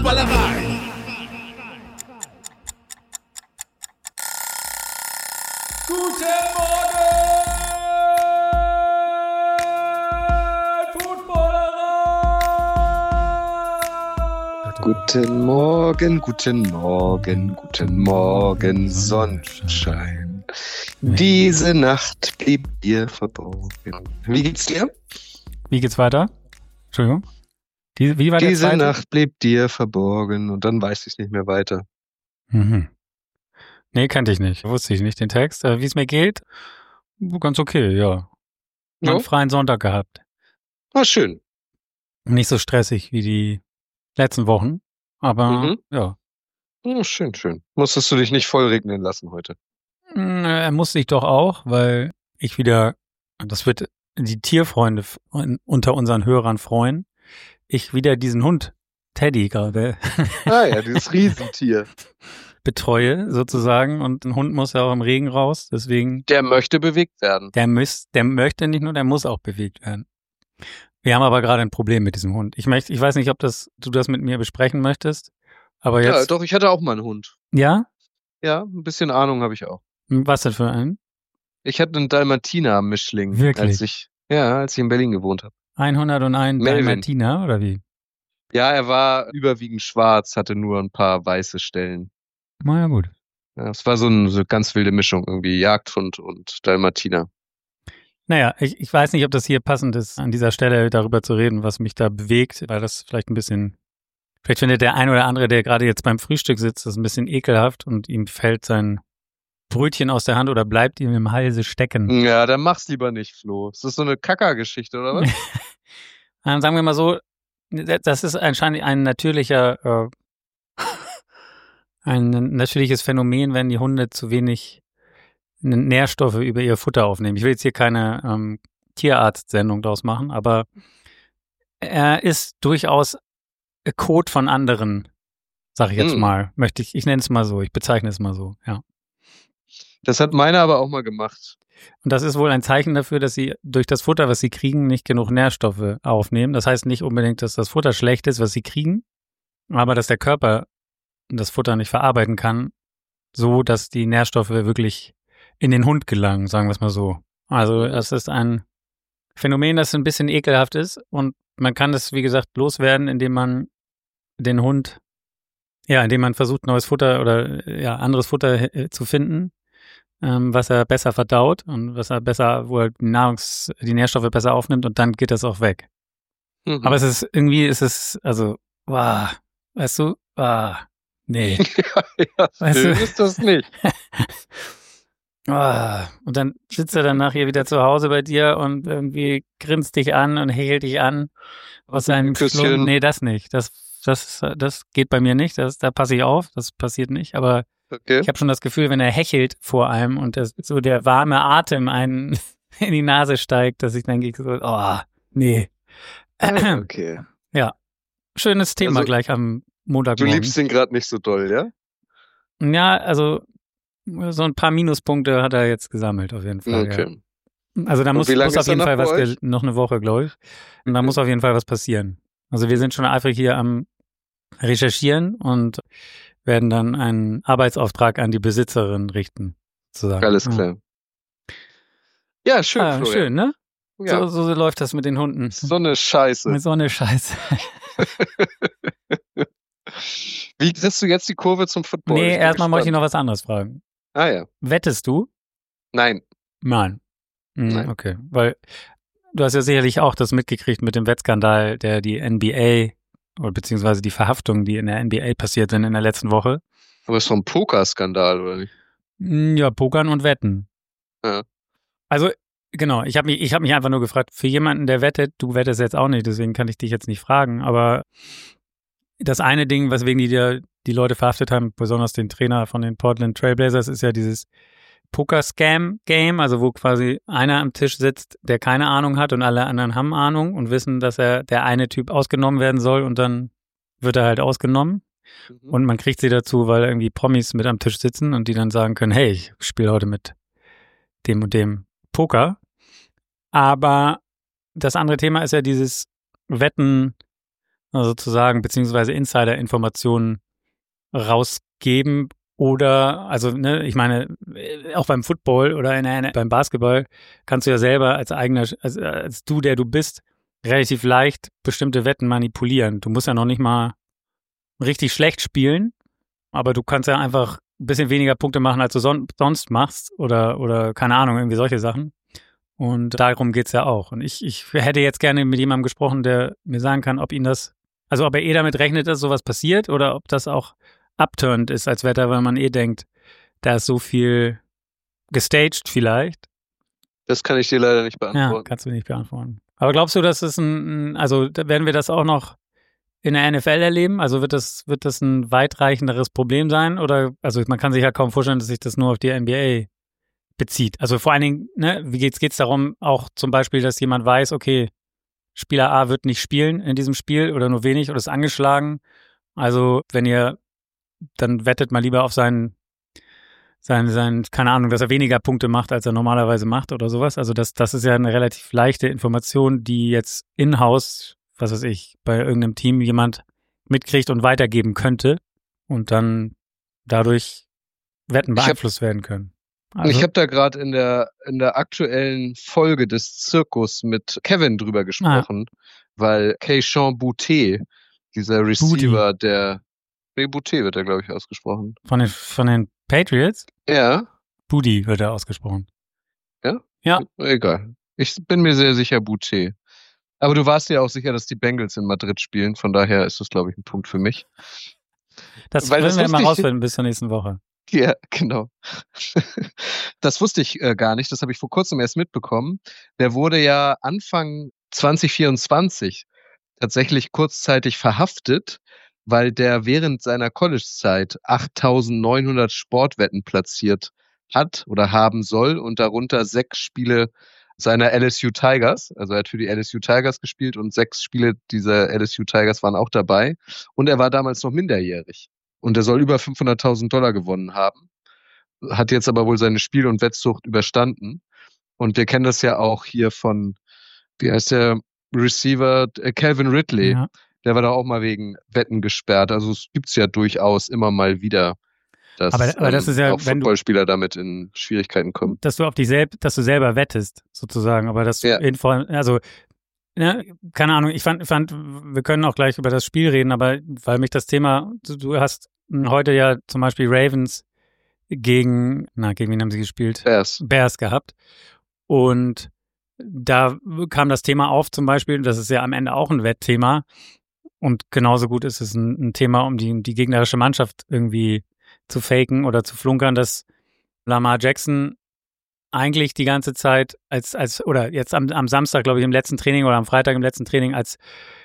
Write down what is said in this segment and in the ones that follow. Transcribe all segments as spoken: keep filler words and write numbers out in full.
Fußballerei. Guten Morgen, Fußballerei. Guten Morgen, guten Morgen, guten Morgen, Sonnenschein. Diese Nacht blieb dir verborgen. Wie geht's dir? Wie geht's weiter? Entschuldigung. Die, wie war der Diese zweite? Nacht blieb dir verborgen und dann weiß ich nicht mehr weiter. Mhm. Nee, kannte ich nicht. Wusste ich nicht den Text. Äh, wie es mir geht? Ganz okay, ja. Mal einen Ja. freien Sonntag gehabt. War schön. Nicht so stressig wie die letzten Wochen, aber Mhm. ja. Oh, schön, schön. Musstest du dich nicht voll regnen lassen heute? Mm, Er musste ich doch auch, weil ich wieder, das wird die Tierfreunde f- unter unseren Hörern freuen, ich wieder diesen Hund, Teddy gerade, Ah ja, dieses Riesentier. betreue sozusagen, und ein Hund muss ja auch im Regen raus, deswegen, Der möchte bewegt werden. der muss, der möchte nicht nur, der muss auch bewegt werden. Wir haben aber gerade ein Problem mit diesem Hund. Ich möchte, ich weiß nicht, ob das, du das mit mir besprechen möchtest, aber Ja, jetzt, doch, ich hatte auch mal einen Hund. ja? Ja, ein bisschen Ahnung habe ich auch. Was denn für einen? Ich hatte einen Dalmatiner-Mischling, Wirklich? als ich, ja, als ich in Berlin gewohnt habe. hundertundeins Melvin. Dalmatiner, oder wie? Ja, er war überwiegend schwarz, hatte nur ein paar weiße Stellen. Na ja, gut. Ja, es war so eine so ganz wilde Mischung, irgendwie Jagdhund und Dalmatiner. Naja, ich, ich weiß nicht, ob das hier passend ist, an dieser Stelle darüber zu reden, was mich da bewegt, weil das vielleicht ein bisschen, vielleicht findet der ein oder andere, der gerade jetzt beim Frühstück sitzt, das ein bisschen ekelhaft und ihm fällt sein Brötchen aus der Hand oder bleibt ihm im Halse stecken. Ja, dann mach's lieber nicht, Flo. Ist das so eine Kacker-Geschichte, oder was? Dann sagen wir mal so, das ist anscheinend ein natürlicher, äh, ein natürliches Phänomen, wenn die Hunde zu wenig Nährstoffe über ihr Futter aufnehmen. Ich will jetzt hier keine ähm, Tierarzt-Sendung draus machen, aber er ist durchaus Kot von anderen, sag ich jetzt Mm. mal. Möchte ich, ich nenne es mal so, ich bezeichne es mal so, ja. Das hat meiner aber auch mal gemacht. Und das ist wohl ein Zeichen dafür, dass sie durch das Futter, was sie kriegen, nicht genug Nährstoffe aufnehmen. Das heißt nicht unbedingt, dass das Futter schlecht ist, was sie kriegen, aber dass der Körper das Futter nicht verarbeiten kann, so dass die Nährstoffe wirklich in den Hund gelangen, sagen wir es mal so. Also das ist ein Phänomen, das ein bisschen ekelhaft ist, und man kann das, wie gesagt, loswerden, indem man den Hund, ja, indem man versucht, neues Futter oder ja, anderes Futter äh, zu finden, ähm, was er besser verdaut und was er besser, wo er die Nahrungs-, die Nährstoffe besser aufnimmt, und dann geht das auch weg. Mhm. Aber es ist irgendwie, ist es, also, wow, weißt du, wow, nee. ja, ja, Weißt schön du? ist das nicht. Ah, und dann sitzt er dann nachher wieder zu Hause bei dir und irgendwie grinst dich an und hechelt dich an aus seinem Küsschen. Schlund. Nee, das nicht. Das, das, das geht bei mir nicht. Das, da passe ich auf. Das passiert nicht. Aber Okay. ich habe schon das Gefühl, wenn er hechelt vor einem und das, so der warme Atem einen in die Nase steigt, dass ich dann gehe so, oh, nee. Ah, okay. Ja, schönes Thema Also, gleich am Du Montagmorgen. liebst ihn gerade nicht so doll, ja? Ja, also so ein paar Minuspunkte hat er jetzt gesammelt auf jeden Fall. Okay. Ja. Also da Und muss, wie lange muss ist auf er jeden noch Fall bei was, euch? ge- noch eine Woche, glaube ich. Und da Okay. muss auf jeden Fall was passieren. Also wir sind schon eifrig hier am Recherchieren und werden dann einen Arbeitsauftrag an die Besitzerin richten, sozusagen. Alles Ja. klar. Ja, schön, Ah, Florian. schön, ne? Ja. So, so, so läuft das mit den Hunden. So eine Scheiße. So eine Scheiße. Wie kriegst du jetzt die Kurve zum Football? Nee, Ich bin erstmal möchte ich gespannt. noch was anderes fragen. Ah ja. Wettest du? Nein. Nein. Hm, Nein. Okay, weil du hast ja sicherlich auch das mitgekriegt mit dem Wettskandal, der die N B A oder beziehungsweise die Verhaftungen, die in der N B A passiert sind in der letzten Woche. Aber es ist doch ein Pokerskandal, oder nicht? Hm, Ja, Pokern und Wetten. Ja. Also, genau, ich habe mich, ich hab mich einfach nur gefragt, für jemanden, der wettet, du wettest jetzt auch nicht, deswegen kann ich dich jetzt nicht fragen, aber das eine Ding, weswegen die, die, die Leute verhaftet haben, besonders den Trainer von den Portland Trailblazers, ist ja dieses Poker-Scam-Game, also wo quasi einer am Tisch sitzt, der keine Ahnung hat und alle anderen haben Ahnung und wissen, dass er der eine Typ ausgenommen werden soll, und dann wird er halt ausgenommen. Mhm. Und man kriegt sie dazu, weil irgendwie Promis mit am Tisch sitzen und die dann sagen können, hey, ich spiele heute mit dem und dem Poker. Aber das andere Thema ist ja dieses Wetten sozusagen, beziehungsweise Insider-Informationen rausgeben oder, also, ne, ich meine, auch beim Football oder in der, beim Basketball kannst du ja selber als eigener, als, als du, der du bist, relativ leicht bestimmte Wetten manipulieren. Du musst ja noch nicht mal richtig schlecht spielen, aber du kannst ja einfach ein bisschen weniger Punkte machen, als du son- sonst machst oder, oder keine Ahnung, irgendwie solche Sachen. Und darum geht's ja auch. Und ich, ich hätte jetzt gerne mit jemandem gesprochen, der mir sagen kann, ob ihn das, also ob er eh damit rechnet, dass sowas passiert oder ob das auch upturned ist als Wetter, weil man eh denkt, da ist so viel gestaged vielleicht. Das kann ich dir leider nicht beantworten. Ja, kannst du nicht beantworten. Aber glaubst du, dass es ein, also werden wir das auch noch in der N F L erleben? Also wird das, wird das ein weitreichenderes Problem sein? Oder, also man kann sich ja kaum vorstellen, dass sich das nur auf die N B A bezieht. Also vor allen Dingen, ne, wie geht's, geht's darum, auch zum Beispiel, dass jemand weiß, okay, Spieler A wird nicht spielen in diesem Spiel oder nur wenig oder ist angeschlagen. Also wenn ihr, dann wettet mal lieber auf seinen, seinen, seinen, keine Ahnung, dass er weniger Punkte macht, als er normalerweise macht oder sowas. Also das, das ist ja eine relativ leichte Information, die jetzt in-house, was weiß ich, bei irgendeinem Team jemand mitkriegt und weitergeben könnte und dann dadurch Wetten beeinflusst werden können. Also, ich habe da gerade in der in der aktuellen Folge des Zirkus mit Kevin drüber gesprochen, ah. weil Keyshawn Boutte, dieser Receiver, Booty. der nee, Boutte wird er, glaube ich, ausgesprochen. Von den, von den Patriots? Ja. Booty wird er ausgesprochen. Ja? Ja. Egal. Ich bin mir sehr sicher Boutte. Aber du warst ja auch sicher, dass die Bengals in Madrid spielen, von daher ist das, glaube ich, ein Punkt für mich. Das Weil werden das wir mal rausfinden bis zur nächsten Woche. Ja, genau. Das wusste ich äh, gar nicht, das habe ich vor kurzem erst mitbekommen. Der wurde ja Anfang zwanzig vierundzwanzig tatsächlich kurzzeitig verhaftet, weil der während seiner College-Zeit achttausendneunhundert Sportwetten platziert hat oder haben soll und darunter sechs Spiele seiner L S U Tigers. Also er hat für die L S U Tigers gespielt und sechs Spiele dieser L S U Tigers waren auch dabei. Und er war damals noch minderjährig. Und er soll über fünfhunderttausend Dollar gewonnen haben. Hat jetzt aber wohl seine Spiel- und Wettsucht überstanden. Und wir kennen das ja auch hier von, wie heißt der Receiver, Calvin Ridley. Ja. Der war da auch mal wegen Wetten gesperrt. Also es gibt's ja durchaus immer mal wieder, dass aber, aber das ähm, ist ja, auch Footballspieler damit in Schwierigkeiten kommen. Dass du auf dich selbst, dass du selber wettest, sozusagen. Aber dass du ja. in, also ja, keine Ahnung, ich fand, fand, wir können auch gleich über das Spiel reden, aber weil mich das Thema, du, du hast heute ja zum Beispiel Ravens gegen, na, gegen wen haben sie gespielt? Bears. Bears gehabt. Und da kam das Thema auf zum Beispiel, das ist ja am Ende auch ein Wettthema. Und genauso gut ist es ein, ein Thema, um die, um die gegnerische Mannschaft irgendwie zu faken oder zu flunkern, dass Lamar Jackson eigentlich die ganze Zeit als, als oder jetzt am, am Samstag, glaube ich, im letzten Training oder am Freitag im letzten Training als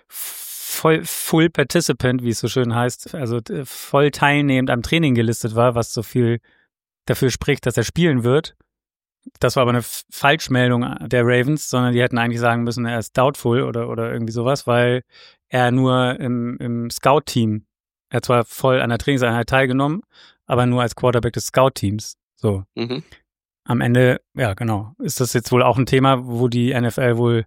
voll, Full Participant, wie es so schön heißt, also voll teilnehmend am Training gelistet war, was so viel dafür spricht, dass er spielen wird. Das war aber eine Falschmeldung der Ravens, sondern die hätten eigentlich sagen müssen, er ist doubtful oder, oder irgendwie sowas, weil er nur im, im Scout-Team, er hat zwar voll an der Trainingseinheit teilgenommen, aber nur als Quarterback des Scout-Teams. So. Mhm. Am Ende, ja, genau, ist das jetzt wohl auch ein Thema, wo die N F L wohl,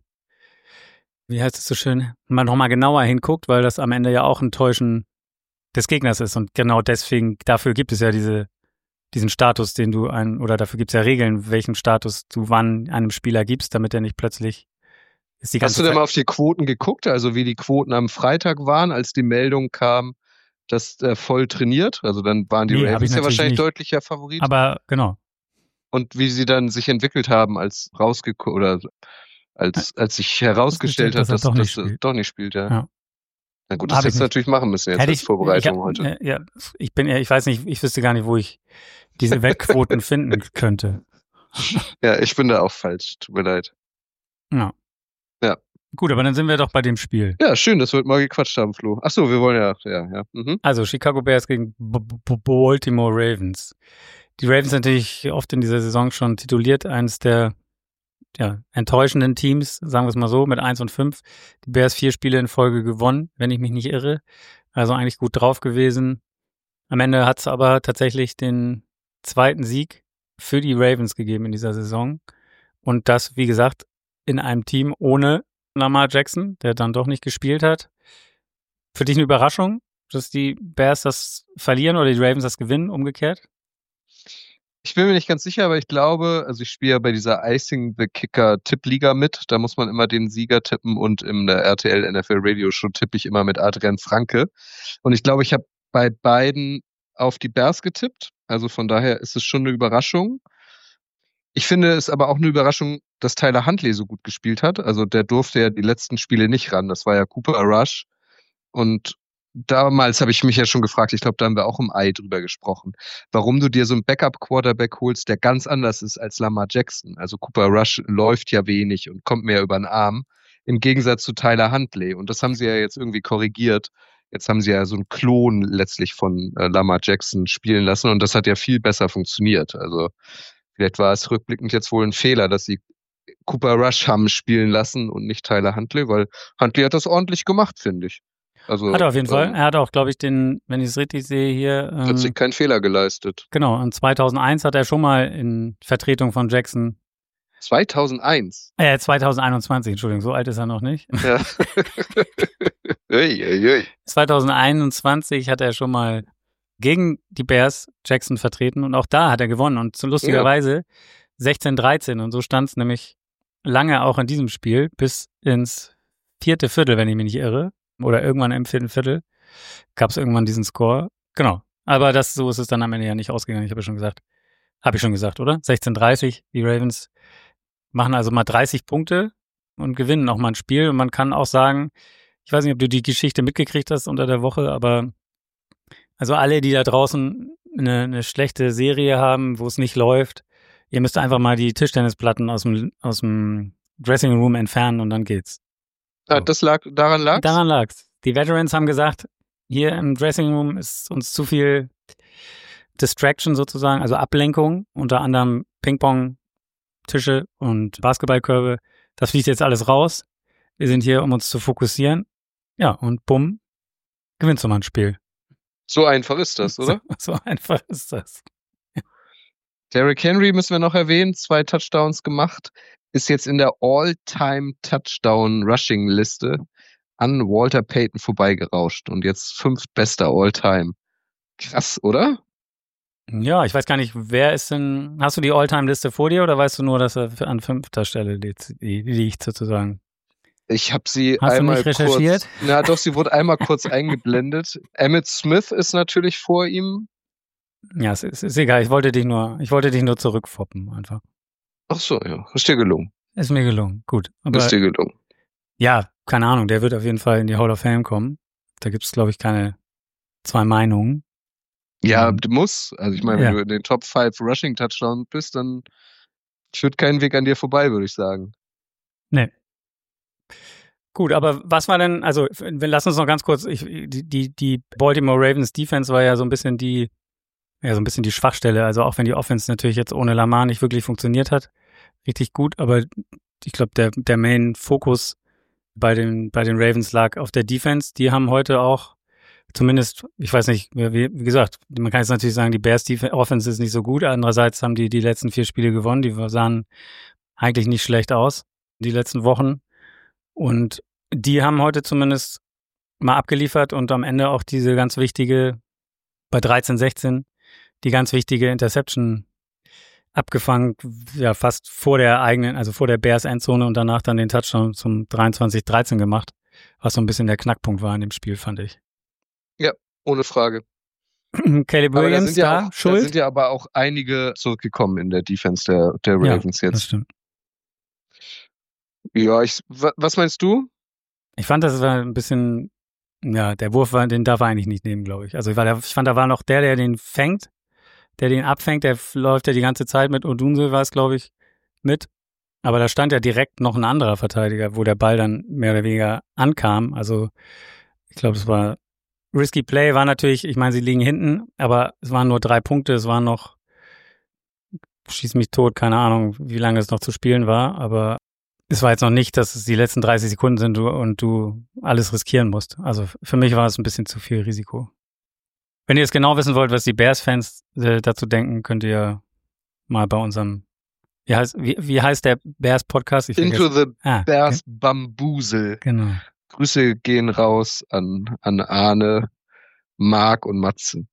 wie heißt es so schön, mal nochmal genauer hinguckt, weil das am Ende ja auch ein Täuschen des Gegners ist. Und genau deswegen, dafür gibt es ja diese, diesen Status, den du ein, oder dafür gibt es ja Regeln, welchen Status du wann einem Spieler gibst, damit er nicht plötzlich ist die ganze Hast du denn Zeit mal auf die Quoten geguckt, also wie die Quoten am Freitag waren, als die Meldung kam, dass er voll trainiert? Also dann waren die Nee, hab Ravens ich ja natürlich wahrscheinlich nicht. deutlicher Favorit. Aber genau. Und wie sie dann sich entwickelt haben, als rausgekommen oder als als sich herausgestellt dass hat, er dass doch nicht dass er spielt. doch nicht spielt, ja. Ja. Na gut, das Hab ich hättest du nicht. natürlich machen müssen jetzt Hätte als ich, Vorbereitung ich, heute. Ja, ich bin ja, ich weiß nicht, ich wüsste gar nicht, wo ich diese Wettquoten finden könnte. Ja, ich bin da auch falsch, tut mir leid. Ja. Ja. Gut, aber dann sind wir doch bei dem Spiel. Ja, schön, dass wir heute mal gequatscht haben, Flo. Ach so, wir wollen ja, ja, ja. Mhm. Also Chicago Bears gegen B- B- Baltimore Ravens. Die Ravens natürlich oft in dieser Saison schon tituliert, eines der ja, enttäuschenden Teams, sagen wir es mal so, mit eins und fünf. Die Bears vier Spiele in Folge gewonnen, wenn ich mich nicht irre. Also eigentlich gut drauf gewesen. Am Ende hat es aber tatsächlich den zweiten Sieg für die Ravens gegeben in dieser Saison. Und das, wie gesagt, in einem Team ohne Lamar Jackson, der dann doch nicht gespielt hat. Für dich eine Überraschung, dass die Bears das verlieren oder die Ravens das gewinnen, umgekehrt? Ich bin mir nicht ganz sicher, aber ich glaube, also ich spiele ja bei dieser Icing the Kicker Tippliga mit. Da muss man immer den Sieger tippen und in der R T L N F L Radio Show tippe ich immer mit Adrian Franke. Und ich glaube, ich habe bei beiden auf die Bears getippt. Also von daher ist es schon eine Überraschung. Ich finde es aber auch eine Überraschung, dass Tyler Huntley so gut gespielt hat. Also der durfte ja die letzten Spiele nicht ran. Das war ja Cooper Rush. Und damals habe ich mich ja schon gefragt, ich glaube, da haben wir auch im Ei drüber gesprochen, warum du dir so einen Backup-Quarterback holst, der ganz anders ist als Lamar Jackson. Also Cooper Rush läuft ja wenig und kommt mehr über den Arm, im Gegensatz zu Tyler Huntley. Und das haben sie ja jetzt irgendwie korrigiert. Jetzt haben sie ja so einen Klon letztlich von äh, Lamar Jackson spielen lassen und das hat ja viel besser funktioniert. Also vielleicht war es rückblickend jetzt wohl ein Fehler, dass sie Cooper Rush haben spielen lassen und nicht Tyler Huntley, weil Huntley hat das ordentlich gemacht, finde ich. Also, hat er auf jeden ähm, Fall. Er hat auch, glaube ich, den, wenn ich es richtig sehe hier. Ähm, hat sich keinen Fehler geleistet. Genau, und zweitausendeins hat er schon mal in Vertretung von Jackson. zweitausendeins? Äh, zweitausendeinundzwanzig, Entschuldigung, so alt ist er noch nicht. Ja. ui, ui, ui. zweitausendeinundzwanzig hat er schon mal gegen die Bears Jackson vertreten und auch da hat er gewonnen. Und so lustigerweise ja. sechzehn dreizehn und so stand es nämlich lange auch in diesem Spiel bis ins vierte Viertel, wenn ich mich nicht irre. Oder irgendwann im vierten Viertel gab es irgendwann diesen Score. Genau. Aber das, so ist es dann am Ende ja nicht ausgegangen. Ich habe ja schon gesagt. Habe ich schon gesagt, oder? sechzehn dreißig. Die Ravens machen also mal dreißig Punkte und gewinnen auch mal ein Spiel. Und man kann auch sagen, ich weiß nicht, ob du die Geschichte mitgekriegt hast unter der Woche, aber also alle, die da draußen eine, eine schlechte Serie haben, wo es nicht läuft, ihr müsst einfach mal die Tischtennisplatten aus dem, aus dem Dressing Room entfernen und dann geht's. Ah, das lag, daran lag's? Daran lag's. Die Veterans haben gesagt, hier im Dressing Room ist uns zu viel Distraction sozusagen, also Ablenkung, unter anderem Ping-Pong-Tische und Basketballkörbe. Das fließt jetzt alles raus. Wir sind hier, um uns zu fokussieren. Ja, und bumm, gewinnst du mal ein Spiel. So einfach ist das, oder? So, so einfach ist das. Derrick Henry müssen wir noch erwähnen, zwei Touchdowns gemacht, ist jetzt in der All-Time-Touchdown-Rushing-Liste an Walter Payton vorbeigerauscht und jetzt fünftbester All-Time. Krass, oder? Ja, ich weiß gar nicht, wer ist denn, hast du die All-Time-Liste vor dir oder weißt du nur, dass er an fünfter Stelle liegt, liegt sozusagen? Ich habe sie Hast einmal du nicht recherchiert? kurz, na doch, sie wurde einmal kurz eingeblendet. Emmitt Smith ist natürlich vor ihm. Ja, es ist, ist egal, ich wollte dich nur, ich wollte dich nur zurückfoppen einfach. Ach so, ja, ist dir gelungen. Ist mir gelungen, gut. Aber ist dir gelungen. ja, keine Ahnung, der wird auf jeden Fall in die Hall of Fame kommen. Da gibt es, glaube ich, keine zwei Meinungen. Ja, um, du musst. Also ich meine, wenn ja. du in den Top fünf Rushing Touchdown bist, dann führt kein Weg an dir vorbei, würde ich sagen. Nee. Gut, aber was war denn, also wir lassen uns noch ganz kurz, ich, die, die, die Baltimore Ravens Defense war ja so ein bisschen die, ja, so ein bisschen die Schwachstelle. Also auch wenn die Offense natürlich jetzt ohne Lamar nicht wirklich funktioniert hat, richtig gut, aber ich glaube, der, der Main-Fokus bei den, bei den Ravens lag auf der Defense. Die haben heute auch zumindest, ich weiß nicht, wie, wie gesagt, man kann jetzt natürlich sagen, die Bears Defense, Offense ist nicht so gut. Andererseits haben die die letzten vier Spiele gewonnen. Die sahen eigentlich nicht schlecht aus, die letzten Wochen. Und die haben heute zumindest mal abgeliefert und am Ende auch diese ganz wichtige, bei dreizehn sechzehn, die ganz wichtige Interception abgefangen, ja, fast vor der eigenen, also vor der Bears Endzone und danach dann den Touchdown zum dreiundzwanzig dreizehn gemacht, was so ein bisschen der Knackpunkt war in dem Spiel, fand ich. Ja, ohne Frage. Caleb aber Williams, da sind, ja da, auch, schuld. da sind ja aber auch einige zurückgekommen in der Defense der, der Ravens ja, jetzt. Das stimmt. Ja, ich, was meinst du? Ich fand, das war ein bisschen, ja, der Wurf war, den darf er eigentlich nicht nehmen, glaube ich. Also ich, war, ich fand, da war noch der, der den fängt, der den abfängt, der läuft ja die ganze Zeit mit Odunze, war es, glaube ich, mit. Aber da stand ja direkt noch ein anderer Verteidiger, wo der Ball dann mehr oder weniger ankam. Also ich glaube, es war Risky Play, war natürlich, ich meine, sie liegen hinten, aber es waren nur drei Punkte, es waren noch, schieß mich tot, keine Ahnung, wie lange es noch zu spielen war, aber es war jetzt noch nicht, dass es die letzten dreißig Sekunden sind und du alles riskieren musst. Also für mich war es ein bisschen zu viel Risiko. Wenn ihr jetzt genau wissen wollt, was die Bears-Fans äh, dazu denken, könnt ihr mal bei unserem, wie heißt, wie, wie heißt der Bears-Podcast? Into the ah, Bears okay. Bamboozle. Genau. Grüße gehen raus an, an Arne, Marc und Matze.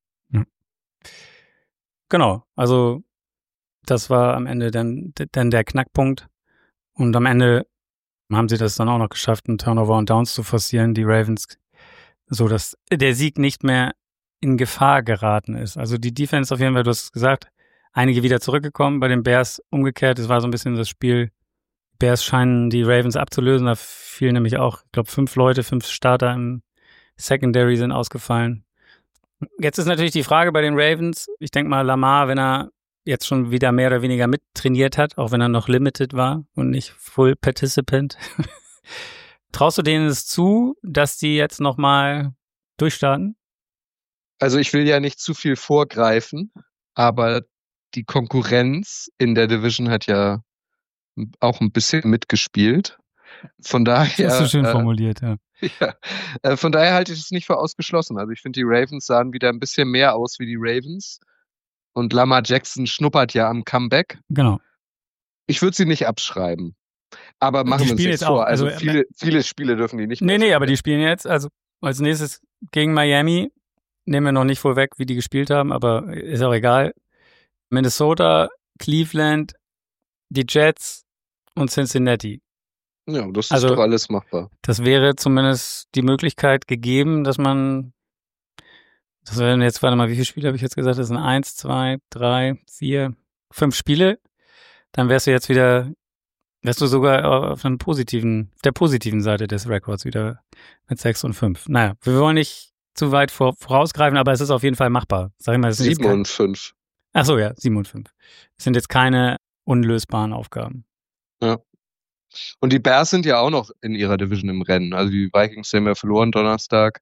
Genau, also das war am Ende dann, dann der Knackpunkt. Und am Ende haben sie das dann auch noch geschafft, einen Turnover und Downs zu forcieren, die Ravens, so dass der Sieg nicht mehr in Gefahr geraten ist. Also die Defense auf jeden Fall, du hast es gesagt, einige wieder zurückgekommen, bei den Bears umgekehrt. Es war so ein bisschen das Spiel, Bears scheinen die Ravens abzulösen. Da fielen nämlich auch, ich glaube, fünf Leute, fünf Starter im Secondary sind ausgefallen. Jetzt ist natürlich die Frage bei den Ravens, ich denke mal, Lamar, wenn er jetzt schon wieder mehr oder weniger mittrainiert hat, auch wenn er noch limited war und nicht full participant. Traust du denen es zu, dass die jetzt nochmal durchstarten? Also ich will ja nicht zu viel vorgreifen, aber die Konkurrenz in der Division hat ja auch ein bisschen mitgespielt. Von daher. Das ist so schön äh, formuliert, ja. Ja, äh, von daher halte ich es nicht für ausgeschlossen. Also ich finde, die Ravens sahen wieder ein bisschen mehr aus wie die Ravens. Und Lamar Jackson schnuppert ja am Comeback. Genau. Ich würde sie nicht abschreiben. Aber machen wir uns jetzt vor. Also, also viele, viele Spiele dürfen die nicht mehr. Nee, nee, aber die spielen jetzt. Also als nächstes gegen Miami. Nehmen wir noch nicht vorweg, wie die gespielt haben, aber ist auch egal. Minnesota, Cleveland, die Jets und Cincinnati. Ja, das ist also, doch alles machbar. Das wäre zumindest die Möglichkeit gegeben, dass man, das wären jetzt, warte mal, wie viele Spiele habe ich jetzt gesagt? Das sind eins, zwei, drei, vier, fünf Spiele. Dann wärst du jetzt wieder, wärst du sogar auf einem positiven, der positiven Seite des Records wieder mit sechs und fünf. Naja, wir wollen nicht zu weit vor, vorausgreifen, aber es ist auf jeden Fall machbar. Sag ich mal, es sind sieben und fünf. Ach so, ja, sieben und fünf. Es sind jetzt keine unlösbaren Aufgaben. Ja. Und die Bears sind ja auch noch in ihrer Division im Rennen. Also die Vikings haben ja verloren Donnerstag.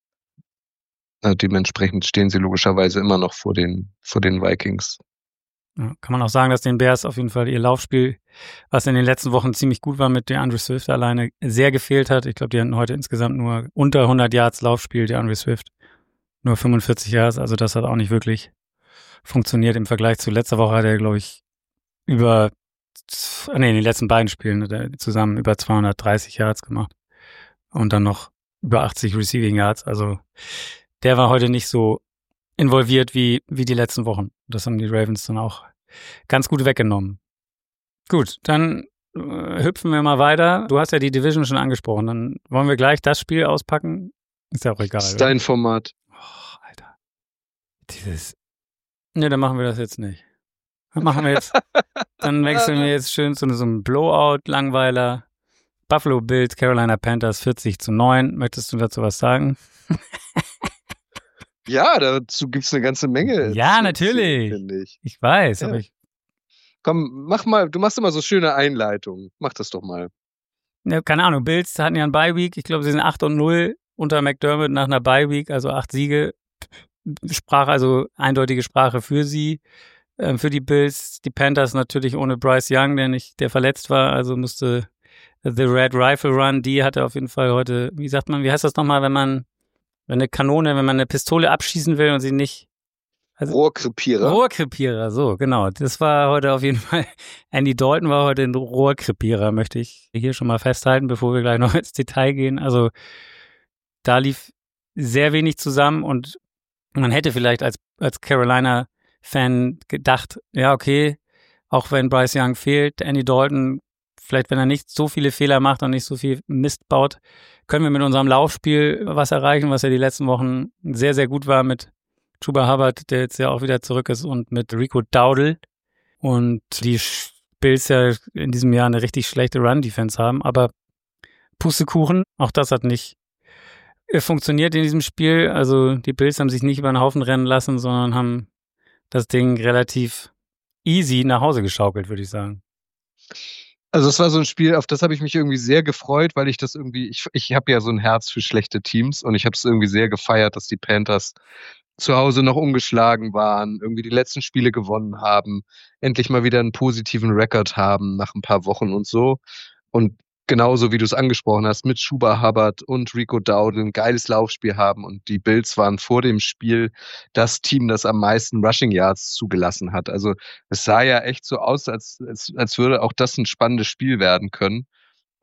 Also dementsprechend stehen sie logischerweise immer noch vor den, vor den Vikings. Ja, kann man auch sagen, dass den Bears auf jeden Fall ihr Laufspiel, was in den letzten Wochen ziemlich gut war mit DeAndre Swift alleine, sehr gefehlt hat. Ich glaube, die hatten heute insgesamt nur unter hundert Yards Laufspiel, DeAndre Swift. Nur fünfundvierzig Yards, also das hat auch nicht wirklich funktioniert. Im Vergleich zu letzter Woche hat er, glaube ich, über, nee, in den letzten beiden Spielen hat er zusammen über zweihundertdreißig Yards gemacht. Und dann noch über achtzig Receiving Yards. Also der war heute nicht so involviert wie, wie die letzten Wochen. Das haben die Ravens dann auch ganz gut weggenommen. Gut, dann äh, hüpfen wir mal weiter. Du hast ja die Division schon angesprochen. Dann wollen wir gleich das Spiel auspacken. Ist ja auch egal. Das ist dein Format. Oh, Alter. Dieses. Ne, dann machen wir das jetzt nicht. Dann machen wir jetzt. Dann wechseln wir jetzt schön zu so einem Blowout-Langweiler. Buffalo Bills, Carolina Panthers vierzig zu neun. Möchtest du dazu was sagen? Ja, dazu gibt's eine ganze Menge. Ja, natürlich. Finde ich. Ich weiß, ja. aber ich. Komm, mach mal, du machst immer so schöne Einleitungen. Mach das doch mal. Ja, keine Ahnung, Bills hatten ja einen Bye-Week. Ich glaube, sie sind acht und null unter McDermott nach einer Bye-Week, also acht Siege. Sprache, also eindeutige Sprache für sie, äh, für die Bills. Die Panthers natürlich ohne Bryce Young, der nicht, der verletzt war, also musste The Red Rifle Run, die hatte auf jeden Fall heute, wie sagt man, wie heißt das nochmal, wenn man wenn eine Kanone, wenn man eine Pistole abschießen will und sie nicht... Also, Rohrkrepierer. Rohrkrepierer, so, genau. Das war heute auf jeden Fall... Andy Dalton war heute ein Rohrkrepierer, möchte ich hier schon mal festhalten, bevor wir gleich noch ins Detail gehen. Also da lief sehr wenig zusammen und man hätte vielleicht als, als Carolina-Fan gedacht, ja, okay, auch wenn Bryce Young fehlt, Andy Dalton, vielleicht wenn er nicht so viele Fehler macht und nicht so viel Mist baut, können wir mit unserem Laufspiel was erreichen, was ja die letzten Wochen sehr, sehr gut war mit Chuba Hubbard, der jetzt ja auch wieder zurück ist, und mit Rico Dowdle. Und die Bills ja in diesem Jahr eine richtig schlechte Run-Defense haben. Aber Pustekuchen, auch das hat nicht funktioniert in diesem Spiel. Also die Bills haben sich nicht über den Haufen rennen lassen, sondern haben das Ding relativ easy nach Hause geschaukelt, würde ich sagen. Also es war so ein Spiel, auf das habe ich mich irgendwie sehr gefreut, weil ich das irgendwie, ich, ich habe ja so ein Herz für schlechte Teams und ich habe es irgendwie sehr gefeiert, dass die Panthers zu Hause noch ungeschlagen waren, irgendwie die letzten Spiele gewonnen haben, endlich mal wieder einen positiven Rekord haben nach ein paar Wochen und so. Und genauso wie du es angesprochen hast, mit Chuba Hubbard und Rico Dowdle ein geiles Laufspiel haben, und die Bills waren vor dem Spiel das Team, das am meisten Rushing Yards zugelassen hat. Also es sah ja echt so aus, als, als, als würde auch das ein spannendes Spiel werden können.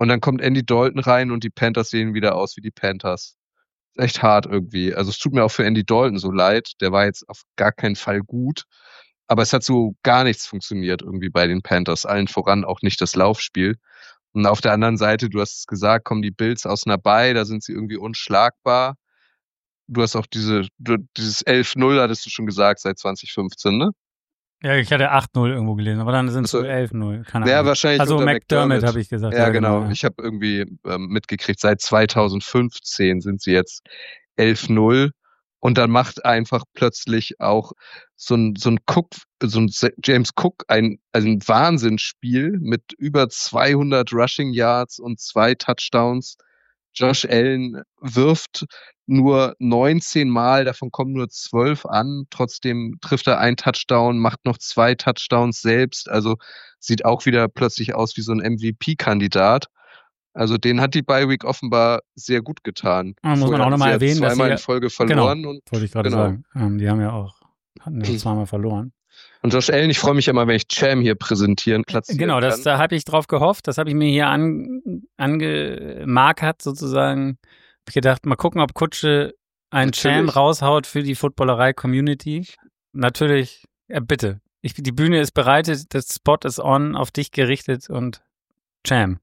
Und dann kommt Andy Dalton rein und die Panthers sehen wieder aus wie die Panthers. Echt hart irgendwie. Also es tut mir auch für Andy Dalton so leid. Der war jetzt auf gar keinen Fall gut. Aber es hat so gar nichts funktioniert irgendwie bei den Panthers. Allen voran auch nicht das Laufspiel. Und auf der anderen Seite, du hast es gesagt, kommen die Bills aus einer Bye, da sind sie irgendwie unschlagbar. Du hast auch diese, du, dieses elf null, hattest du schon gesagt, seit zwanzig fünfzehn, ne? Ja, ich hatte acht null irgendwo gelesen, aber dann sind es Also, elf null. Keine ja, Ahnung. wahrscheinlich Also unter McDermott, McDermott. habe ich gesagt. Ja, genau. ja. Ich habe irgendwie ähm, mitgekriegt, seit zwanzig fünfzehn sind sie jetzt elf null. Und dann macht einfach plötzlich auch so ein, so ein Cook, so ein James Cook ein, also ein Wahnsinnsspiel mit über zweihundert Rushing Yards und zwei Touchdowns. Josh Allen wirft nur neunzehn Mal, davon kommen nur zwölf an. Trotzdem trifft er einen Touchdown, macht noch zwei Touchdowns selbst. Also sieht auch wieder plötzlich aus wie so ein M V P-Kandidat. Also den hat die Bye Week offenbar sehr gut getan. Und muss man auch nochmal erwähnen, dass zweimal sie in Folge verloren. Genau, und, wollte ich gerade genau. sagen. Ähm, die haben ja auch, hatten ja zweimal verloren. Und Josh Allen, ich freue mich immer, wenn ich Cham hier präsentieren, platzieren Genau, das, kann. da habe ich drauf gehofft. Das habe ich mir hier an, angemarkert sozusagen. Hab ich gedacht, mal gucken, ob Kutsche einen Cham raushaut für die Footballerei-Community. Natürlich, ja, bitte. Ich, die Bühne ist bereitet, das Spot ist on, auf dich gerichtet und Cham.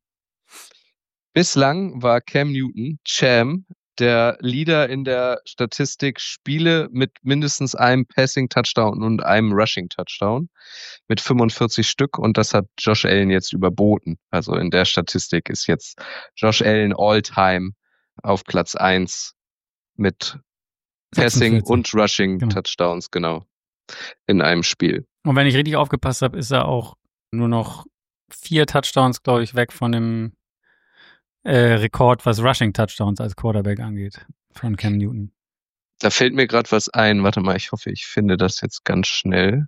Bislang war Cam Newton, Cham, der Leader in der Statistik Spiele mit mindestens einem Passing-Touchdown und einem Rushing-Touchdown mit fünfundvierzig Stück und das hat Josh Allen jetzt überboten. Also in der Statistik ist jetzt Josh Allen all-time auf Platz eins mit Passing sechsundvierzig. und Rushing-Touchdowns, genau, in einem Spiel. Und wenn ich richtig aufgepasst habe, ist er auch nur noch vier Touchdowns, glaube ich, weg von dem Äh, Rekord, was Rushing-Touchdowns als Quarterback angeht, von Cam Newton. Da fällt mir gerade was ein. Warte mal, ich hoffe, ich finde das jetzt ganz schnell.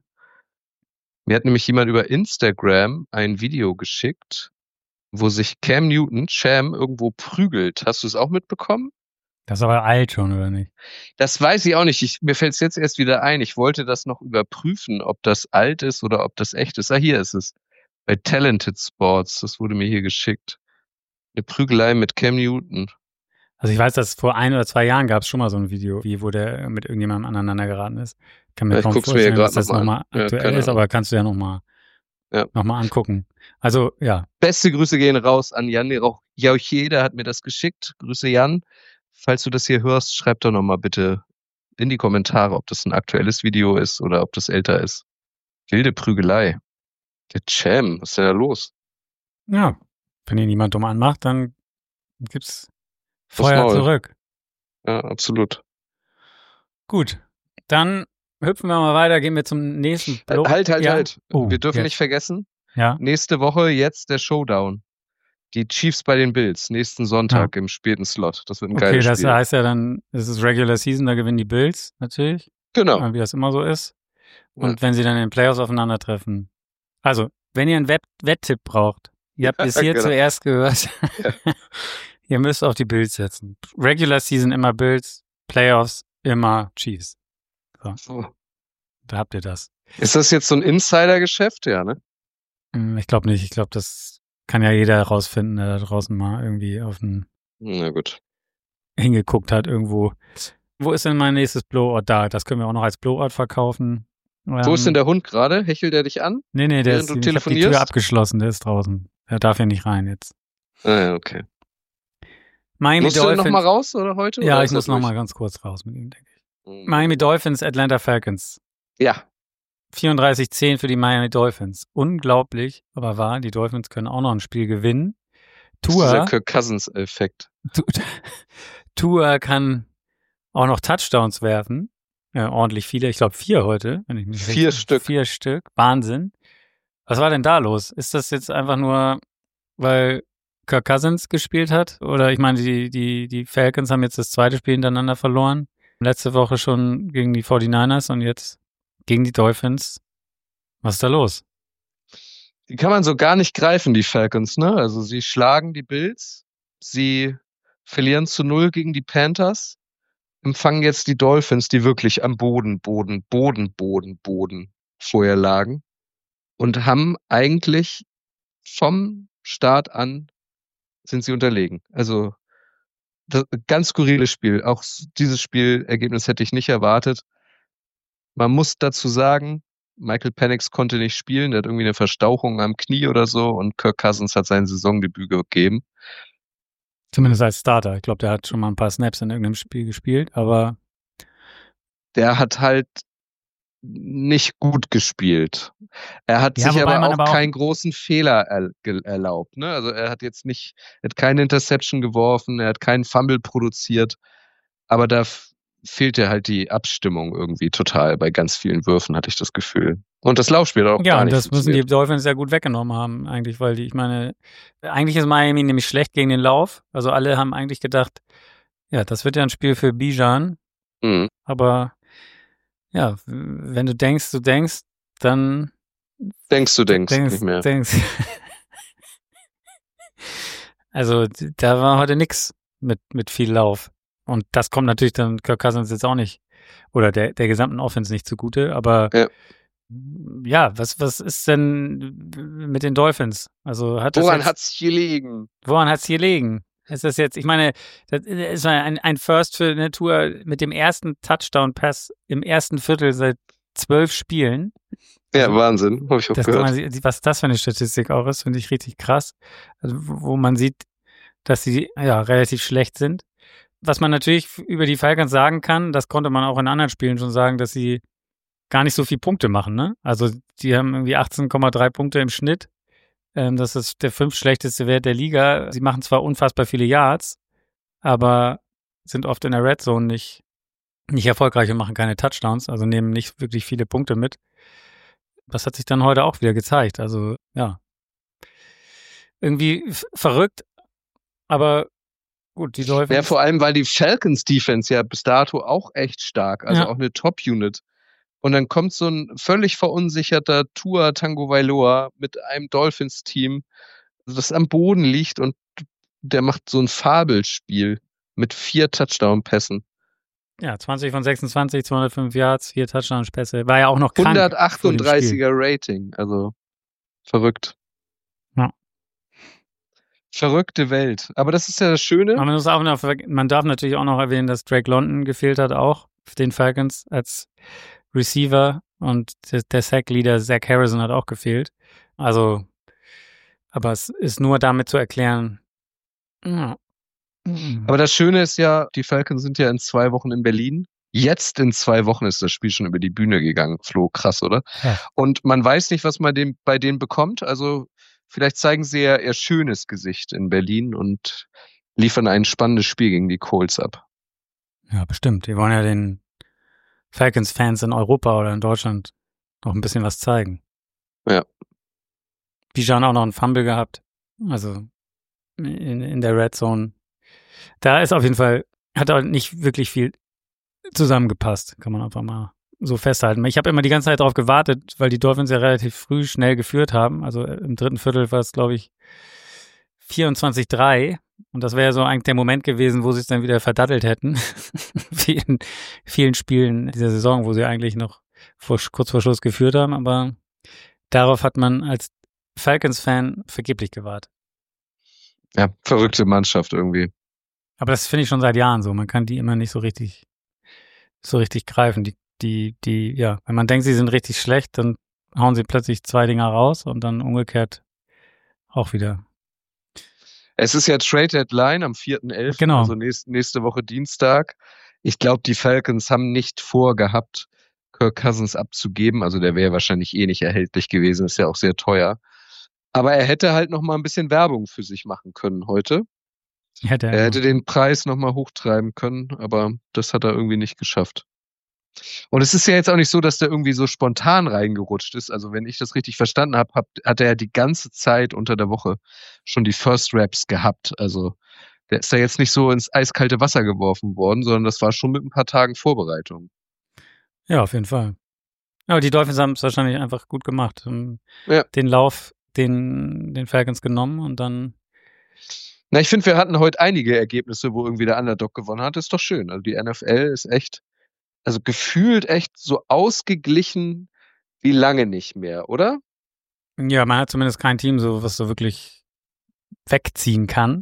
Mir hat nämlich jemand über Instagram ein Video geschickt, wo sich Cam Newton, Cham, irgendwo prügelt. Hast du es auch mitbekommen? Das ist aber alt schon, oder nicht? Das weiß ich auch nicht. Ich, mir fällt es jetzt erst wieder ein. Ich wollte das noch überprüfen, ob das alt ist oder ob das echt ist. Ah, hier ist es. Bei Talented Sports. Das wurde mir hier geschickt. Eine Prügelei mit Cam Newton. Also ich weiß, dass vor ein oder zwei Jahren gab es schon mal so ein Video, wie wo der mit irgendjemandem aneinander geraten ist. Ich kann mir Ja, kaum ich vorstellen, mir dass noch das nochmal ja, aktuell ist, aber kannst du ja nochmal ja. noch mal angucken. Also, ja. Beste Grüße gehen raus an Jan Jauche, der hat mir das geschickt. Grüße Jan. Falls du das hier hörst, schreib doch nochmal bitte in die Kommentare, ob das ein aktuelles Video ist oder ob das älter ist. Wilde Prügelei. Der Cham, was ist denn da los? Ja, wenn ihn niemand dumm anmacht, dann gibt's Feuer zurück. Ja, absolut. Gut, dann hüpfen wir mal weiter, gehen wir zum nächsten Block. Halt, halt, ja. halt. Oh, wir dürfen jetzt. nicht vergessen, ja. nächste Woche jetzt der Showdown. Die Chiefs bei den Bills, nächsten Sonntag ja. im späten Slot. Das wird ein okay, geiles Spiel. Okay, das heißt ja dann, es ist Regular Season, da gewinnen die Bills natürlich. Genau. Wie das immer so ist. Und ja. wenn sie dann in den Playoffs aufeinandertreffen. Also, wenn ihr einen Wett- Wetttipp braucht, ihr habt bis hier genau. zuerst gehört, ja. ihr müsst auf die Bills setzen. Regular Season immer Bills, Playoffs immer Chiefs. So. Oh. Da habt ihr das. Ist das jetzt so ein Insider-Geschäft? Ja, ne? Ich glaube nicht. Ich glaube, das kann ja jeder herausfinden, der da draußen mal irgendwie auf den Na gut. hingeguckt hat irgendwo. Wo ist denn mein nächstes Blowout da? Das können wir auch noch als Blowout verkaufen. Wo ähm, ist denn der Hund gerade? Hechelt der dich an? Nee, nee, der ist, ich hab die Tür abgeschlossen, der ist draußen. Der darf ja nicht rein jetzt. Ah ja, okay. Miami Musst Dolphins, du noch mal raus oder heute? Ja, oder ich muss noch mal ganz kurz raus mit ihm, denke ich. Mhm. Miami Dolphins, Atlanta Falcons. Ja. vierunddreißig zehn für die Miami Dolphins. Unglaublich, aber wahr, die Dolphins können auch noch ein Spiel gewinnen. Tua, das ist der Kirk Cousins-Effekt. Tua kann auch noch Touchdowns werfen. Ja, ordentlich viele. Ich glaube vier heute. Wenn ich mich vier richtig, Stück. Vier Stück. Wahnsinn. Was war denn da los? Ist das jetzt einfach nur, weil Kirk Cousins gespielt hat? Oder ich meine, die, die, die Falcons haben jetzt das zweite Spiel hintereinander verloren. Letzte Woche schon gegen die forty-niners und jetzt gegen die Dolphins. Was ist da los? Die kann man so gar nicht greifen, die Falcons, ne? Also sie schlagen die Bills, sie verlieren zu null gegen die Panthers, empfangen jetzt die Dolphins, die wirklich am Boden, Boden, Boden, Boden, Boden vorher lagen und haben eigentlich vom Start an sind sie unterlegen. Also das, ganz skurriles Spiel. Auch dieses Spielergebnis hätte ich nicht erwartet. Man muss dazu sagen, Michael Penix konnte nicht spielen, der hat irgendwie eine Verstauchung am Knie oder so und Kirk Cousins hat sein Saisondebüt gegeben. Zumindest als Starter. Ich glaube, der hat schon mal ein paar Snaps in irgendeinem Spiel gespielt, aber der hat halt nicht gut gespielt. Er hat Ja, sich wobei aber man auch aber auch- keinen großen Fehler er, ge- erlaubt. Ne? Also er hat jetzt nicht, er hat keine Interception geworfen, er hat keinen Fumble produziert, aber da f- fehlte halt die Abstimmung irgendwie total. Bei ganz vielen Würfen hatte ich das Gefühl. Und das Laufspiel hat auch Ja, gar und nicht das müssen die funktioniert. Dolphins ja gut weggenommen haben, eigentlich, weil die, ich meine, eigentlich ist Miami nämlich schlecht gegen den Lauf. Also alle haben eigentlich gedacht, ja, das wird ja ein Spiel für Bijan, Mhm. aber ja, wenn du denkst, du denkst, dann Denkst du, denkst, denkst, nicht mehr. denkst. Also da war heute nix mit, mit viel Lauf. Und das kommt natürlich dann Kirk Cousins jetzt auch nicht, oder der, der gesamten Offense nicht zugute, aber Ja. ja, was, was ist denn mit den Dolphins? Also hat das Woran jetzt, hat's gelegen? woran hat's hier liegen? Ist das jetzt, ich meine, das ist ein, ein First für eine Tour mit dem ersten Touchdown-Pass im ersten Viertel seit zwölf Spielen. Ja, Also, Wahnsinn, habe ich auch Das kann gehört. man, was das für eine Statistik auch ist, finde ich richtig krass. Also, wo man sieht, dass sie ja relativ schlecht sind. Was man natürlich über die Falcons sagen kann, das konnte man auch in anderen Spielen schon sagen, dass sie gar nicht so viel Punkte machen. Ne? Also die haben irgendwie achtzehn Komma drei Punkte im Schnitt. Ähm, das ist der fünftschlechteste Wert der Liga. Sie machen zwar unfassbar viele Yards, aber sind oft in der Red Zone nicht, nicht erfolgreich und machen keine Touchdowns, also nehmen nicht wirklich viele Punkte mit. Das hat sich dann heute auch wieder gezeigt. Also ja, irgendwie f- verrückt, aber gut, die Dolphins. Ja, vor allem, weil die Falcons Defense ja bis dato auch echt stark, also Ja. auch eine Top-Unit. Und dann kommt so ein völlig verunsicherter Tua Tagovailoa mit einem Dolphins-Team, das am Boden liegt und der macht so ein Fabelspiel mit vier Touchdown-Pässen. Ja, zwanzig von sechsundzwanzig, zweihundertfünf Yards, vier Touchdown-Pässe. War ja auch noch krank vor dem hundertachtunddreißiger Rating, also verrückt. Ja. Verrückte Welt. Aber das ist ja das Schöne. Aber man, muss auch noch, man darf natürlich auch noch erwähnen, dass Drake London gefehlt hat, auch für den Falcons als Receiver, und der, der Sack-Leader Zach Harrison hat auch gefehlt. Also, aber es ist nur damit zu erklären. Ja. Aber das Schöne ist ja, die Falcons sind ja in zwei Wochen in Berlin. Jetzt in zwei Wochen ist das Spiel schon über die Bühne gegangen. Flo, krass, oder? Ja. Und man weiß nicht, was man dem, bei denen bekommt. Also vielleicht zeigen sie ja ihr schönes Gesicht in Berlin und liefern ein spannendes Spiel gegen die Colts ab. Ja, bestimmt. Die wollen ja den Falcons-Fans in Europa oder in Deutschland noch ein bisschen was zeigen. Ja. Bijan auch noch einen Fumble gehabt. Also in, in der Red Zone. Da ist auf jeden Fall, hat auch nicht wirklich viel zusammengepasst, kann man einfach mal so festhalten. Ich habe immer die ganze Zeit darauf gewartet, weil die Dolphins ja relativ früh schnell geführt haben. Also im dritten Viertel war es, glaube ich, vierundzwanzig drei. Und das wäre ja so eigentlich der Moment gewesen, wo sie es dann wieder verdattelt hätten. Wie in vielen Spielen dieser Saison, wo sie eigentlich noch vor, kurz vor Schluss geführt haben. Aber darauf hat man als Falcons-Fan vergeblich gewartet. Ja, verrückte Mannschaft irgendwie. Aber das finde ich schon seit Jahren so. Man kann die immer nicht so richtig, so richtig greifen. Die, die, die, ja, wenn man denkt, sie sind richtig schlecht, dann hauen sie plötzlich zwei Dinger raus und dann umgekehrt auch wieder. Es ist ja Trade Deadline am vierten elften Genau. Also nächste, nächste Woche Dienstag. Ich glaube, die Falcons haben nicht vorgehabt, Kirk Cousins abzugeben. Also der wäre wahrscheinlich eh nicht erhältlich gewesen. Ist ja auch sehr teuer. Aber er hätte halt noch mal ein bisschen Werbung für sich machen können heute. Hätte er Er hätte den Preis noch mal hochtreiben können, aber das hat er irgendwie nicht geschafft. Und es ist ja jetzt auch nicht so, dass der irgendwie so spontan reingerutscht ist. Also wenn ich das richtig verstanden habe, hat, hat er ja die ganze Zeit unter der Woche schon die First Raps gehabt. Also der ist ja jetzt nicht so ins eiskalte Wasser geworfen worden, sondern das war schon mit ein paar Tagen Vorbereitung. Ja, auf jeden Fall. Aber die Dolphins haben es wahrscheinlich einfach gut gemacht. Ja. Den Lauf, den, den Falcons genommen und dann. Na, ich finde, wir hatten heute einige Ergebnisse, wo irgendwie der Underdog gewonnen hat. Das ist doch schön. Also die N F L ist echt, also gefühlt echt so ausgeglichen wie lange nicht mehr, oder? Ja, man hat zumindest kein Team, so was so wirklich wegziehen kann.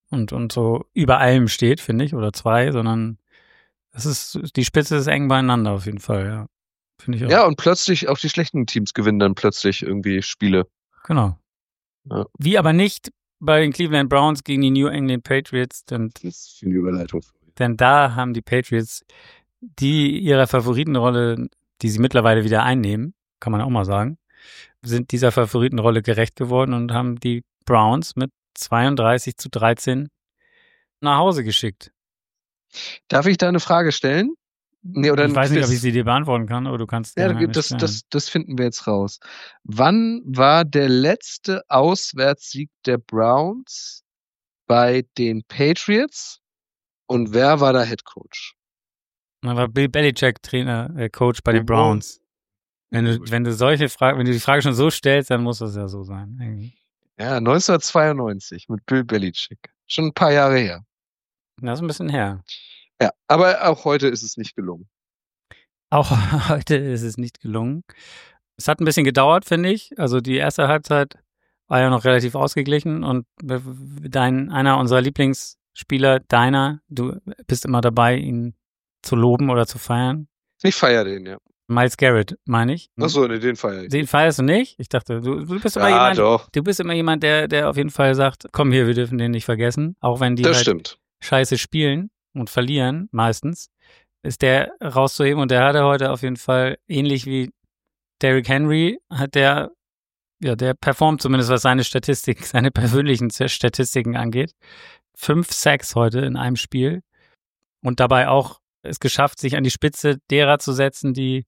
und, und so über allem steht, finde ich, oder zwei, sondern es ist, die Spitze ist eng beieinander auf jeden Fall, ja. Finde ich auch. Ja, und plötzlich auch die schlechten Teams gewinnen dann plötzlich irgendwie Spiele. Genau. Ja. Wie aber nicht bei den Cleveland Browns gegen die New England Patriots, denn, Das ist viel Überleitung. denn da haben die Patriots die ihrer Favoritenrolle, die sie mittlerweile wieder einnehmen, kann man auch mal sagen, sind dieser Favoritenrolle gerecht geworden und haben die Browns mit zweiunddreißig zu dreizehn nach Hause geschickt. Darf ich da eine Frage stellen? Nee, oder Ich weiß nicht, ob Quiz? ich sie dir beantworten kann, aber du kannst Ja, gerne das, stellen. das, das finden wir jetzt raus. Wann war der letzte Auswärtssieg der Browns bei den Patriots und wer war da Head Coach? Da war Bill Belichick Trainer, äh, Coach bei den Oh. Browns. Wenn du, wenn du solche Fragen, wenn du die Frage schon so stellst, dann muss das ja so sein. Irgendwie. Ja, neunzehnhundertzweiundneunzig mit Bill Belichick. Schon ein paar Jahre her. Das ist ein bisschen her. Ja, aber auch heute ist es nicht gelungen. Auch heute ist es nicht gelungen. Es hat ein bisschen gedauert, finde ich. Also die erste Halbzeit war ja noch relativ ausgeglichen und dein, einer unserer Lieblingsspieler, deiner, du bist immer dabei, ihn zu loben oder zu feiern. Ich feiere den, ja. Miles Garrett, meine ich. Achso, nee, den feiere ich. Den feierst du nicht? Ich dachte, du, du bist immer Ja, jemand, doch. du bist immer jemand, der, der auf jeden Fall sagt, komm hier, wir dürfen den nicht vergessen. Auch wenn die Das halt stimmt. scheiße spielen und verlieren, meistens, ist der rauszuheben und der hatte heute auf jeden Fall, ähnlich wie Derrick Henry, hat der, ja, der performt zumindest, was seine Statistik, seine persönlichen Statistiken angeht. Fünf Sacks heute in einem Spiel und dabei auch es geschafft, sich an die Spitze derer zu setzen, die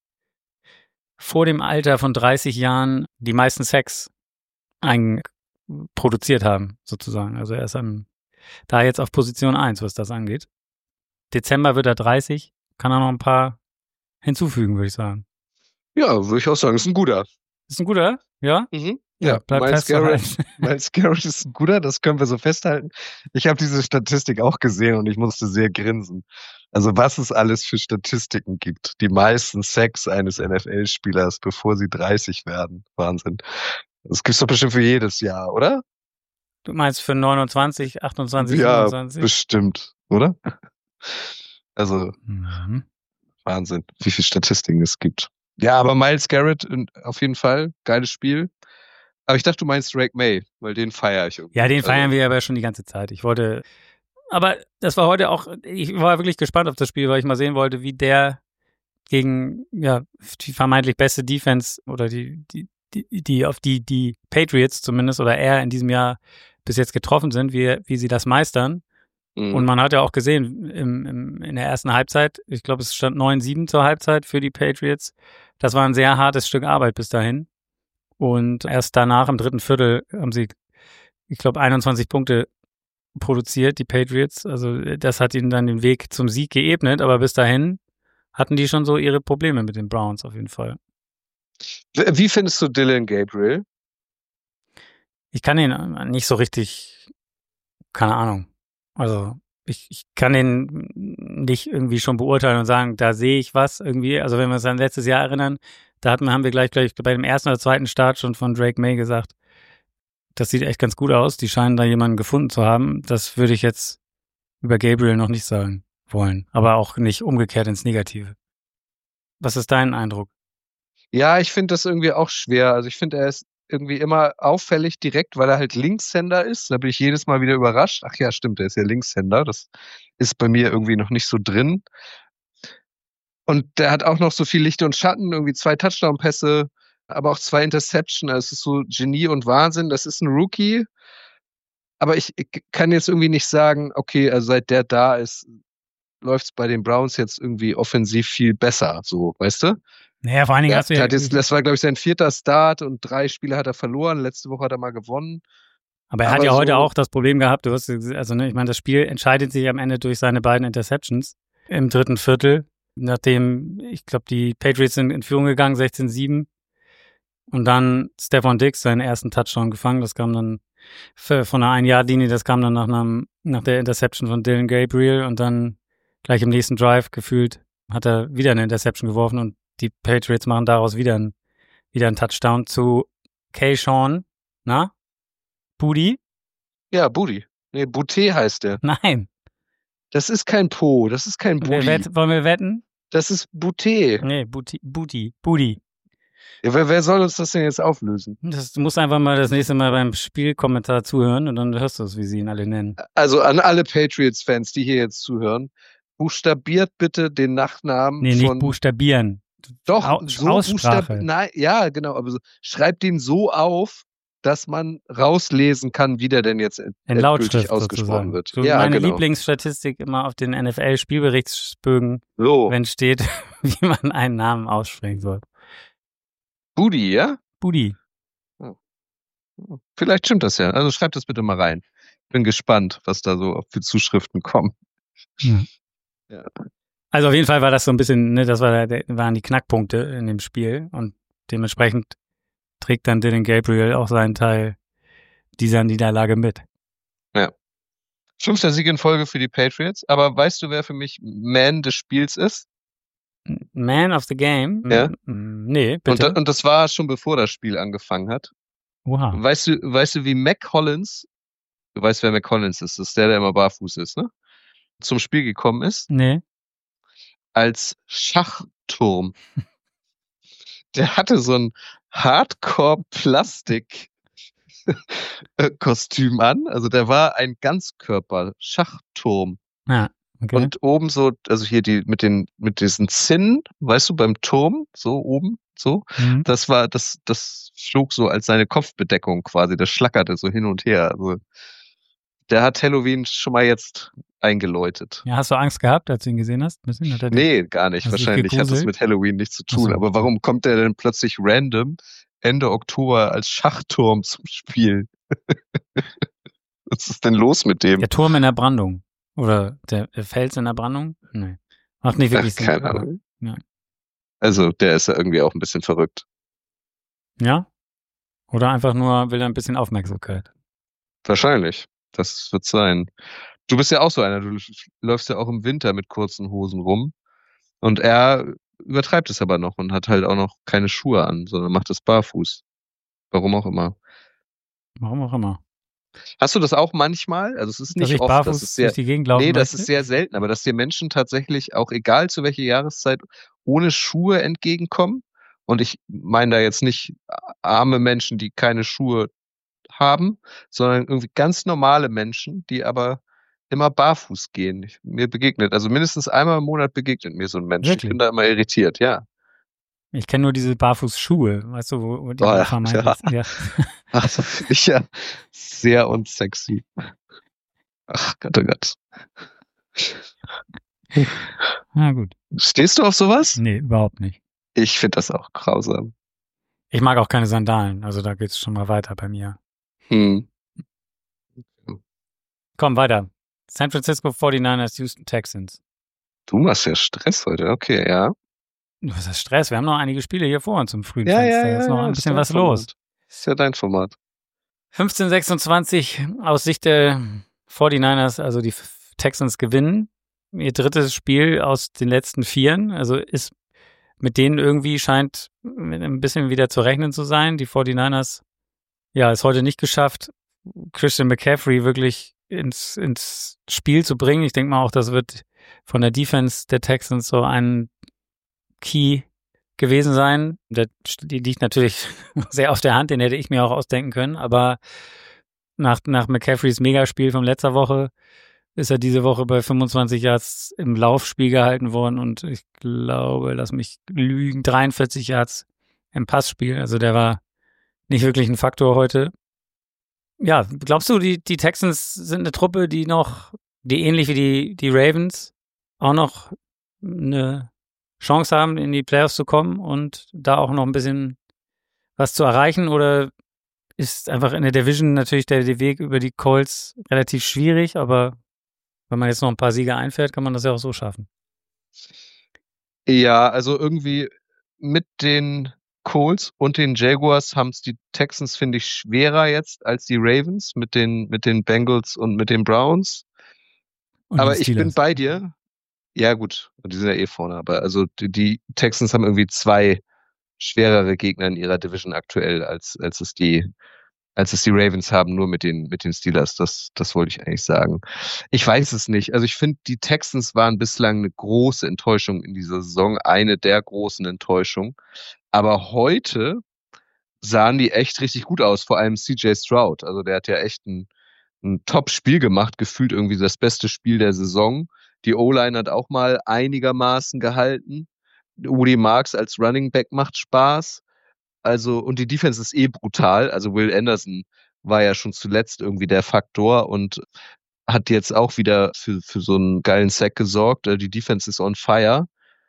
vor dem Alter von dreißig Jahren die meisten Sacks ein, produziert haben, sozusagen. Also er ist am, da jetzt auf Position eins, was das angeht. Dezember wird er dreißig, kann er noch ein paar hinzufügen, würde ich sagen. Ja, würde ich auch sagen, ist ein guter. Ist ein guter, ja? Mhm. Ja, Ja, bleibt Miles Garrett, festzuhalten. Miles Garrett ist ein guter, das können wir so festhalten. Ich habe diese Statistik auch gesehen und ich musste sehr grinsen. Also was es alles für Statistiken gibt. Die meisten Sacks eines N F L-Spielers, bevor sie dreißig werden. Wahnsinn. Das gibt's doch bestimmt für jedes Jahr, oder? Du meinst für neunundzwanzig, achtundzwanzig, Ja, siebenundzwanzig? bestimmt, oder? Also Mhm. Wahnsinn, wie viele Statistiken es gibt. Ja, aber Miles Garrett auf jeden Fall, geiles Spiel. Aber ich dachte, du meinst Drake May, weil den feiere ich irgendwie. Ja, den feiern also, wir aber schon die ganze Zeit. Ich wollte, aber das war heute auch, ich war wirklich gespannt auf das Spiel, weil ich mal sehen wollte, wie der gegen, ja, die vermeintlich beste Defense oder die, die, die, die auf die, die Patriots zumindest oder er in diesem Jahr bis jetzt getroffen sind, wie, wie sie das meistern. mh. Und man hat ja auch gesehen, im, im, in der ersten Halbzeit, ich glaube, es stand neun sieben zur Halbzeit für die Patriots. Das war ein sehr hartes Stück Arbeit bis dahin. Und erst danach, im dritten Viertel, haben sie, ich glaube, einundzwanzig Punkte produziert, die Patriots. Also das hat ihnen dann den Weg zum Sieg geebnet. Aber bis dahin hatten die schon so ihre Probleme mit den Browns auf jeden Fall. Wie findest du Dylan Gabriel? Ich kann ihn nicht so richtig, keine Ahnung. Also ich, ich kann ihn nicht irgendwie schon beurteilen und sagen, da sehe ich was irgendwie. Also wenn wir uns an letztes Jahr erinnern, da hatten, haben wir gleich, gleich bei dem ersten oder zweiten Start schon von Drake May gesagt, das sieht echt ganz gut aus. Die scheinen da jemanden gefunden zu haben. Das würde ich jetzt über Gabriel noch nicht sagen wollen. Aber auch nicht umgekehrt ins Negative. Was ist dein Eindruck? Ja, ich finde das irgendwie auch schwer. Also ich finde, er ist irgendwie immer auffällig direkt, weil er halt Linkshänder ist. Da bin ich jedes Mal wieder überrascht. Ach ja, stimmt, er ist ja Linkshänder. Das ist bei mir irgendwie noch nicht so drin. Und der hat auch noch so viel Licht und Schatten, irgendwie zwei Touchdown-Pässe, aber auch zwei Interception. Also es ist so Genie und Wahnsinn. Das ist ein Rookie. Aber ich, ich kann jetzt irgendwie nicht sagen, okay, also seit der da ist, läuft es bei den Browns jetzt irgendwie offensiv viel besser, so, weißt du? Naja, vor allen Dingen Der, hast du der ja... hat jetzt, das war, glaube ich, sein vierter Start und drei Spiele hat er verloren. Letzte Woche hat er mal gewonnen. Aber er hat aber ja heute so- auch das Problem gehabt, du hast, also ne, ich meine, das Spiel entscheidet sich am Ende durch seine beiden Interceptions im dritten Viertel, nachdem, ich glaube, die Patriots sind in Führung gegangen, sechzehn sieben. Und dann Stephon Diggs seinen ersten Touchdown gefangen. Das kam dann für, von einer Ein-Yard-Linie, das kam dann nach, einem, nach der Interception von Dylan Gabriel und dann gleich im nächsten Drive gefühlt hat er wieder eine Interception geworfen und die Patriots machen daraus wieder einen, wieder einen Touchdown zu Kayshawn, na? Booty? Ja, Booty. Nee, Boutte heißt der. Nein. Das ist kein Po, das ist kein Wir Booty. wett, wollen wir wetten? Das ist Boutte. Nee, Booty, Booty, Booty. Ja, wer, wer soll uns das denn jetzt auflösen? Das, du musst einfach mal das nächste Mal beim Spielkommentar zuhören und dann hörst du es, wie sie ihn alle nennen. Also an alle Patriots-Fans, die hier jetzt zuhören, buchstabiert bitte den Nachnamen Nee, nicht von... buchstabieren. Doch, Au- so Aussprache. buchstab- Nein, ja, genau, aber so, schreibt den so auf, dass man rauslesen kann, wie der denn jetzt end- In endgültig Lautschrift ausgesprochen sozusagen. wird. So ja, meine genau. Lieblingsstatistik immer auf den N F L-Spielberichtsbögen, So, wenn steht, wie man einen Namen aussprechen soll. Budi, ja? Budi. Vielleicht stimmt das ja. Also schreibt das bitte mal rein. Bin gespannt, was da so für Zuschriften kommen. Ja. Ja. Also auf jeden Fall war das so ein bisschen, ne, das war, der, waren die Knackpunkte in dem Spiel und dementsprechend trägt dann Dylan Gabriel auch seinen Teil dieser Niederlage mit. Fünfter Sieg in Folge für die Patriots. Aber weißt du, wer für mich Man des Spiels ist? Man of the Game? Ja. M- Nee, Und, bitte. da, und das war schon bevor das Spiel angefangen hat. Oha. Weißt du, weißt du, wie Mac Hollins, du weißt, wer Mac Hollins ist, das ist der, der immer barfuß ist, ne? Zum Spiel gekommen ist, Nee. als Schachturm. Der hatte so ein Hardcore-Plastik-Kostüm an. Also der war ein Ganzkörper-Schachturm. Ja, okay. Und oben so, also hier die mit den mit diesen Zinnen, weißt du, beim Turm, so oben, so, Mhm. das war, das, das flog so als seine Kopfbedeckung quasi, das schlackerte so hin und her. Also der hat Halloween schon mal jetzt eingeläutet. Ja, hast du Angst gehabt, als du ihn gesehen hast? Ein bisschen? Hat er dich- Nee, gar nicht. Hast du dich Wahrscheinlich hat das gegruselt? mit Halloween nichts zu Ach tun. so. Aber warum kommt der denn plötzlich random Ende Oktober als Schachturm zum Spiel? Was ist denn los mit dem? Der Turm in der Brandung. Oder der, der Fels in der Brandung? Nee. Macht nicht wirklich Ach, Sinn. keine aber- Ahnung. Ja. Also der ist ja irgendwie auch ein bisschen verrückt. Ja? Oder einfach nur will er ein bisschen Aufmerksamkeit. Wahrscheinlich. Das wird sein. Du bist ja auch so einer. Du läufst ja auch im Winter mit kurzen Hosen rum. Und er übertreibt es aber noch und hat halt auch noch keine Schuhe an, sondern macht es barfuß. Warum auch immer. Warum auch immer. Hast du das auch manchmal? Also es ist Dass nicht ich oft, barfuß das ist sehr, durch die Gegend laufen nee, das möchte? ist sehr selten, aber dass dir Menschen tatsächlich auch egal zu welcher Jahreszeit ohne Schuhe entgegenkommen. Und ich meine da jetzt nicht arme Menschen, die keine Schuhe haben, sondern irgendwie ganz normale Menschen, die aber immer barfuß gehen. Ich, mir begegnet, also mindestens einmal im Monat begegnet mir so ein Mensch. Wirklich? Ich bin da immer irritiert, ja. Ich kenne nur diese Barfußschuhe, weißt du, wo, wo die Oh, ja, vermeintlich ja. ja. Also ich ja sehr unsexy. Ach Gott, oh Gott. Na gut. Stehst du auf sowas? Nee, überhaupt nicht. Ich finde das auch grausam. Ich mag auch keine Sandalen, also da geht's schon mal weiter bei mir. Hm. Komm, weiter. San Francisco forty-niners, Houston Texans. Du machst ja Stress heute, okay, ja. Was ist Stress? Wir haben noch einige Spiele hier vor uns im frühen Ja, Fenster. ja, Da ja. ist noch ja, ein ist bisschen dein was Format. los. Ist ja dein Format. fünfzehn sechsundzwanzig aus Sicht der forty-niners, also die Texans gewinnen. Ihr drittes Spiel aus den letzten vieren. Also ist mit denen irgendwie scheint ein bisschen wieder zu rechnen zu sein. Die forty-niners, ja, ist heute nicht geschafft, Christian McCaffrey wirklich ins, ins Spiel zu bringen. Ich denke mal auch, das wird von der Defense der Texans so ein Key gewesen sein. Der, die liegt natürlich sehr auf der Hand, den hätte ich mir auch ausdenken können, aber nach, nach McCaffreys Megaspiel von letzter Woche ist er diese Woche bei fünfundzwanzig Yards im Laufspiel gehalten worden und ich glaube, lass mich lügen, dreiundvierzig Yards im Passspiel. Also der war nicht wirklich ein Faktor heute. Ja, glaubst du, die, die Texans sind eine Truppe, die noch, die ähnlich wie die, die Ravens auch noch eine Chance haben, in die Playoffs zu kommen und da auch noch ein bisschen was zu erreichen? Oder ist einfach in der Division natürlich der, der Weg über die Colts relativ schwierig, aber wenn man jetzt noch ein paar Siege einfährt, kann man das ja auch so schaffen. Ja, also irgendwie mit den Colts und den Jaguars haben es die Texans, finde ich, schwerer jetzt als die Ravens mit den, mit den Bengals und mit den Browns. Und Aber die ich bin Steelers. bei dir. Ja, gut, die sind ja eh vorne, aber also die, die Texans haben irgendwie zwei schwerere Gegner in ihrer Division aktuell, als, als es die als es die Ravens haben, nur mit den, mit den Steelers. Das, das wollte ich eigentlich sagen. Ich weiß es nicht. Also ich finde, die Texans waren bislang eine große Enttäuschung in dieser Saison, eine der großen Enttäuschungen. Aber heute sahen die echt richtig gut aus, vor allem C J Stroud. Also der hat ja echt ein, ein Top-Spiel gemacht, gefühlt irgendwie das beste Spiel der Saison. Die O-Line hat auch mal einigermaßen gehalten. Woody Marks als Running Back macht Spaß. Also, und die Defense ist eh brutal. Also Will Anderson war ja schon zuletzt irgendwie der Faktor und hat jetzt auch wieder für, für so einen geilen Sack gesorgt. Die Defense ist on fire.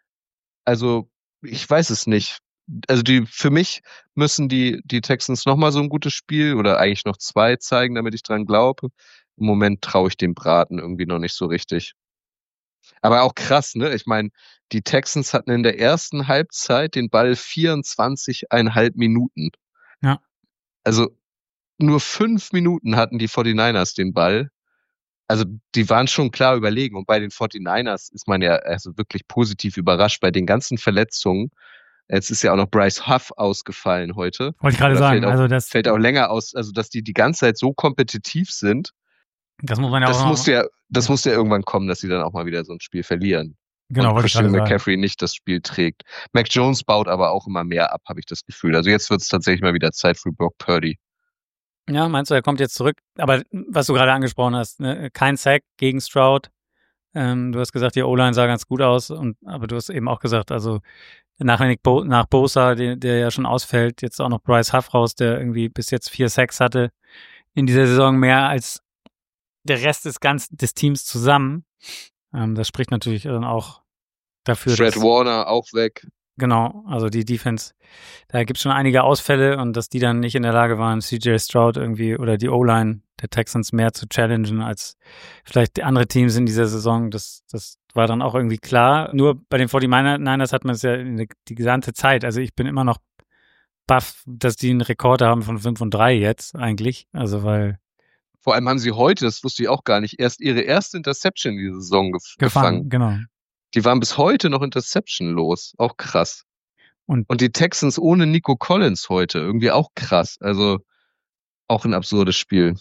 Also, ich weiß es nicht. Also die, für mich müssen die, die Texans nochmal so ein gutes Spiel oder eigentlich noch zwei zeigen, damit ich dran glaube. Im Moment traue ich dem Braten irgendwie noch nicht so richtig. Aber auch krass, ne? Ich meine, die Texans hatten in der ersten Halbzeit den Ball vierundzwanzig Komma fünf Minuten. Ja. Also nur fünf Minuten hatten die forty-niners den Ball. Also die waren schon klar überlegen. Und bei den forty-niners ist man ja also wirklich positiv überrascht bei den ganzen Verletzungen. Jetzt ist ja auch noch Bryce Huff ausgefallen heute. Wollte ich gerade sagen. Fällt auch, also das fällt auch länger aus, also dass die die ganze Zeit so kompetitiv sind. Das muss man ja das auch muss ja, das ja. muss ja irgendwann kommen, dass sie dann auch mal wieder so ein Spiel verlieren. Genau, und wollte ich gerade Christian sagen. McCaffrey nicht das Spiel trägt. Mac Jones baut aber auch immer mehr ab, habe ich das Gefühl. Also jetzt wird es tatsächlich mal wieder Zeit für Brock Purdy. Ja, meinst du, er kommt jetzt zurück? Aber was du gerade angesprochen hast, ne? Kein Sack gegen Stroud. Ähm, du hast gesagt, die O-Line sah ganz gut aus, und aber du hast eben auch gesagt, also nach, Bo- nach Bosa, der, der ja schon ausfällt, jetzt auch noch Bryce Huff raus, der irgendwie bis jetzt vier Sacks hatte in dieser Saison, mehr als der Rest des ganzen des Teams zusammen. Ähm, das spricht natürlich dann auch dafür, Fred dass, Warner auch weg. Genau, also die Defense, da gibt es schon einige Ausfälle, und dass die dann nicht in der Lage waren, C J Stroud irgendwie oder die O-Line der Texans mehr zu challengen als vielleicht die andere Teams in dieser Saison, das, das war dann auch irgendwie klar. Nur bei den forty-niners hat man es ja die, die gesamte Zeit, also ich bin immer noch baff, dass die einen Rekord haben von fünf und drei jetzt eigentlich, also weil Vor allem haben sie heute, das wusste ich auch gar nicht, erst ihre erste Interception in dieser Saison gef- gefangen, gefangen. genau. Die waren bis heute noch interceptionlos. Auch krass. Und, Und die Texans ohne Nico Collins heute. Irgendwie auch krass. Also auch ein absurdes Spiel.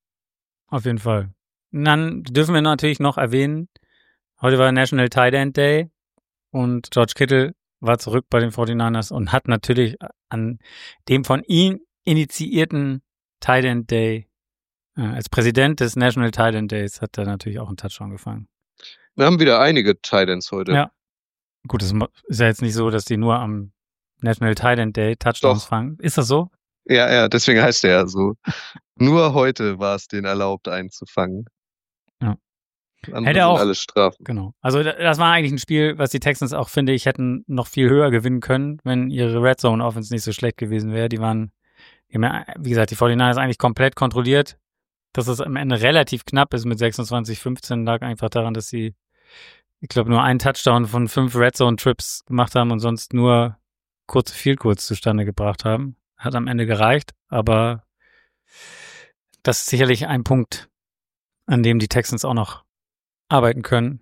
Auf jeden Fall. Und dann dürfen wir natürlich noch erwähnen, heute war National Tight End Day und George Kittle war zurück bei den forty-niners und hat natürlich an dem von ihm initiierten Tight End Day, äh, als Präsident des National Tight End Days, hat er natürlich auch einen Touchdown gefangen. Wir haben wieder einige Tight Ends heute. Ja. Gut, es ist ja jetzt nicht so, dass die nur am National Tight End Day Touchdowns Doch. fangen. Ist das so? Ja, ja, deswegen heißt er ja so. Nur heute war es denen erlaubt, einzufangen. Ja. Andere Hätte sind auch- alle Strafen. Genau. Also da- das war eigentlich ein Spiel, was die Texans auch, finde ich, hätten noch viel höher gewinnen können, wenn ihre Red Zone Offense nicht so schlecht gewesen wäre. Die waren, die haben ja, wie gesagt, die forty-niners eigentlich komplett kontrolliert. Dass es am Ende relativ knapp ist mit sechsundzwanzig fünfzehn, lag einfach daran, dass sie, ich glaube, nur einen Touchdown von fünf Red Zone Trips gemacht haben und sonst nur kurze Field Goals zustande gebracht haben. Hat am Ende gereicht, aber das ist sicherlich ein Punkt, an dem die Texans auch noch arbeiten können,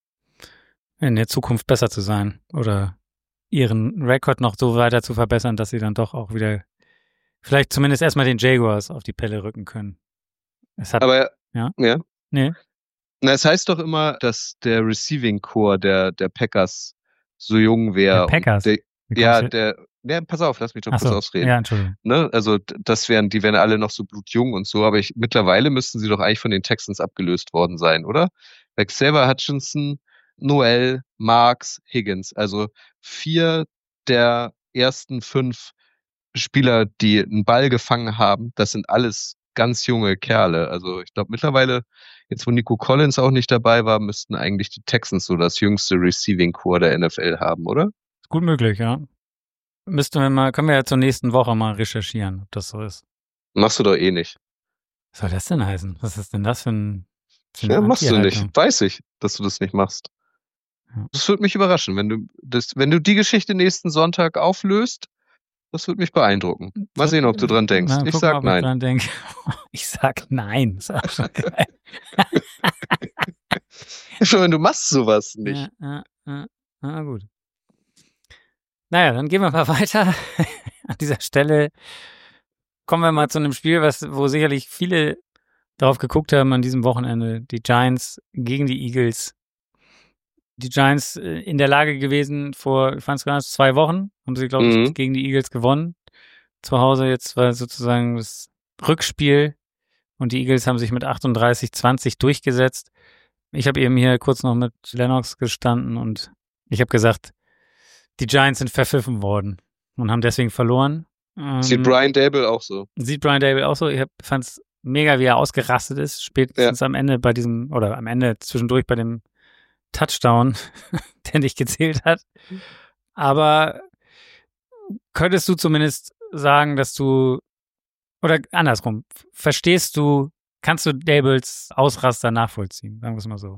in der Zukunft besser zu sein oder ihren Rekord noch so weiter zu verbessern, dass sie dann doch auch wieder vielleicht zumindest erstmal den Jaguars auf die Pelle rücken können. Es hat, Aber Ja? ja. nee, Na, es heißt doch immer, dass der Receiving Core der, der Packers so jung wäre. Der Packers? Der, Wie ja, kommst du- der, ja, pass auf, lass mich doch Ach kurz so, ausreden. ja, Entschuldigung. Ne? Also d- das wären, die wären alle noch so blutjung und so, aber ich, mittlerweile müssten sie doch eigentlich von den Texans abgelöst worden sein, oder? Like Xavier Hutchinson, Noel, Marks, Higgins, also vier der ersten fünf Spieler, die einen Ball gefangen haben, das sind alles ganz junge Kerle. Also ich glaube mittlerweile, jetzt wo Nico Collins auch nicht dabei war, müssten eigentlich die Texans so das jüngste Receiving Core der N F L haben, oder? Ist gut möglich, ja. Müssten wir mal, können wir ja zur nächsten Woche mal recherchieren, ob das so ist. Machst du doch eh nicht. Was soll das denn heißen? Was ist denn das für ein für eine Ja, machst du Anti-Haltung? nicht. Weiß ich, dass du das nicht machst. Ja. Das würde mich überraschen, wenn du das, wenn du die Geschichte nächsten Sonntag auflöst. Das würde mich beeindrucken. Mal sehen, ob du dran denkst. Na, Ich gucken, sag ob nein. Ich, dran denk. Ich sag nein. Ist auch schon geil. Schon, du machst sowas nicht. Ja, ja, ja. Na gut. Naja, dann gehen wir mal weiter. An dieser Stelle kommen wir mal zu einem Spiel, was, wo sicherlich viele drauf geguckt haben an diesem Wochenende. Die Giants gegen die Eagles. Die Giants in der Lage gewesen, vor, ich fand es gar nicht, zwei Wochen, haben sie, glaube ich, Mhm. gegen die Eagles gewonnen. Zu Hause jetzt war sozusagen das Rückspiel und die Eagles haben sich mit achtunddreißig zwanzig durchgesetzt. Ich habe eben hier kurz noch mit Lennox gestanden und ich habe gesagt, die Giants sind verpfiffen worden und haben deswegen verloren. Sieht Ähm, Brian Dable auch so. Sieht Brian Dable auch so. Ich fand es mega, wie er ausgerastet ist. Spätestens am Ende bei diesem, oder am Ende zwischendurch bei dem Touchdown, der nicht gezählt hat. Aber könntest du zumindest sagen, dass du, oder andersrum, verstehst du, kannst du Dables Ausraster nachvollziehen? Sagen wir es mal so.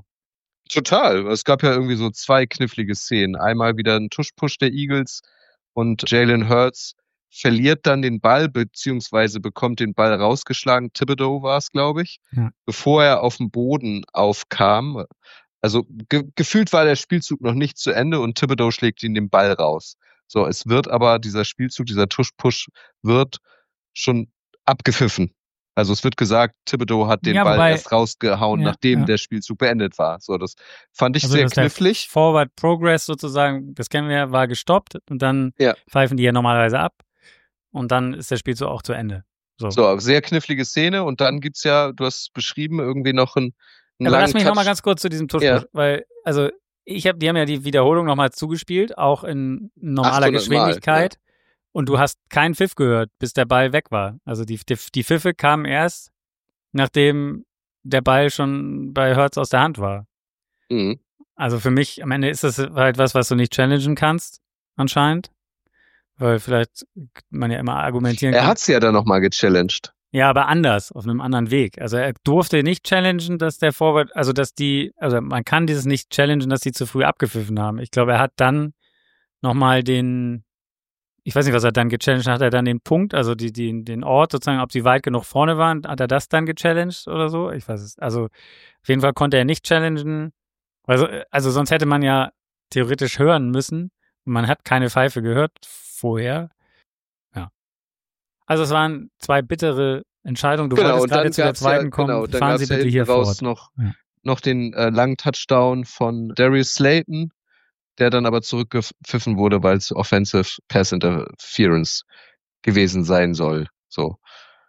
Total. Es gab ja irgendwie so zwei knifflige Szenen. Einmal wieder ein Tuschpush der Eagles und Jalen Hurts verliert dann den Ball, beziehungsweise bekommt den Ball rausgeschlagen. Thibodeau war es, glaube ich, Ja. bevor er auf dem Boden aufkam. Also ge- gefühlt war der Spielzug noch nicht zu Ende und Thibodeau schlägt ihn den Ball raus. So, es wird aber, dieser Spielzug, dieser Tuschpush wird schon abgepfiffen. Also es wird gesagt, Thibodeau hat den Ja, Ball wobei- erst rausgehauen, Ja, nachdem ja. der Spielzug beendet war. So, das fand ich Also sehr dass der knifflig. Forward Progress sozusagen, das kennen wir, war gestoppt und dann Ja. pfeifen die ja normalerweise ab und dann ist der Spielzug auch zu Ende. So. So, sehr knifflige Szene und dann gibt's ja, du hast beschrieben, irgendwie noch einen, einen Aber langen lass mich Touch. nochmal ganz kurz zu diesem Tuschpush, Ja. weil, also ich habe, die haben ja die Wiederholung nochmal zugespielt, auch in normaler achthundert Mal, Geschwindigkeit. Und du hast keinen Pfiff gehört, bis der Ball weg war. Also die, die, die Pfiffe kamen erst, nachdem der Ball schon bei Hurts aus der Hand war. Mhm. Also für mich, am Ende ist das halt was, was du nicht challengen kannst, anscheinend. Weil vielleicht man ja immer argumentieren Er kann. hat's ja dann nochmal gechallenged. Ja, aber anders, auf einem anderen Weg. Also er durfte nicht challengen, dass der Forward, also dass die, also man kann dieses nicht challengen, dass die zu früh abgepfiffen haben. Ich glaube, er hat dann nochmal den, ich weiß nicht, was er dann gechallenged hat, hat er dann den Punkt, also die, die, den Ort sozusagen, ob sie weit genug vorne waren, hat er das dann gechallenged oder so? Ich weiß es. Also auf jeden Fall konnte er nicht challengen. Also, also sonst hätte man ja theoretisch hören müssen. Man hat keine Pfeife gehört vorher. Ja. Also es waren zwei bittere Entscheidungen. Du Genau, wolltest und gerade dann zu der gab's ja, zweiten kommen. genau, dann Fahren gab's Sie ja bitte hinten hier raus fort. noch, Ja. noch den äh, langen Touchdown von Darius Slayton, der dann aber zurückgepfiffen wurde, weil es Offensive Pass Interference gewesen sein soll. So.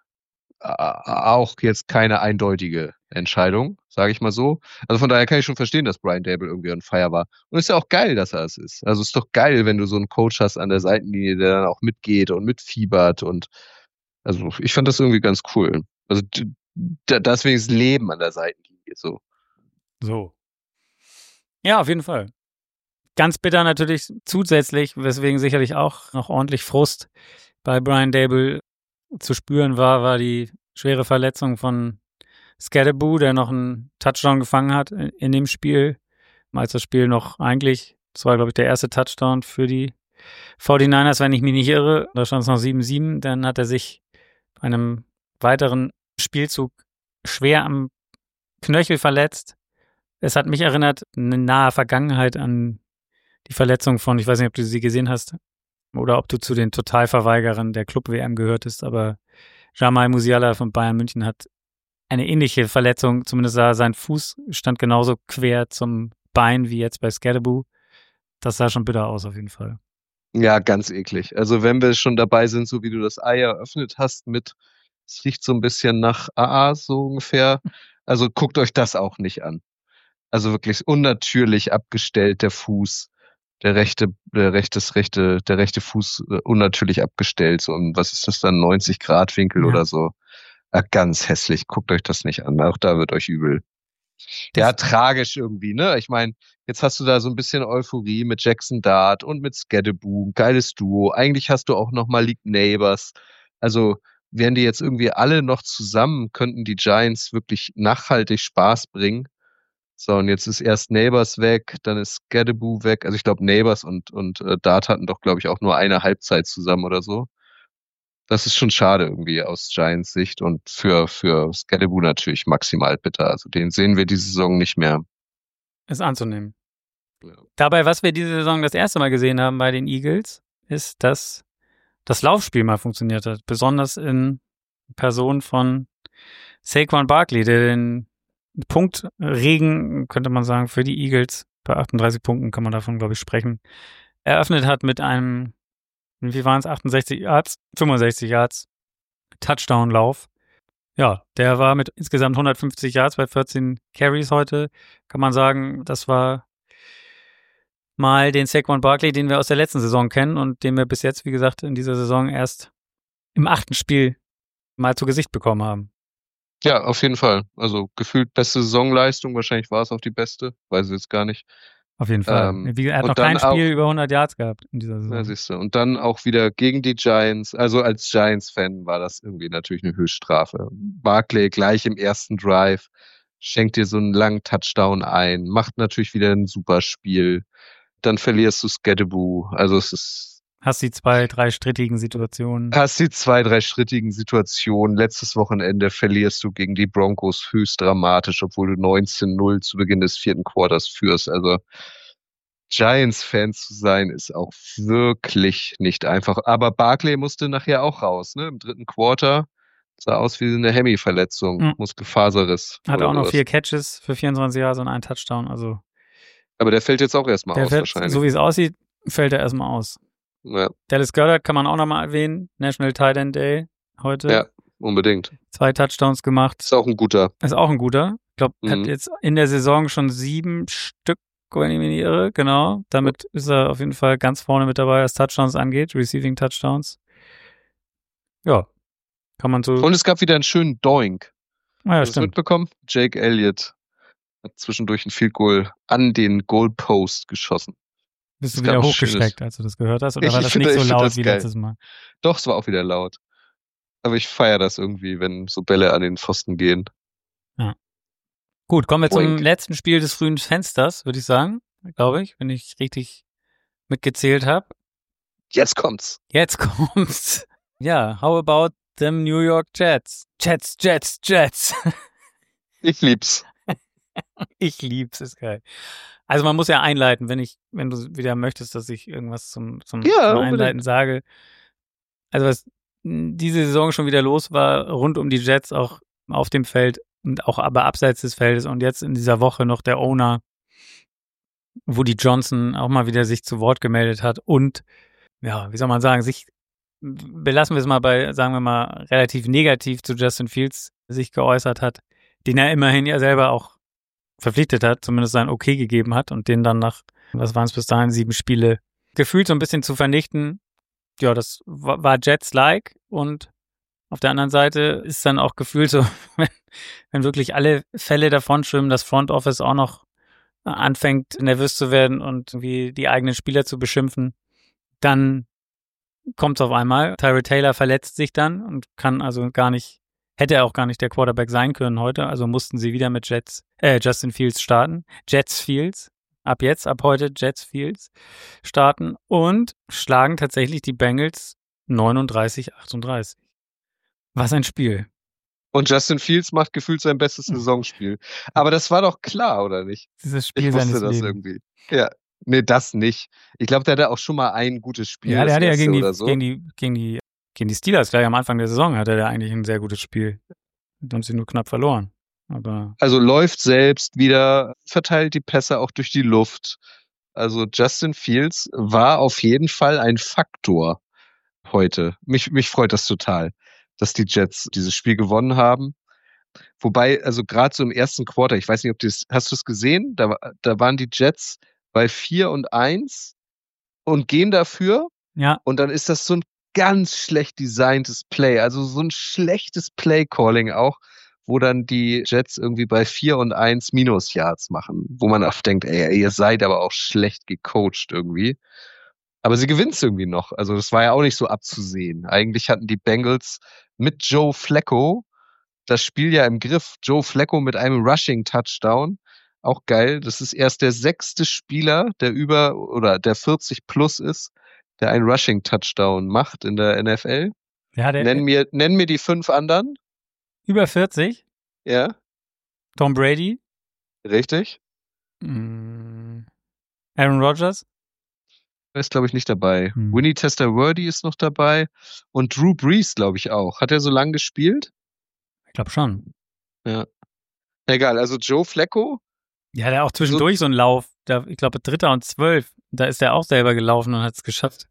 Äh, auch jetzt keine eindeutige Entscheidung, sage ich mal so. Also von daher kann ich schon verstehen, dass Brian Dable irgendwie on fire war. Und ist ja auch geil, dass er es ist. Also ist doch geil, wenn du so einen Coach hast an der Seitenlinie, der dann auch mitgeht und mitfiebert und also ich fand das irgendwie ganz cool. Also d- d- da ist wenigstens Leben an der Seitenlinie. So. So. Ja, auf jeden Fall. Ganz bitter natürlich zusätzlich, weswegen sicherlich auch noch ordentlich Frust bei Brian Dable zu spüren war, war die schwere Verletzung von Scadaboo, der noch einen Touchdown gefangen hat in, in dem Spiel, als das Spiel noch eigentlich, das war glaube ich der erste Touchdown für die forty-niners, wenn ich mich nicht irre, da stand es noch sieben sieben, dann hat er sich bei einem weiteren Spielzug schwer am Knöchel verletzt. Es hat mich erinnert, eine nahe Vergangenheit an die Verletzung von, ich weiß nicht, ob du sie gesehen hast oder ob du zu den Totalverweigerern der Club-W M gehörtest, aber Jamal Musiala von Bayern München hat eine ähnliche Verletzung, zumindest sah sein Fuß stand genauso quer zum Bein wie jetzt bei Scadaboo. Das sah schon bitter aus auf jeden Fall. Ja, ganz eklig. Also wenn wir schon dabei sind, so wie du das Ei eröffnet hast mit, es riecht so ein bisschen nach A A, so ungefähr. Also guckt euch das auch nicht an. Also wirklich unnatürlich abgestellt, der Fuß. Der rechte, der rechtes, rechte, der rechte Fuß äh, unnatürlich abgestellt. So, und was ist das dann? neunzig Grad Winkel Ja. oder so. Ja, ganz hässlich. Guckt euch das nicht an. Auch da wird euch übel. Ja, tragisch irgendwie, ne? Ich meine, jetzt hast du da so ein bisschen Euphorie mit Jackson Dart und mit Scadaboo. Geiles Duo. Eigentlich hast du auch noch Malik Neighbors. Also, wären die jetzt irgendwie alle noch zusammen, könnten die Giants wirklich nachhaltig Spaß bringen. So, und jetzt ist erst Neighbors weg, dann ist Scadaboo weg. Also ich glaube, Neighbors und, und äh, Dart hatten doch, glaube ich, auch nur eine Halbzeit zusammen oder so. Das ist schon schade irgendwie aus Giants Sicht und für, für Scadaboo natürlich maximal bitter. Also den sehen wir diese Saison nicht mehr. Ist anzunehmen. Ja. Dabei, was wir diese Saison das erste Mal gesehen haben bei den Eagles, ist, dass das Laufspiel mal funktioniert hat. Besonders in Person von Saquon Barkley, der den Punktregen, könnte man sagen, für die Eagles, bei achtunddreißig Punkten kann man davon, glaube ich, sprechen, eröffnet hat mit einem, wie waren es, achtundsechzig Yards, fünfundsechzig Yards Touchdown-Lauf. Ja, der war mit insgesamt hundertfünfzig Yards bei vierzehn Carries heute. Kann man sagen, das war mal den Saquon Barkley, den wir aus der letzten Saison kennen und den wir bis jetzt, wie gesagt, in dieser Saison erst im achten Spiel mal zu Gesicht bekommen haben. Ja, auf jeden Fall. Also gefühlt beste Saisonleistung. Wahrscheinlich war es auch die beste. Weiß ich jetzt gar nicht. Auf jeden Fall. Ähm, Wie, er hat und noch dann kein Spiel auch- über hundert Yards gehabt in dieser Saison. Ja, siehst du. Und dann auch wieder gegen die Giants. Also als Giants-Fan war das irgendwie natürlich eine Höchststrafe. Barkley gleich im ersten Drive schenkt dir so einen langen Touchdown ein, macht natürlich wieder ein super Spiel. Dann verlierst du Scatterboo. Also es ist, Hast die zwei, drei strittigen Situationen. hast die zwei, drei strittigen Situationen. Letztes Wochenende verlierst du gegen die Broncos höchst dramatisch, obwohl du neunzehn null zu Beginn des vierten Quarters führst. Also Giants-Fan zu sein, ist auch wirklich nicht einfach. Aber Barkley musste nachher auch raus, ne? Im dritten Quarter. Sah aus wie eine Hemi-Verletzung, Mhm. Muskelfaserriss. Hat oder auch noch sowas. vier Catches für vierundzwanzig Yards und einen Touchdown. Also Aber der fällt jetzt auch erstmal der aus wird, wahrscheinlich. so wie es aussieht, fällt er erstmal aus. Ja, Dallas Goedert kann man auch nochmal erwähnen. National Tight End Day heute. ja, unbedingt. Zwei Touchdowns gemacht. Ist auch ein guter. Ist auch ein guter. Ich glaube, Mhm. hat jetzt in der Saison schon sieben Stück, wenn ich mich nicht irre. Genau. Damit ist er auf jeden Fall ganz vorne mit dabei, was Touchdowns angeht. Receiving Touchdowns. Ja. Kann man so. Und es gab wieder einen schönen Doink. Ah, ja, Hast du es stimmt. mitbekommen? Jake Elliott hat zwischendurch ein Field Goal an den Goalpost geschossen. Bist du es wieder gab ein hochgeschreckt, als du das gehört hast? Oder Ich war das finde- nicht so ich finde laut das wie geil. letztes Mal? Doch, es war auch wieder laut. Aber ich feiere das irgendwie, wenn so Bälle an den Pfosten gehen. Gut, kommen wir zum Boink. letzten Spiel des frühen Fensters, würde ich sagen. Glaube ich, wenn ich richtig mitgezählt habe. Jetzt kommt's. Jetzt kommt's. Ja, how about them New York Jets? Jets, Jets, Jets. Ich lieb's. Ich lieb's, ist geil. Also man muss ja einleiten, wenn ich, wenn du wieder möchtest, dass ich irgendwas zum, zum, Ja, zum unbedingt. Einleiten sage. Also was diese Saison schon wieder los war, rund um die Jets, auch auf dem Feld und auch aber abseits des Feldes und jetzt in dieser Woche noch der Owner, Woody Johnson, auch mal wieder sich zu Wort gemeldet hat und, ja, wie soll man sagen, sich, belassen wir es mal bei, sagen wir mal, relativ negativ zu Justin Fields sich geäußert hat, den er immerhin ja selber auch verpflichtet hat, zumindest sein Okay gegeben hat und den dann nach, was waren es bis dahin, sieben Spiele, gefühlt so ein bisschen zu vernichten. Ja, das war, war Jets-like und auf der anderen Seite ist dann auch gefühlt so, wenn, wenn wirklich alle Fälle davon schwimmen, das Front Office auch noch anfängt nervös zu werden und irgendwie die eigenen Spieler zu beschimpfen, dann kommt es auf einmal. Tyrell Taylor verletzt sich dann und kann also gar nicht, hätte er auch gar nicht der Quarterback sein können heute, also mussten sie wieder mit Jets, äh, Justin Fields starten. Jets Fields, ab jetzt, ab heute Jets Fields starten und schlagen tatsächlich die Bengals neununddreißig achtunddreißig. Was ein Spiel. Und Justin Fields macht gefühlt sein bestes Saisonspiel. Aber das war doch klar, oder nicht? Dieses Spiel Ich wusste seines das Lebens. irgendwie. Ja. Nee, das nicht. Ich glaube, der hatte auch schon mal ein gutes Spiel. Ja, der das hatte ja erste gegen die, oder so. gegen die, gegen die, gegen die Steelers gleich am Anfang der Saison hatte der eigentlich ein sehr gutes Spiel. Hat uns sie nur knapp verloren. Aber Also läuft selbst wieder, verteilt die Pässe auch durch die Luft. Also Justin Fields war auf jeden Fall ein Faktor heute. Mich, mich freut das total, dass die Jets dieses Spiel gewonnen haben. Wobei, also gerade so im ersten Quarter, ich weiß nicht, ob du es, hast du es gesehen? Da, wa- da waren die Jets bei vier und eins und gehen dafür. ja, Und dann ist das so ein ganz schlecht designtes Play, also so ein schlechtes Play-Calling auch, wo dann die Jets irgendwie bei vier und eins Minus-Yards machen, wo man auch denkt, ey, ihr seid aber auch schlecht gecoacht irgendwie. Aber sie gewinnt es irgendwie noch. Also das war ja auch nicht so abzusehen. Eigentlich hatten die Bengals mit Joe Flacco das Spiel ja im Griff. Joe Flacco mit einem Rushing-Touchdown. Auch geil. Das ist erst der sechste Spieler, der über oder der vierzig plus ist, der einen Rushing-Touchdown macht in der N F L. der hatte Nenn mir, nenn mir die fünf anderen. über vierzig. Ja, Tom Brady, richtig. mm, Aaron Rodgers, Er ist, glaube ich, nicht dabei. Hm. Winnie Testaverde ist noch dabei. Und Drew Brees, glaube ich, auch. Hat er so lange gespielt? Ich glaube schon. Ja. Egal, also Joe Flacco. Ja, der auch zwischendurch so, so einen Lauf. Der, ich glaube, Dritter und Zwölf. Da ist er auch selber gelaufen und hat es geschafft,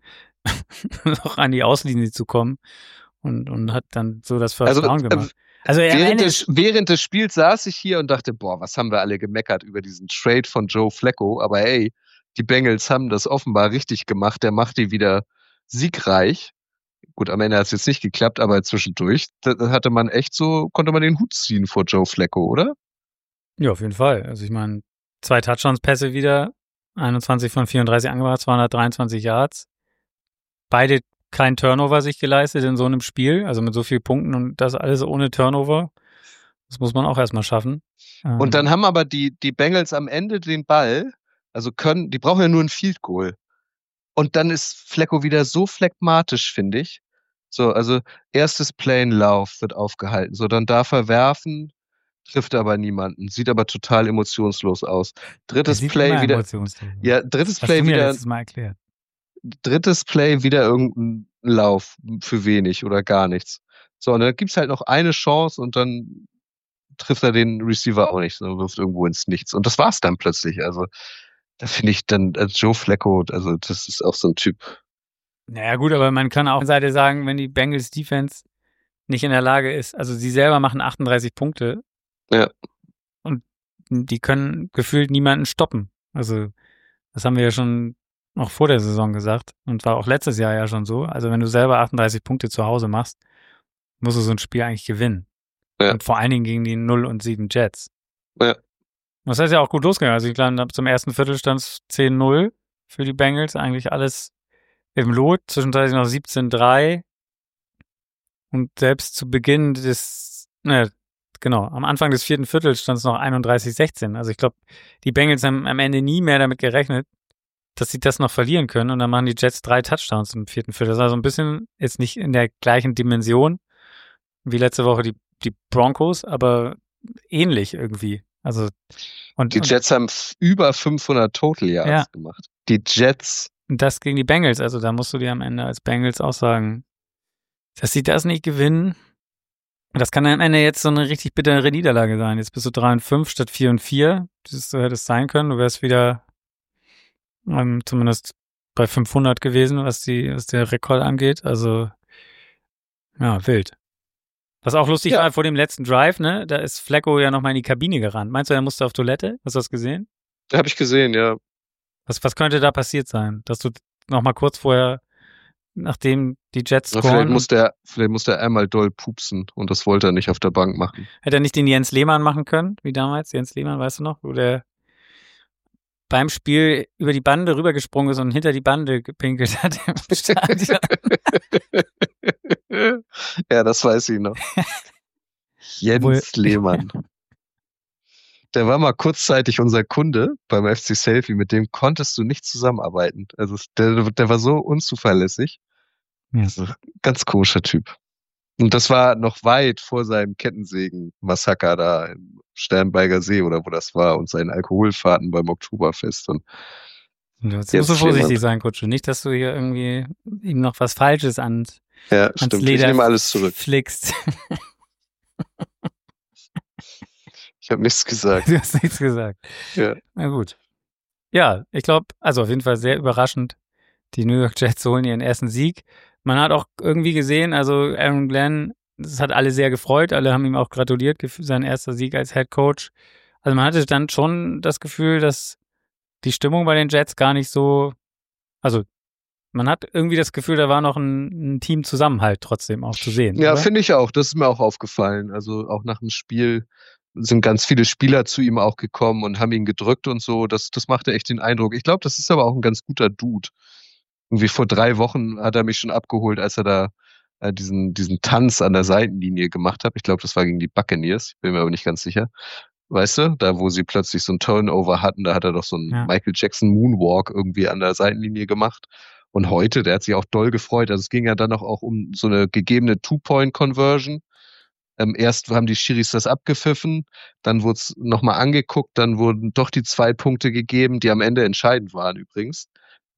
noch an die Auslinie zu kommen. Und, und hat dann so das First also, Down gemacht. Also während des, während des Spiels saß ich hier und dachte, boah, was haben wir alle gemeckert über diesen Trade von Joe Flacco. Aber hey, die Bengals haben das offenbar richtig gemacht. Der macht die wieder siegreich. Gut, am Ende hat es jetzt nicht geklappt, aber zwischendurch da hatte man echt so, konnte man den Hut ziehen vor Joe Flacco, oder? Ja, auf jeden Fall. Also ich meine, zwei Touchdowns-Pässe wieder, einundzwanzig von vierunddreißig angebracht, zweihundertdreiundzwanzig Yards. Beide kein Turnover sich geleistet in so einem Spiel, also mit so vielen Punkten und das alles ohne Turnover. Das muss man auch erstmal schaffen. Und dann haben aber die, die Bengals am Ende den Ball, also können, die brauchen ja nur ein Field Goal. Und dann ist Flacco wieder so phlegmatisch, finde ich. So, also erstes Play in Lauf wird aufgehalten. So, dann darf er werfen, trifft aber niemanden, sieht aber total emotionslos aus. Drittes Play wieder. Ja, drittes Play wieder. Letztes Mal erklärt. Drittes Play wieder irgendein Lauf für wenig oder gar nichts. So, und dann gibt's halt noch eine Chance und dann trifft er den Receiver auch nicht, sondern wirft irgendwo ins Nichts. Und das war's dann plötzlich. Also, da finde ich dann als Joe Flacco, also das ist auch so ein Typ. Naja gut, aber man kann auch Seite sagen, wenn die Bengals Defense nicht in der Lage ist, also sie selber machen achtunddreißig Punkte. Ja. Und die können gefühlt niemanden stoppen. Also das haben wir ja schon noch vor der Saison gesagt und war auch letztes Jahr ja schon so. Also wenn du selber achtunddreißig Punkte zu Hause machst, musst du so ein Spiel eigentlich gewinnen. Ja. Und vor allen Dingen gegen die null und sieben Jets. Ja. Das heißt ja auch gut losgegangen. Also ich glaube, zum ersten Viertel stand es zehn null für die Bengals. Eigentlich alles im Lot. Zwischenzeitlich noch siebzehn drei. Und selbst zu Beginn des, ne, genau, am Anfang des vierten Viertels stand es noch einunddreißig sechzehn. Also ich glaube, die Bengals haben am Ende nie mehr damit gerechnet, dass sie das noch verlieren können. Und dann machen die Jets drei Touchdowns im vierten Viertel. Das war so ein bisschen jetzt nicht in der gleichen Dimension wie letzte Woche die, die Broncos, aber ähnlich irgendwie. Also und die Jets und, haben über fünfhundert Total Yards ja. gemacht. Die Jets. Und das gegen die Bengals. Also da musst du dir am Ende als Bengals auch sagen, dass sie das nicht gewinnen. Das kann am Ende jetzt so eine richtig bittere Niederlage sein. Jetzt bist du drei und fünf statt vier und vier. Das hätte es sein können. Du wärst wieder ähm, zumindest bei fünfhundert gewesen, was die, was der Rekord angeht. Also ja, wild. Was auch lustig ja. war, vor dem letzten Drive, ne, da ist Flacco ja nochmal in die Kabine gerannt. Meinst du, er musste auf Toilette? Hast du das gesehen? Da habe ich gesehen, ja. Was, was könnte da passiert sein? Dass du nochmal kurz vorher, nachdem die Jets scoren... Vielleicht musste, er, vielleicht musste er einmal doll pupsen und das wollte er nicht auf der Bank machen. Hätte er nicht den Jens Lehmann machen können, wie damals? Jens Lehmann, weißt du noch? Wo der beim Spiel über die Bande rübergesprungen ist und hinter die Bande gepinkelt hat im Stadion. Ja, das weiß ich noch. Jens Obwohl, Lehmann. Der war mal kurzzeitig unser Kunde beim F C Selfie, mit dem konntest du nicht zusammenarbeiten. Also der, der war so unzuverlässig. Ja. Also, ganz komischer Typ. Und das war noch weit vor seinem Kettensägen-Massaker da im Sternberger See oder wo das war und seinen Alkoholfahrten beim Oktoberfest. Und jetzt musst du vorsichtig sein, Kutsche. Nicht, dass du hier irgendwie ihm noch was Falsches an ja, stimmt. Leder ich nehme alles zurück. Flickst. Ich habe nichts gesagt. Du hast nichts gesagt. Ja. Na gut. Ja, ich glaube, also auf jeden Fall sehr überraschend. Die New York Jets holen ihren ersten Sieg. Man hat auch irgendwie gesehen, also Aaron Glenn, das hat alle sehr gefreut. Alle haben ihm auch gratuliert für seinen ersten Sieg als Head Coach. Also man hatte dann schon das Gefühl, dass die Stimmung bei den Jets gar nicht so, also man hat irgendwie das Gefühl, da war noch ein, ein Teamzusammenhalt trotzdem auch zu sehen. Ja, finde ich auch. Das ist mir auch aufgefallen. Also auch nach dem Spiel sind ganz viele Spieler zu ihm auch gekommen und haben ihn gedrückt und so. Das, das machte echt den Eindruck. Ich glaube, das ist aber auch ein ganz guter Dude. Irgendwie vor drei Wochen hat er mich schon abgeholt, als er da äh, diesen, diesen Tanz an der Seitenlinie gemacht hat. Ich glaube, das war gegen die Buccaneers. Ich bin mir aber nicht ganz sicher. Weißt du, da wo sie plötzlich so ein Turnover hatten, da hat er doch so einen ja. Michael Jackson Moonwalk irgendwie an der Seitenlinie gemacht. Und heute, der hat sich auch doll gefreut. Also es ging ja dann auch, auch um so eine gegebene Two-Point-Conversion. Ähm, erst haben die Schiris das abgepfiffen, dann wurde es nochmal angeguckt, dann wurden doch die zwei Punkte gegeben, die am Ende entscheidend waren übrigens.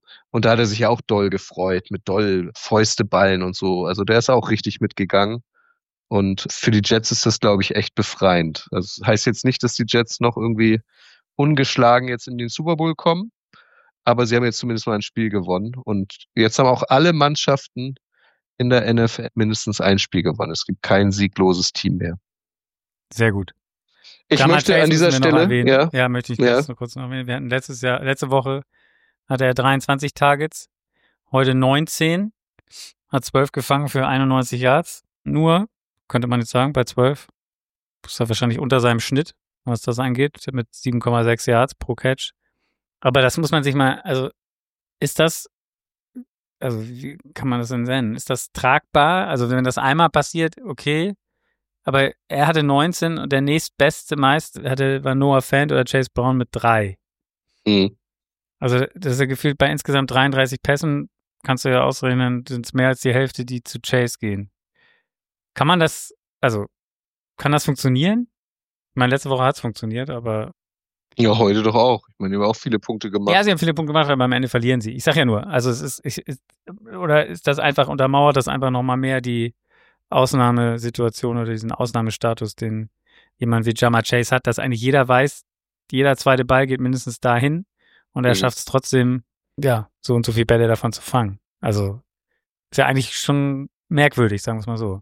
Und da hat er sich ja auch doll gefreut, mit doll Fäusteballen und so. Also der ist auch richtig mitgegangen. Und für die Jets ist das, glaube ich, echt befreiend. Also das heißt jetzt nicht, dass die Jets noch irgendwie ungeschlagen jetzt in den Super Bowl kommen, aber sie haben jetzt zumindest mal ein Spiel gewonnen. Und jetzt haben auch alle Mannschaften in der N F L mindestens ein Spiel gewonnen. Es gibt kein siegloses Team mehr. Sehr gut. Ich Jamar möchte Chase an dieser müssen wir noch Stelle, erwähnen. ja, Ja, möchte ich ja. jetzt noch kurz noch erwähnen. Wir hatten letztes Jahr, letzte Woche hatte er dreiundzwanzig Targets, heute neunzehn, hat zwölf gefangen für einundneunzig Yards. Nur, könnte man jetzt sagen, bei zwölf ist er wahrscheinlich unter seinem Schnitt, was das angeht, mit sieben Komma sechs Yards pro Catch. Aber das muss man sich mal, also ist das, also wie kann man das denn nennen? Ist das tragbar? Also wenn das einmal passiert, okay. Aber er hatte neunzehn und der nächstbeste meist hatte, war Noah Fant oder Chase Brown mit drei. Mhm. Also das ist ja gefühlt bei insgesamt dreiunddreißig Pässen, kannst du ja ausrechnen, sind es mehr als die Hälfte, die zu Chase gehen. Kann man das, also kann das funktionieren? Ich meine, letzte Woche hat es funktioniert, aber Ja, heute doch auch. Ich meine, die haben auch viele Punkte gemacht. ja, sie haben viele Punkte gemacht, aber am Ende verlieren sie. Ich sag ja nur, also es ist, ich, ist oder ist das einfach untermauert, das einfach nochmal mehr die Ausnahmesituation oder diesen Ausnahmestatus, den jemand wie Jamar Chase hat, dass eigentlich jeder weiß, jeder zweite Ball geht mindestens dahin und er Mhm. schafft es trotzdem, ja, so und so viel Bälle davon zu fangen. Also ist ja eigentlich schon merkwürdig, sagen wir es mal so.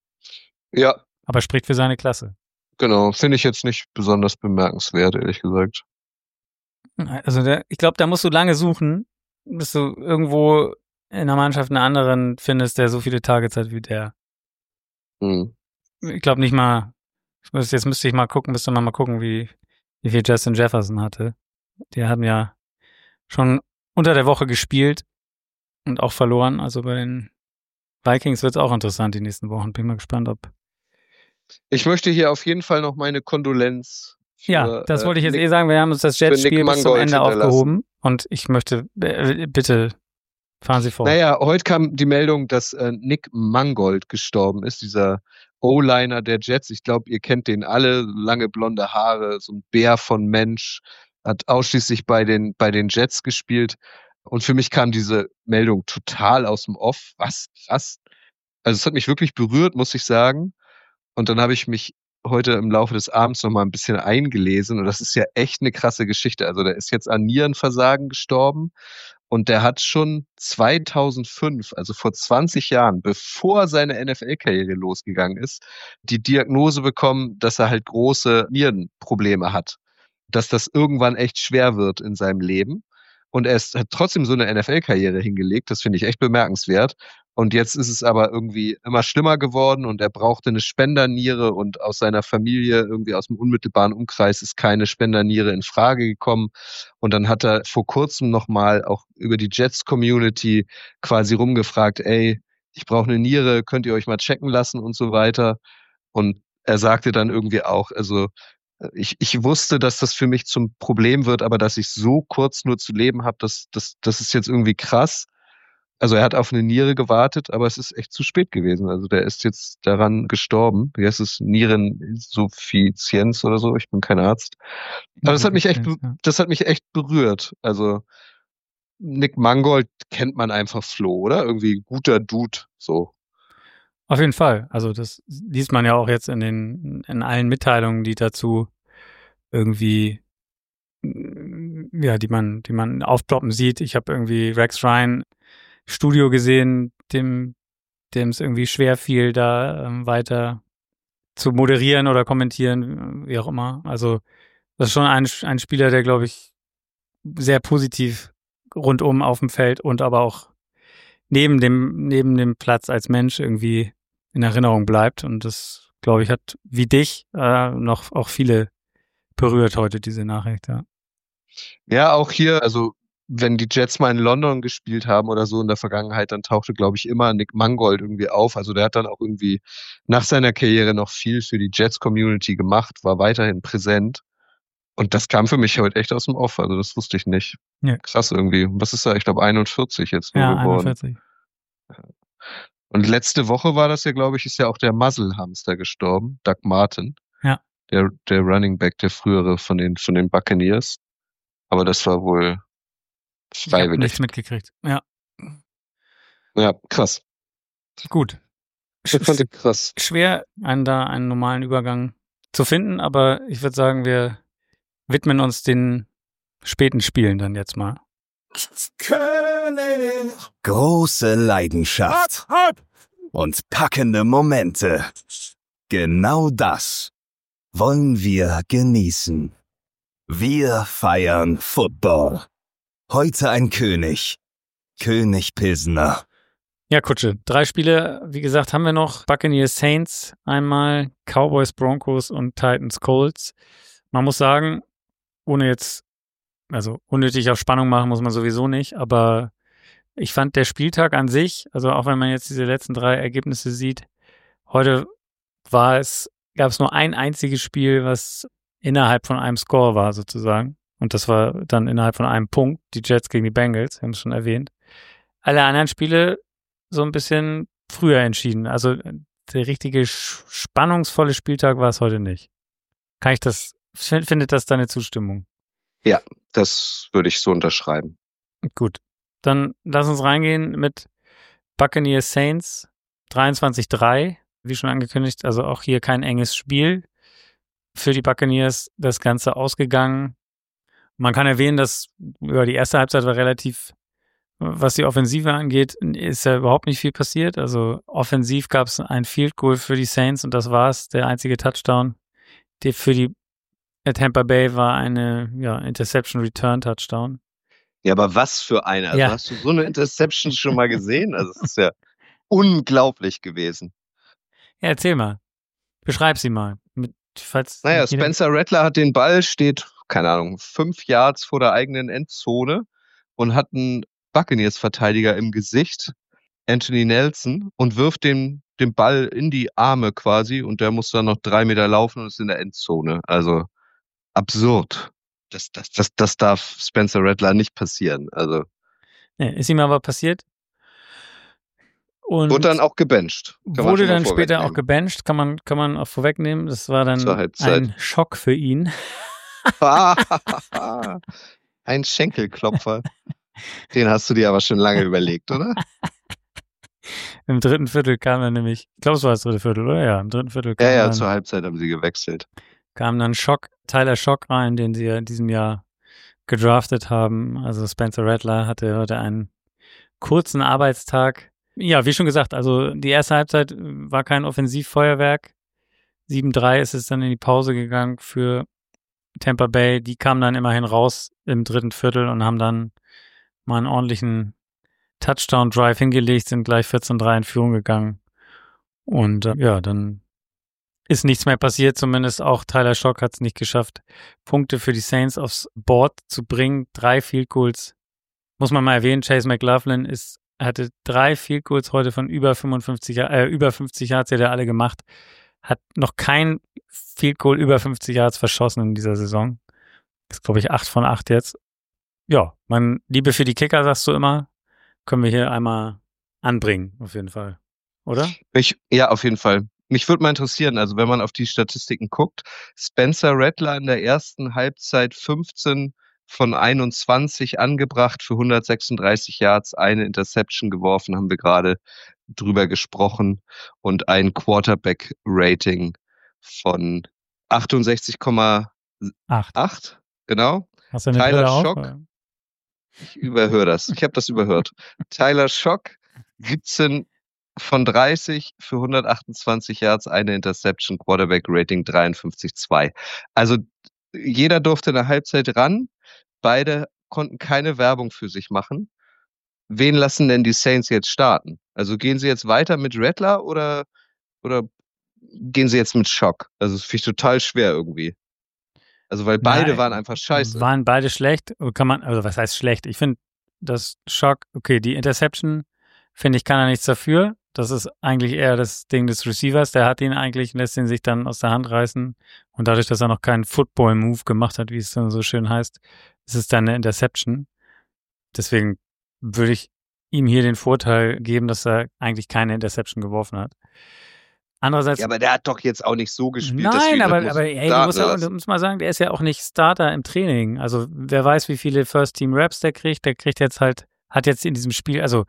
Ja, Aber spricht für seine Klasse. genau. Finde ich jetzt nicht besonders bemerkenswert, ehrlich gesagt. Also der, ich glaube, da musst du lange suchen, bis du irgendwo in der Mannschaft einen anderen findest, der so viele Targets hat wie der. Mhm. Ich glaube nicht mal, ich muss, jetzt müsste ich mal gucken, müsste man mal gucken, wie, wie viel Justin Jefferson hatte. Die haben ja schon unter der Woche gespielt und auch verloren. Also bei den Vikings wird es auch interessant die nächsten Wochen. Bin mal gespannt, ob. Ich möchte hier auf jeden Fall noch meine Kondolenz für, Ja, das wollte ich jetzt äh, eh sagen. Wir haben uns das für Nick Jets-Spiel bis zum Mangold Ende hinterlassen. aufgehoben. Und ich möchte, äh, bitte fahren Sie fort. Naja, heute kam die Meldung, dass äh, Nick Mangold gestorben ist, dieser O-Liner der Jets. Ich glaube, ihr kennt den alle, lange blonde Haare, so ein Bär von Mensch, hat ausschließlich bei den, bei den Jets gespielt. Und für mich kam diese Meldung total aus dem Off. Was? Krass. Also es hat mich wirklich berührt, muss ich sagen. Und dann habe ich mich heute im Laufe des Abends noch mal ein bisschen eingelesen. Und das ist ja echt eine krasse Geschichte. Also der ist jetzt an Nierenversagen gestorben. Und der hat schon zweitausendfünf, also vor zwanzig Jahren, bevor seine N F L-Karriere losgegangen ist, die Diagnose bekommen, dass er halt große Nierenprobleme hat. Dass das irgendwann echt schwer wird in seinem Leben. Und er ist, hat trotzdem so eine N F L-Karriere hingelegt. Das finde ich echt bemerkenswert. Und jetzt ist es aber irgendwie immer schlimmer geworden und er brauchte eine Spenderniere und aus seiner Familie, irgendwie aus dem unmittelbaren Umkreis, ist keine Spenderniere in Frage gekommen. Und dann hat er vor kurzem nochmal auch über die Jets-Community quasi rumgefragt, ey, ich brauche eine Niere, könnt ihr euch mal checken lassen und so weiter. Und er sagte dann irgendwie auch, also ich, ich wusste, dass das für mich zum Problem wird, aber dass ich so kurz nur zu leben habe, das, das, das ist jetzt irgendwie krass. Also er hat auf eine Niere gewartet, aber es ist echt zu spät gewesen. Also der ist jetzt daran gestorben. Wie heißt es? Niereninsuffizienz oder so. Ich bin kein Arzt. Aber das hat mich echt, das hat mich echt berührt. Also Nick Mangold kennt man einfach Flo, oder? Irgendwie guter Dude, so. Auf jeden Fall. Also das liest man ja auch jetzt in den, in allen Mitteilungen, die dazu irgendwie, ja, die man, die man aufploppen sieht. Ich habe irgendwie Rex Ryan Studio gesehen, dem, dem es irgendwie schwer fiel, da ähm, weiter zu moderieren oder kommentieren, wie auch immer. Also das ist schon ein, ein Spieler, der, glaube ich, sehr positiv rundum auf dem Feld und aber auch neben dem, neben dem Platz als Mensch irgendwie in Erinnerung bleibt. Und das, glaube ich, hat wie dich äh, noch auch viele berührt heute, diese Nachricht, ja. Ja, auch hier, also wenn die Jets mal in London gespielt haben oder so in der Vergangenheit, dann tauchte, glaube ich, immer Nick Mangold irgendwie auf. Also der hat dann auch irgendwie nach seiner Karriere noch viel für die Jets-Community gemacht, war weiterhin präsent. Und das kam für mich heute echt aus dem Off. Also das wusste ich nicht. Ja. Krass irgendwie. Was ist da? Ich glaube einundvierzig jetzt nur ja, geworden. einundvierzig. Und letzte Woche war das ja, glaube ich, ist ja auch der Muzzle-Hamster gestorben, Doug Martin. Ja. Der, der Running Back, der frühere von den, von den Buccaneers. Aber das war wohl Ich habe Freiwillig. nichts mitgekriegt. Ja, Ja, krass. gut. Ich fand ich krass. Schwer, einen da einen normalen Übergang zu finden, aber ich würde sagen, wir widmen uns den späten Spielen dann jetzt mal. König. Große Leidenschaft Hab. und packende Momente. Genau das wollen wir genießen. Wir feiern Football. Heute ein König. König Pilsner. Ja, Kutsche. Drei Spiele, wie gesagt, haben wir noch. Buccaneers Saints einmal, Cowboys Broncos und Titans Colts. Man muss sagen, ohne jetzt, also unnötig auf Spannung machen muss man sowieso nicht, aber ich fand der Spieltag an sich, also auch wenn man jetzt diese letzten drei Ergebnisse sieht, heute war es, gab es nur ein einziges Spiel, was innerhalb von einem Score war sozusagen. Und das war dann innerhalb von einem Punkt, die Jets gegen die Bengals, wir haben es schon erwähnt. Alle anderen Spiele so ein bisschen früher entschieden. Also der richtige spannungsvolle Spieltag war es heute nicht. Kann ich das, findet das deine Zustimmung? Ja, das würde ich so unterschreiben. Gut, dann lass uns reingehen mit Buccaneers Saints dreiundzwanzig drei, wie schon angekündigt, also auch hier kein enges Spiel für die Buccaneers, das Ganze ausgegangen. Man kann erwähnen, dass über die erste Halbzeit war relativ, was die Offensive angeht, ist ja überhaupt nicht viel passiert. Also offensiv gab es ein Field Goal für die Saints und das war's, der einzige Touchdown. Der für die Tampa Bay war eine ja, Interception Return Touchdown. Ja, aber was für eine? Also Ja. hast du so eine Interception schon mal gesehen? Also es ist ja unglaublich gewesen. Ja, erzähl mal. Beschreib sie mal. Mit, falls Naja, nicht jeder- Spencer Rattler hat den Ball, steht, keine Ahnung, fünf Yards vor der eigenen Endzone und hat einen Buccaneers-Verteidiger im Gesicht, Anthony Nelson, und wirft den, den Ball in die Arme quasi und der muss dann noch drei Meter laufen und ist in der Endzone. Also absurd. Das, das, das, das darf Spencer Rattler nicht passieren. Also Nee, ist ihm aber passiert. Und wurde dann auch gebencht. Kann man wurde schon mal dann später auch vorwegnehmen. gebencht, kann man, kann man auch vorwegnehmen. Das war dann Zur Halbzeit. ein Schock für ihn. Ein Schenkelklopfer. Den hast du dir aber schon lange überlegt, oder? Im dritten Viertel kam dann nämlich, ich glaube, es war das dritte Viertel, oder? Ja, im dritten Viertel kam, Ja, ja, dann, zur Halbzeit haben sie gewechselt. kam dann Schock, Tyler Schock rein, den sie ja in diesem Jahr gedraftet haben. Also Spencer Rattler hatte heute einen kurzen Arbeitstag. Ja, wie schon gesagt, also die erste Halbzeit war kein Offensivfeuerwerk. sieben drei ist es dann in die Pause gegangen für Tampa Bay. Die kamen dann immerhin raus im dritten Viertel und haben dann mal einen ordentlichen Touchdown-Drive hingelegt, sind gleich vierzehn drei in Führung gegangen. Und äh, ja, dann ist nichts mehr passiert. Zumindest auch Tyler Schock hat es nicht geschafft, Punkte für die Saints aufs Board zu bringen. Drei Field Goals. Muss man mal erwähnen, Chase McLaughlin ist, hatte drei Field Goals heute von über fünfundfünfzig, äh, über fünfzig Yards, die hat er alle gemacht. Hat noch kein Field Goal über fünfzig Yards verschossen in dieser Saison. Das ist, glaube ich, acht von acht jetzt. Ja, man, Liebe für die Kicker, sagst du immer, können wir hier einmal anbringen, auf jeden Fall. Oder? Ich, ja, auf jeden Fall. Mich würde mal interessieren, also wenn man auf die Statistiken guckt, Spencer Rattler in der ersten Halbzeit fünfzehn von einundzwanzig angebracht für hundertsechsunddreißig Yards, eine Interception geworfen, haben wir gerade drüber gesprochen, und ein Quarterback-Rating von achtundsechzig Komma Acht. acht, genau. Hast du eine Tyler Brille auf? Schock. Ich überhöre das. Ich habe das überhört. Tyler Schock, siebzehn von dreißig für hundertachtundzwanzig Yards, eine Interception, Quarterback-Rating dreiundfünfzig Komma zwei. Also jeder durfte eine Halbzeit ran. Beide konnten keine Werbung für sich machen. Wen lassen denn die Saints jetzt starten? Also gehen sie jetzt weiter mit Rattler oder, oder gehen sie jetzt mit Schock? Also das finde ich total schwer irgendwie. Also weil beide Nein, waren einfach scheiße. Waren beide schlecht. Kann man, also was heißt schlecht? Ich finde, das Schock, okay, die Interception, finde ich, kann er nichts dafür. Das ist eigentlich eher das Ding des Receivers. Der hat ihn eigentlich, lässt ihn sich dann aus der Hand reißen. Und dadurch, dass er noch keinen Football-Move gemacht hat, wie es dann so schön heißt, ist es dann eine Interception. Deswegen würde ich ihm hier den Vorteil geben, dass er eigentlich keine Interception geworfen hat. Andererseits. Ja, aber der hat doch jetzt auch nicht so gespielt. Nein, dass aber, muss aber ey, du musst, ja, du musst mal sagen, der ist ja auch nicht Starter im Training. Also wer weiß, wie viele First-Team-Raps der kriegt. Der kriegt jetzt halt, hat jetzt in diesem Spiel, also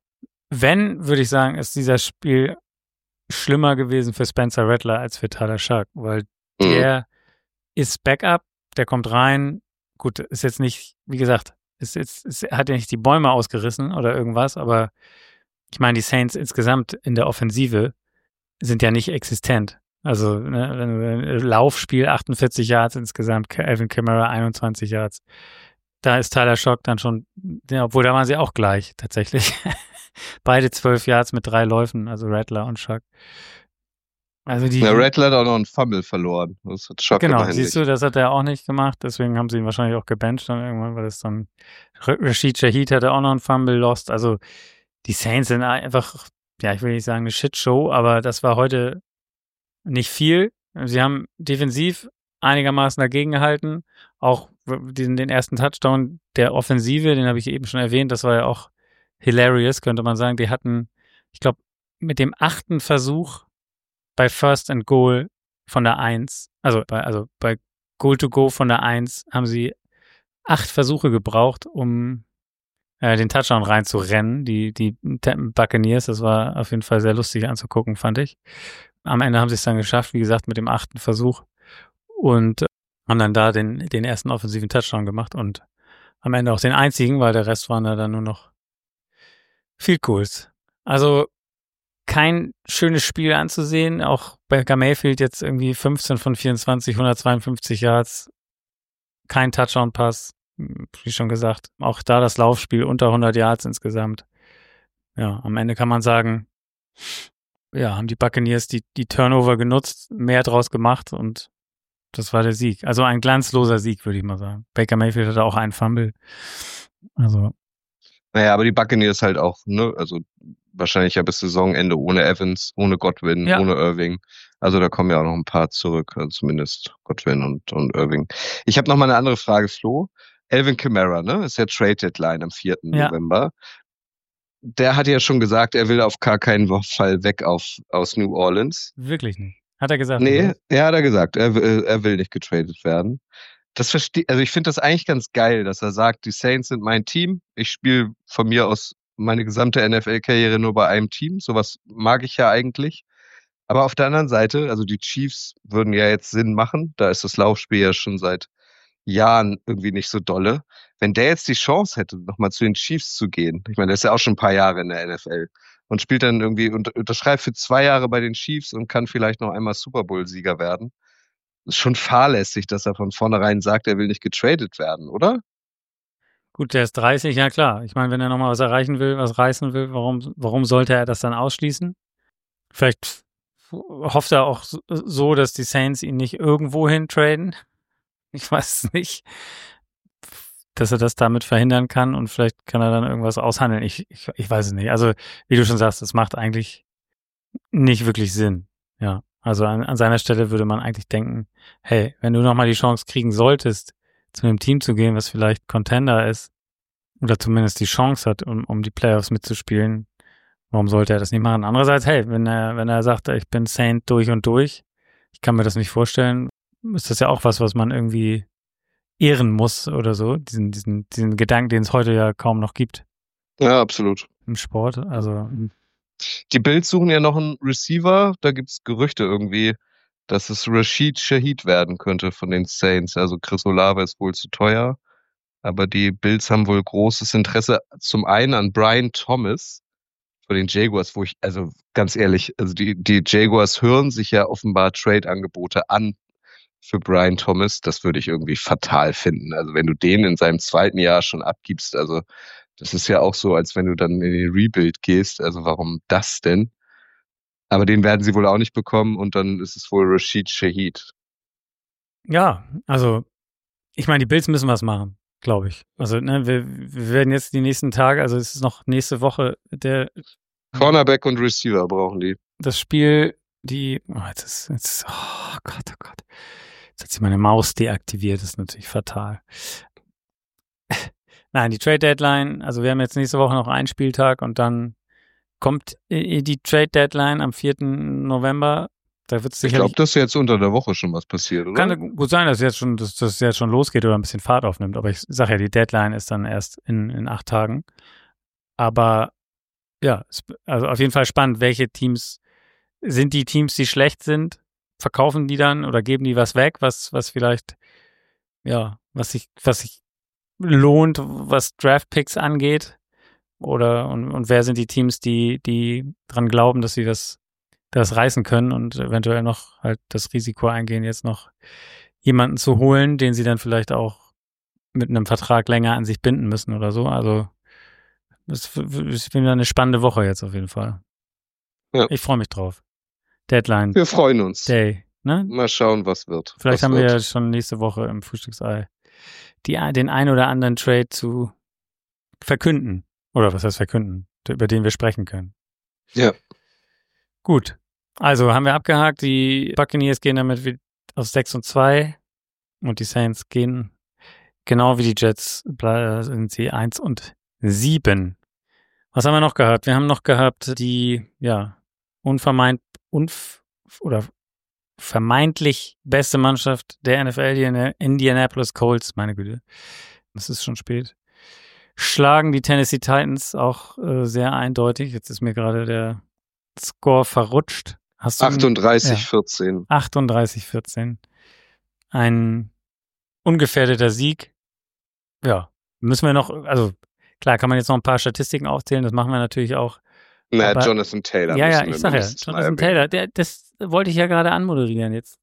wenn, würde ich sagen, ist dieser Spiel schlimmer gewesen für Spencer Rattler als für Tyler Shough, weil Mhm. der ist Backup, der kommt rein. Gut, ist jetzt nicht, wie gesagt, ist jetzt, ist, hat ja nicht die Bäume ausgerissen oder irgendwas, aber ich meine, die Saints insgesamt in der Offensive sind ja nicht existent. Also, ne, wenn du Laufspiel achtundvierzig Yards insgesamt, Alvin Kamara einundzwanzig Yards. Da ist Tyler Shough dann schon, ja, obwohl da waren sie auch gleich, tatsächlich. Beide zwölf Yards mit drei Läufen, also Rattler und Shough. Also die. Ja, Rattler hat auch noch einen Fumble verloren. Das hat Shough Genau, immerhin siehst nicht. du, das hat er auch nicht gemacht, deswegen haben sie ihn wahrscheinlich auch gebencht dann irgendwann, weil das dann Rashid Shaheed hatte auch noch einen Fumble lost. Also die Saints sind einfach, ja, ich will nicht sagen eine Shitshow, aber das war heute nicht viel. Sie haben defensiv einigermaßen dagegen gehalten. Auch den, den ersten Touchdown der Offensive, den habe ich eben schon erwähnt, das war ja auch hilarious, könnte man sagen. Die hatten, ich glaube, mit dem achten Versuch bei First and Goal von der Eins, also bei, also bei Goal to Go von der Eins, haben sie acht Versuche gebraucht, um äh, den Touchdown reinzurennen. Die, die Buccaneers, das war auf jeden Fall sehr lustig anzugucken, fand ich. Am Ende haben sie es dann geschafft, wie gesagt, mit dem achten Versuch und haben dann da den, den ersten offensiven Touchdown gemacht und am Ende auch den einzigen, weil der Rest waren da dann nur noch Field Goals. Also kein schönes Spiel anzusehen, auch Baker Mayfield jetzt irgendwie fünfzehn von vierundzwanzig, hundertzweiundfünfzig Yards, kein Touchdown-Pass, wie schon gesagt, auch da das Laufspiel unter hundert Yards insgesamt. Ja, am Ende kann man sagen, ja, haben die Buccaneers die, die Turnover genutzt, mehr draus gemacht und das war der Sieg. Also ein glanzloser Sieg, würde ich mal sagen. Baker Mayfield hatte auch einen Fumble. Also. Naja, aber die Buccaneers halt auch, ne, also wahrscheinlich ja bis Saisonende ohne Evans, ohne Godwin, ja. ohne Irving. Also da kommen ja auch noch ein paar zurück, also zumindest Godwin und, und Irving. Ich habe noch mal eine andere Frage, Flo. Alvin Kamara, ne, ist ja Trade Deadline am vierten Ja. November. Der hat ja schon gesagt, er will auf gar keinen Fall weg auf, aus New Orleans. Wirklich nicht. Hat er gesagt? Nee, oder? ja, hat er gesagt. Er, will- er will nicht getradet werden. Das verstehe, also ich finde das eigentlich ganz geil, dass er sagt, die Saints sind mein Team. Ich spiele von mir aus meine gesamte N F L-Karriere nur bei einem Team. Sowas mag ich ja eigentlich. Aber auf der anderen Seite, also die Chiefs würden ja jetzt Sinn machen. Da ist das Laufspiel ja schon seit Jahren irgendwie nicht so dolle. Wenn der jetzt die Chance hätte, nochmal zu den Chiefs zu gehen, ich meine, der ist ja auch schon ein paar Jahre in der N F L und spielt dann irgendwie, unter, unterschreibt für zwei Jahre bei den Chiefs und kann vielleicht noch einmal Super Bowl-Sieger werden. Ist schon fahrlässig, dass er von vornherein sagt, er will nicht getradet werden, oder? Gut, der ist dreißig, ja klar. Ich meine, wenn er nochmal was erreichen will, was reißen will, warum, warum sollte er das dann ausschließen? Vielleicht hofft er auch so, dass die Saints ihn nicht irgendwo hin traden. Ich weiß es nicht. Dass er das damit verhindern kann und vielleicht kann er dann irgendwas aushandeln. Ich, ich, ich weiß es nicht. Also, wie du schon sagst, das macht eigentlich nicht wirklich Sinn. Ja, also an, an seiner Stelle würde man eigentlich denken, hey, wenn du nochmal die Chance kriegen solltest, zu einem Team zu gehen, was vielleicht Contender ist oder zumindest die Chance hat, um, um die Playoffs mitzuspielen, warum sollte er das nicht machen? Andererseits, hey, wenn er, wenn er sagt, ich bin Saint durch und durch, ich kann mir das nicht vorstellen, ist das ja auch was, was man irgendwie ehren muss oder so, diesen, diesen, diesen Gedanken, den es heute ja kaum noch gibt Ja, absolut. im Sport. Also Die Bills suchen ja noch einen Receiver. Da gibt's Gerüchte irgendwie, dass es Rashid Shaheed werden könnte von den Saints. Also Chris Olave ist wohl zu teuer. Aber die Bills haben wohl großes Interesse zum einen an Brian Thomas von den Jaguars, wo ich, also ganz ehrlich, also die, die Jaguars hören sich ja offenbar Trade-Angebote an für Brian Thomas. Das würde ich irgendwie fatal finden. Also wenn du den in seinem zweiten Jahr schon abgibst, also das ist ja auch so, als wenn du dann in den Rebuild gehst. Also warum das denn? Aber den werden sie wohl auch nicht bekommen und dann ist es wohl Rashid Shaheed. ja, also ich meine, die Bills müssen was machen, glaube ich. Also ne, wir, wir werden jetzt die nächsten Tage, also es ist noch nächste Woche der Cornerback und Receiver brauchen die. das Spiel, die, oh, jetzt ist, jetzt, oh Gott, oh Gott. Jetzt hat sich meine Maus deaktiviert, das ist natürlich fatal. Nein, die Trade Deadline, also wir haben jetzt nächste Woche noch einen Spieltag und dann kommt die Trade-Deadline am vierten November. Da wird es Ich sicherlich... glaube, dass jetzt unter der Woche schon was passiert, oder? Kann gut sein, dass jetzt schon, dass das jetzt schon losgeht oder ein bisschen Fahrt aufnimmt. Aber ich sage ja, die Deadline ist dann erst in, in acht Tagen. Aber ja, also auf jeden Fall spannend, welche Teams sind die Teams, die schlecht sind, verkaufen die dann oder geben die was weg, was, was vielleicht, ja, was sich, was sich lohnt, was Draftpicks angeht? Oder und, und wer sind die Teams, die, die dran glauben, dass sie das, das reißen können und eventuell noch halt das Risiko eingehen, jetzt noch jemanden zu holen, den sie dann vielleicht auch mit einem Vertrag länger an sich binden müssen oder so. Also das ist wieder eine spannende Woche jetzt auf jeden Fall. Ja. Ich freue mich drauf. Deadline Wir freuen uns. Day, ne? Mal schauen, was wird. Vielleicht was haben wird. wir ja schon nächste Woche im Frühstücksei die, den ein oder anderen Trade zu verkünden. Oder was heißt verkünden? Über den wir sprechen können. Ja. Gut. Also haben wir abgehakt. Die Buccaneers gehen damit auf sechs und zwei und die Saints gehen genau wie die Jets sind sie eins und sieben. Was haben wir noch gehabt? Wir haben noch gehabt die, ja, unvermeint, unf oder vermeintlich beste Mannschaft der N F L, die Indianapolis Colts, meine Güte. Es ist schon spät. Schlagen die Tennessee Titans auch äh, sehr eindeutig. Jetzt ist mir gerade der Score verrutscht. Hast du achtunddreißig vierzehn. Ja, achtunddreißig vierzehn. Ein ungefährdeter Sieg. Ja, müssen wir noch, also klar, kann man jetzt noch ein paar Statistiken aufzählen, das machen wir natürlich auch. Na, aber, Jonathan Taylor. Ja, ja, ich sag ja, Jonathan Taylor, der, das wollte ich ja gerade anmoderieren jetzt.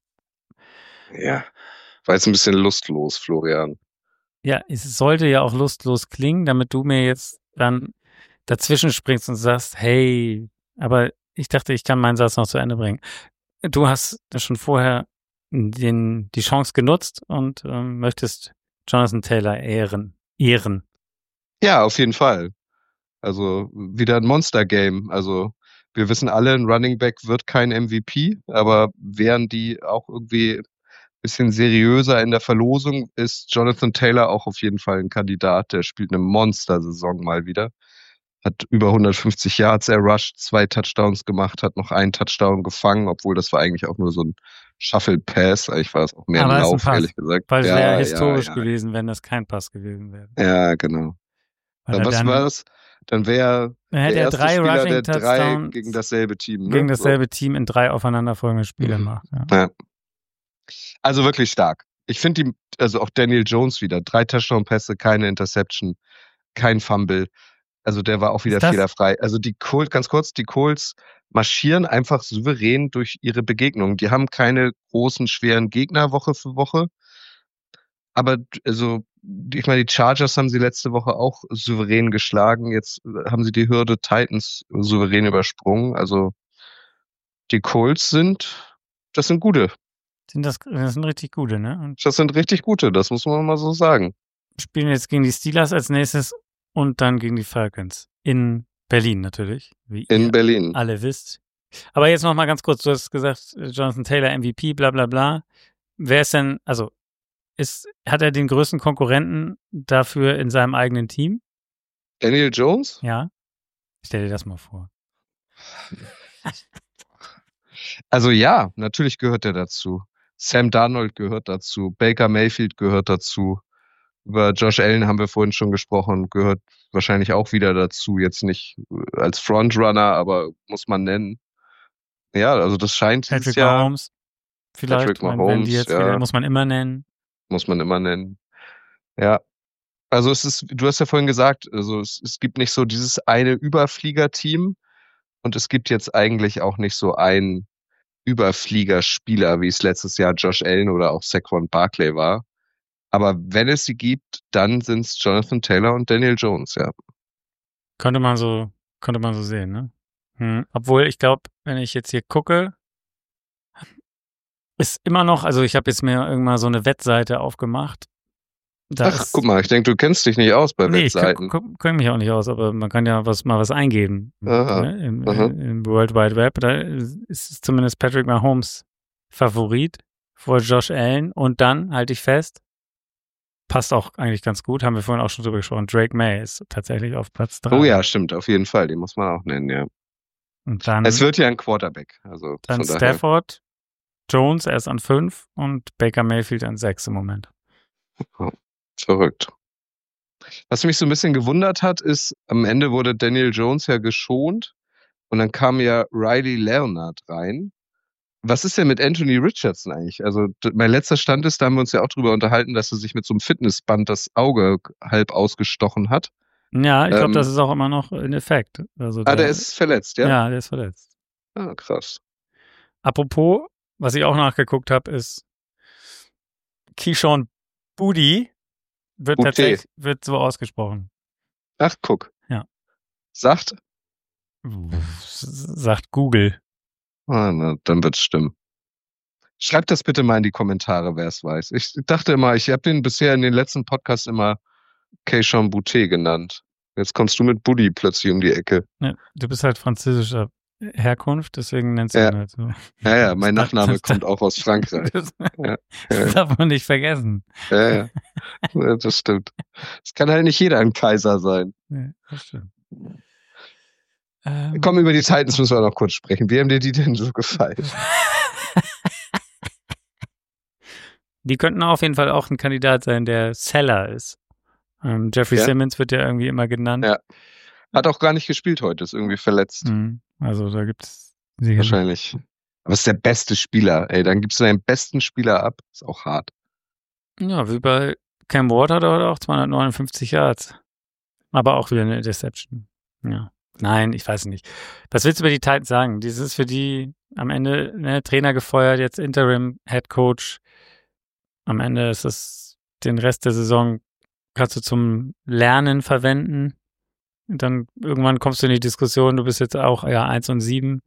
Ja, war jetzt ein bisschen lustlos, Florian. Ja, es sollte ja auch lustlos klingen, damit du mir jetzt dann dazwischen springst und sagst, hey, aber ich dachte, ich kann meinen Satz noch zu Ende bringen. Du hast schon vorher den, die Chance genutzt und ähm, möchtest Jonathan Taylor ehren. ehren. Ja, auf jeden Fall. Also wieder ein Monster-Game. Also wir wissen alle, ein Running Back wird kein M V P, aber wären die auch irgendwie ein bisschen seriöser in der Verlosung, ist Jonathan Taylor auch auf jeden Fall ein Kandidat. Der spielt eine Monster-Saison mal wieder. Hat über hundertfünfzig Yards errusht, zwei Touchdowns gemacht, hat noch einen Touchdown gefangen, obwohl das war eigentlich auch nur so ein Shuffle-Pass. Eigentlich war es auch mehr aber ein ein Lauf, Pass, ehrlich gesagt. Weil es ja, wäre historisch ja, ja. gewesen, wenn das kein Pass gewesen wäre. Ja, genau. Dann, was war das? Dann wäre der erste drei Spieler, der drei Touchdowns gegen dasselbe Team. Ne? Gegen dasselbe so. Team in drei aufeinanderfolgenden Spielen Mhm. macht. Ja. Ja. Also wirklich stark. Ich finde die, also auch Daniel Jones wieder, drei Touchdown-Pässe, keine Interception, kein Fumble. Also der war auch wieder fehlerfrei. Also die Colts, ganz kurz, die Colts marschieren einfach souverän durch ihre Begegnungen. Die haben keine großen, schweren Gegner Woche für Woche. Aber also, ich meine, die Chargers haben sie letzte Woche auch souverän geschlagen. Jetzt haben sie die Hürde Titans souverän übersprungen. Also die Colts sind, das sind gute. Sind das, das sind richtig gute, ne? Und das sind richtig gute, das muss man mal so sagen. Spielen jetzt gegen die Steelers als nächstes und dann gegen die Falcons. In Berlin natürlich, wie In ihr Berlin. alle wisst. Aber jetzt noch mal ganz kurz, du hast gesagt, Jonathan Taylor M V P, bla bla bla. Wer ist denn, also ist, hat er den größten Konkurrenten dafür in seinem eigenen Team? Daniel Jones? Ja. Stell dir das mal vor. Also ja, natürlich gehört er dazu. Sam Darnold gehört dazu. Baker Mayfield gehört dazu. Über Josh Allen haben wir vorhin schon gesprochen. Gehört wahrscheinlich auch wieder dazu. Jetzt nicht als Frontrunner, aber muss man nennen. Ja, also das scheint Patrick dieses Jahr... Mahomes. Vielleicht, Patrick wenn, Mahomes, wenn die jetzt ja. wieder, muss man immer nennen. Muss man immer nennen. Ja. Also es ist, du hast ja vorhin gesagt, also es, es gibt nicht so dieses eine Überflieger-Team und es gibt jetzt eigentlich auch nicht so einen Überfliegerspieler, wie es letztes Jahr Josh Allen oder auch Saquon Barkley war. Aber wenn es sie gibt, dann sind es Jonathan Taylor und Daniel Jones, ja. Könnte man so, könnte man so sehen, ne? Hm. Obwohl, ich glaube, wenn ich jetzt hier gucke, ist immer noch, also ich habe jetzt mir irgendwann so eine Wettseite aufgemacht. Da Ach, ist, guck mal, ich denke, du kennst dich nicht aus bei nee, Wettseiten. ich kenne kenn mich auch nicht aus, aber man kann ja was mal was eingeben. Aha, Ne? Im, aha. Im World Wide Web. Da ist zumindest Patrick Mahomes Favorit vor Josh Allen und dann, halte ich fest, passt auch eigentlich ganz gut, haben wir vorhin auch schon drüber gesprochen, Drake May ist tatsächlich auf Platz drei. Oh ja, stimmt, auf jeden Fall, die muss man auch nennen, ja. Und dann, Es wird ja ein Quarterback. Also dann von daher. Stafford, Jones erst an fünf und Baker Mayfield an sechs im Moment. Verrückt. Was mich so ein bisschen gewundert hat, ist, am Ende wurde Daniel Jones ja geschont und dann kam ja Riley Leonard rein. Was ist denn mit Anthony Richardson eigentlich? Also d- mein letzter Stand ist, da haben wir uns ja auch drüber unterhalten, dass er sich mit so einem Fitnessband das Auge halb ausgestochen hat. Ja, ich glaube, Ähm, das ist auch immer noch in Effekt. Also Ah, der ist verletzt, ja? ja, der ist verletzt. Ah, krass. Apropos, was ich auch nachgeguckt habe, ist Keyshawn Boutte wird Boutte. tatsächlich wird so ausgesprochen. Ach, guck. Ja. Sagt? S- Sagt Google. Ah, na, dann wird's stimmen. Schreibt das bitte mal in die Kommentare, wer es weiß. Ich dachte immer, ich habe den bisher in den letzten Podcasts immer Keyshawn Boutte genannt. Jetzt kommst du mit Buddy plötzlich um die Ecke. Ja, du bist halt französischer Herkunft, deswegen nennst du Ja. ihn halt so. Ja, ja, mein Das- Nachname das- kommt auch aus Frankreich. Das, Ja, das darf man nicht vergessen. ja, ja. Ja, das stimmt. Es kann halt nicht jeder ein Kaiser sein. Ja, das stimmt. Ähm, Komm, über die Titans müssen wir noch kurz sprechen. Wie haben dir die denn so gefallen? Die könnten auf jeden Fall auch ein Kandidat sein, der Seller ist. Ähm, Jeffrey Ja. Simmons wird ja irgendwie immer genannt. Ja. Hat auch gar nicht gespielt heute, ist irgendwie verletzt. Mhm. Also da gibt es sicherlich. Wahrscheinlich. Aber ist der beste Spieler. Ey, dann gibst du deinen besten Spieler ab. Ist auch hart. Ja, wie bei Cam Ward hat er heute auch zweihundertneunundfünfzig Yards. Aber auch wieder eine Interception. Ja. Nein, ich weiß nicht. Was willst du über die Titans sagen? Das ist für die am Ende, ne, Trainer gefeuert, jetzt Interim Head Coach. Am Ende ist es den Rest der Saison kannst du zum Lernen verwenden. Und dann irgendwann kommst du in die Diskussion, du bist jetzt auch ja eins und sieben.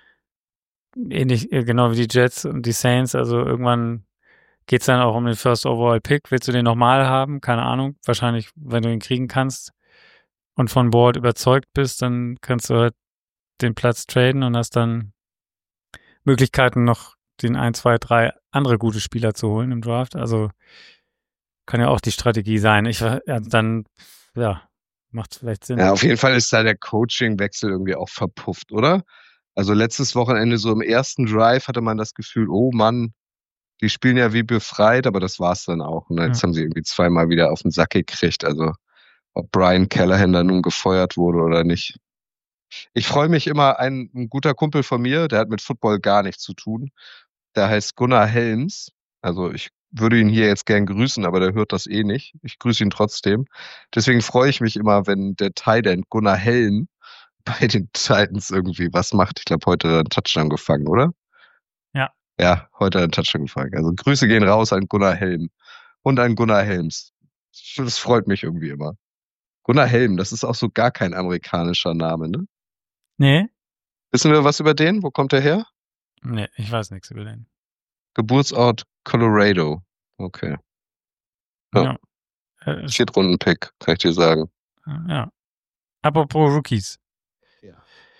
Ähnlich, äh, genau wie die Jets und die Saints. Also irgendwann geht's dann auch um den First Overall Pick. Willst du den nochmal haben? Keine Ahnung. Wahrscheinlich, wenn du ihn kriegen kannst und von Board überzeugt bist, dann kannst du halt den Platz traden und hast dann Möglichkeiten, noch den ein, zwei, drei andere gute Spieler zu holen im Draft. Also kann ja auch die Strategie sein. Ich ja, dann, ja, macht vielleicht Sinn. Ja, auf jeden Fall ist da der Coaching-Wechsel irgendwie auch verpufft, oder? Also letztes Wochenende so im ersten Drive hatte man das Gefühl, oh Mann, die spielen ja wie befreit, aber das war's dann auch. Und jetzt Ja. haben sie irgendwie zweimal wieder auf den Sack gekriegt. Also ob Brian Callahan da nun gefeuert wurde oder nicht. Ich freue mich immer, ein, ein guter Kumpel von mir, der hat mit Football gar nichts zu tun. Der heißt Gunnar Helms. Also ich würde ihn hier jetzt gern grüßen, aber der hört das eh nicht. Ich grüße ihn trotzdem. Deswegen freue ich mich immer, wenn der Tight End Gunnar Helm bei den Titans irgendwie was macht. Ich glaube, heute hat er einen Touchdown gefangen, oder? Ja. Ja, heute hat er einen Touchdown gefangen. Also Grüße gehen raus an Gunnar Helm und an Gunnar Helms. Das freut mich irgendwie immer. Gunnar Helm, das ist auch so gar kein amerikanischer Name, ne? Nee? Wissen wir was über den? Wo kommt er her? Nee, ich weiß nichts über den. Geburtsort Colorado. Okay. Ja. Ja. Äh, ist- Viertrunden-Pick, kann ich dir sagen. ja. Apropos Rookies. Ja.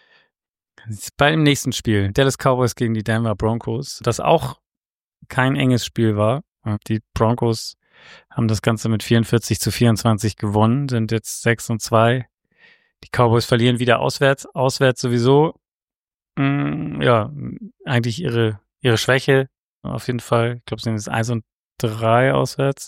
Bei dem nächsten Spiel, Dallas Cowboys gegen die Denver Broncos, das auch kein enges Spiel war. Die Broncos haben das Ganze mit vierundvierzig zu vierundzwanzig gewonnen, sind jetzt sechs und zwei. Die Cowboys verlieren wieder auswärts, auswärts sowieso. Mm, ja, eigentlich ihre, ihre Schwäche auf jeden Fall. Ich glaube, sie sind jetzt eins und drei auswärts.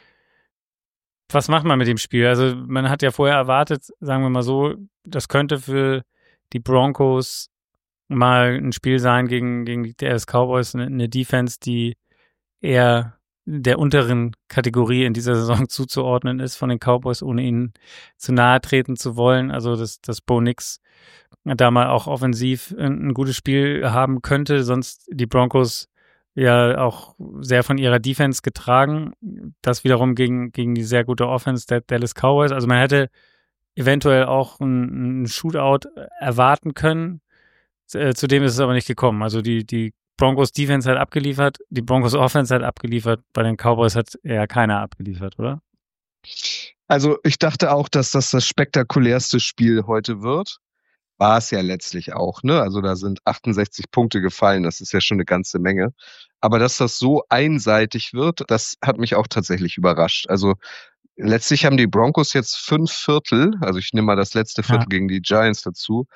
Was macht man mit dem Spiel? Also man hat ja vorher erwartet, sagen wir mal so, das könnte für die Broncos mal ein Spiel sein gegen, gegen die Dallas Cowboys, eine, eine Defense, die eher der unteren Kategorie in dieser Saison zuzuordnen ist von den Cowboys, ohne ihnen zu nahe treten zu wollen. Also dass, dass Bo Nix da mal auch offensiv ein, ein gutes Spiel haben könnte, sonst die Broncos ja auch sehr von ihrer Defense getragen. Das wiederum gegen, gegen die sehr gute Offense der Dallas Cowboys. Also man hätte eventuell auch ein, ein Shootout erwarten können. Äh, Zudem ist es aber nicht gekommen. Also die, die Broncos Defense hat abgeliefert, die Broncos Offense hat abgeliefert, bei den Cowboys hat eher keiner abgeliefert, oder? Also ich dachte auch, dass das das spektakulärste Spiel heute wird. War es ja letztlich auch, ne? Also da sind achtundsechzig Punkte gefallen, das ist ja schon eine ganze Menge. Aber dass das so einseitig wird, das hat mich auch tatsächlich überrascht. Also letztlich haben die Broncos jetzt fünf Viertel, also ich nehme mal das letzte Viertel Ja. gegen die Giants dazu,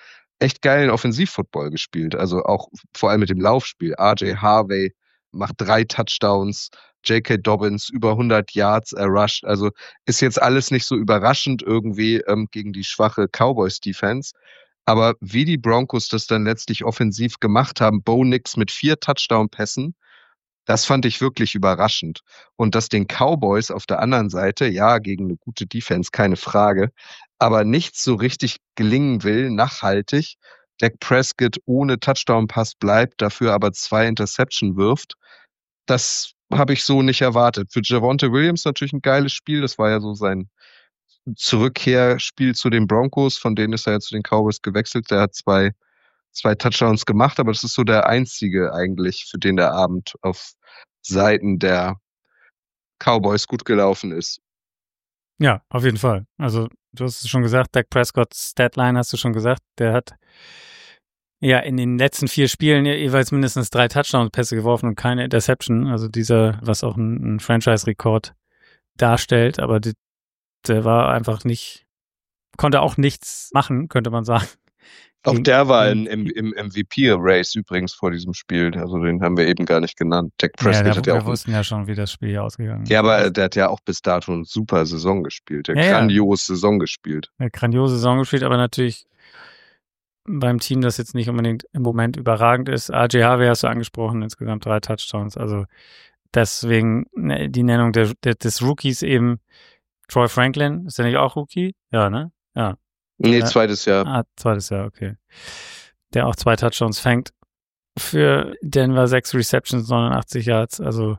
echt geilen Offensivfootball gespielt. Also auch vor allem mit dem Laufspiel. R J Harvey macht drei Touchdowns, J K. Dobbins über hundert Yards errusht. Also ist jetzt alles nicht so überraschend irgendwie ähm, gegen die schwache Cowboys-Defense. Aber wie die Broncos das dann letztlich offensiv gemacht haben, Bo Nix mit vier Touchdown-Pässen, das fand ich wirklich überraschend. Und dass den Cowboys auf der anderen Seite, ja, gegen eine gute Defense, keine Frage, aber nichts so richtig gelingen will, nachhaltig. Dak Prescott ohne Touchdown-Pass bleibt, dafür aber zwei Interception wirft. Das habe ich so nicht erwartet. Für Javonte Williams natürlich ein geiles Spiel. Das war ja so sein Zurückkehrspiel zu den Broncos. Von denen ist er ja zu den Cowboys gewechselt. Der hat zwei zwei Touchdowns gemacht, aber das ist so der einzige eigentlich, für den der Abend auf Seiten der Cowboys gut gelaufen ist. Ja, auf jeden Fall. Also du hast es schon gesagt, Dak Prescott's Statline hast du schon gesagt, der hat ja in den letzten vier Spielen jeweils mindestens drei Touchdown-Pässe geworfen und keine Interception, also dieser, was auch ein, ein Franchise-Rekord darstellt, aber die, der war einfach nicht, konnte auch nichts machen, könnte man sagen. Auch der war in, im, im M V P-Race übrigens vor diesem Spiel. Also den haben wir eben gar nicht genannt. Dak Prescott ja, der, hat ja wir auch. Wir wussten ja schon, wie das Spiel hier ausgegangen ist. Ja, aber der hat ja auch bis dato eine super Saison gespielt. Der ja, grandiose ja. Saison gespielt. Eine grandiose Saison gespielt, aber natürlich beim Team, das jetzt nicht unbedingt im Moment überragend ist. R J Harvey hast du angesprochen, insgesamt drei Touchdowns. Also deswegen die Nennung der, der, des Rookies eben Troy Franklin. Ist der nicht auch Rookie? Ja, ne? Ja. Nee, Der, zweites Jahr. Ah, zweites Jahr, okay. Der auch zwei Touchdowns fängt. Für Denver sechs Receptions, neunundachtzig Yards. Also,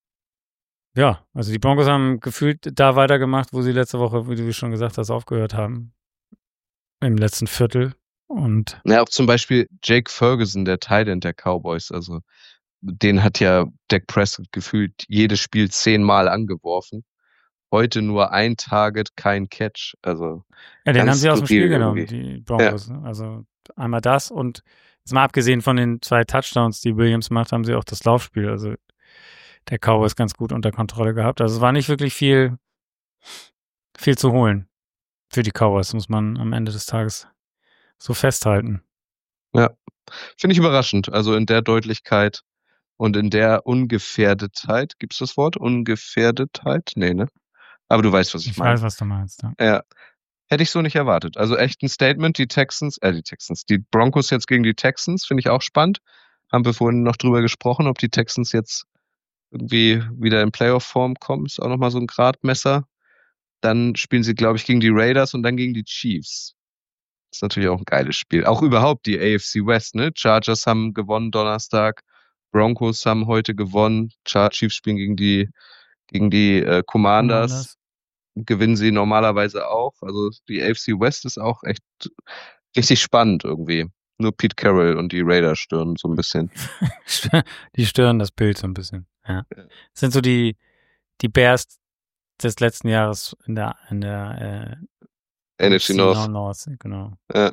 ja, also die Broncos haben gefühlt da weitergemacht, wo sie letzte Woche, wie du schon gesagt hast, aufgehört haben. Im letzten Viertel. Und ja, auch zum Beispiel Jake Ferguson, der Tight End der Cowboys. Also, den hat ja Dak Prescott gefühlt jedes Spiel zehnmal angeworfen. Heute nur ein Target, kein Catch. Also ja, den haben sie aus dem Spiel genommen, irgendwie. die Broncos. Ja. Also einmal das und jetzt mal abgesehen von den zwei Touchdowns, die Williams macht, haben sie auch das Laufspiel. Also der Cowboys ganz gut unter Kontrolle gehabt. Also es war nicht wirklich viel, viel zu holen für die Cowboys, muss man am Ende des Tages so festhalten. Ja, finde ich überraschend. Also in der Deutlichkeit und in der Ungefährdetheit, gibt es das Wort? Ungefährdetheit? Nee, ne? Aber du weißt, was ich, ich meine. Ich weiß, was du meinst. Ja. ja. Hätte ich so nicht erwartet. Also echt ein Statement, die Texans, äh, die Texans, die Broncos jetzt gegen die Texans, finde ich auch spannend. Haben wir vorhin noch drüber gesprochen, ob die Texans jetzt irgendwie wieder in Playoff-Form kommen. Ist auch nochmal so ein Gradmesser. Dann spielen sie, glaube ich, gegen die Raiders und dann gegen die Chiefs. Das ist natürlich auch ein geiles Spiel. Auch überhaupt die A F C West, ne? Chargers haben gewonnen Donnerstag. Broncos haben heute gewonnen. Char- Chiefs spielen gegen die Gegen die äh, Commanders. Commanders gewinnen sie normalerweise auch. Also die A F C West ist auch echt richtig spannend irgendwie. Nur Pete Carroll und die Raiders stören so ein bisschen. Die stören das Bild so ein bisschen. Ja. Das sind so die, die Bears des letzten Jahres in der, in der äh, N F C North. North. Genau. Ja.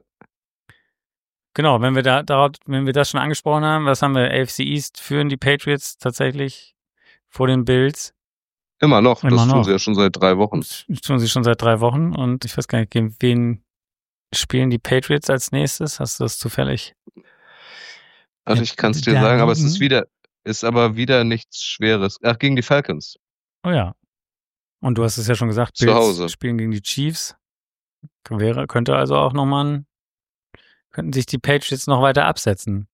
Genau, wenn wir da darauf, wenn wir das schon angesprochen haben, was haben wir? A F C East führen die Patriots tatsächlich vor den Bills. Immer noch, Immer das noch. tun sie ja schon seit drei Wochen. Das tun sie schon seit drei Wochen und ich weiß gar nicht, gegen wen spielen die Patriots als nächstes? Hast du das zufällig? Also ich kann es dir sagen, aber es ist wieder, ist aber wieder nichts Schweres. Ach, gegen die Falcons. Oh ja. Und du hast es ja schon gesagt, Zu Bills Hause. Spielen gegen die Chiefs. Wäre, könnte also auch nochmal ein, könnten sich die Patriots noch weiter absetzen.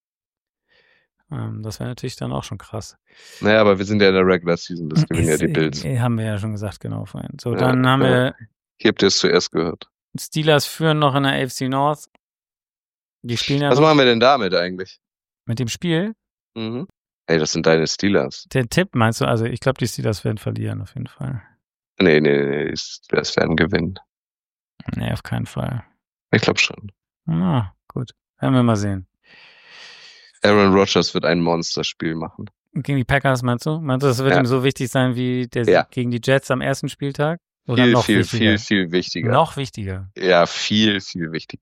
Ähm, das wäre natürlich dann auch schon krass. Naja, aber wir sind ja in der Regular Season, das gewinnen ja die Bills. Haben wir ja schon gesagt, genau vorhin. So, ja, dann haben ja. wir. Hier habt ihr es zuerst gehört. Steelers führen noch in der A F C North. Die spielen ja Was noch machen wir denn damit eigentlich? mit dem Spiel. Mhm. Ey, das sind deine Steelers. Der Tipp meinst du? Also ich glaube, die Steelers werden verlieren auf jeden Fall. Nee, nee, nee, die Steelers werden gewinnen. Nee, auf keinen Fall. Ich glaube schon. Ah, gut. Werden wir mal sehen. Aaron Rodgers wird ein Monsterspiel machen. Gegen die Packers, meinst du? Meinst du, das wird Ja. ihm so wichtig sein wie der Sieg Ja. gegen die Jets am ersten Spieltag? Oder Viel, noch viel, wichtiger? viel, viel wichtiger. Noch wichtiger. Ja, viel, viel wichtiger.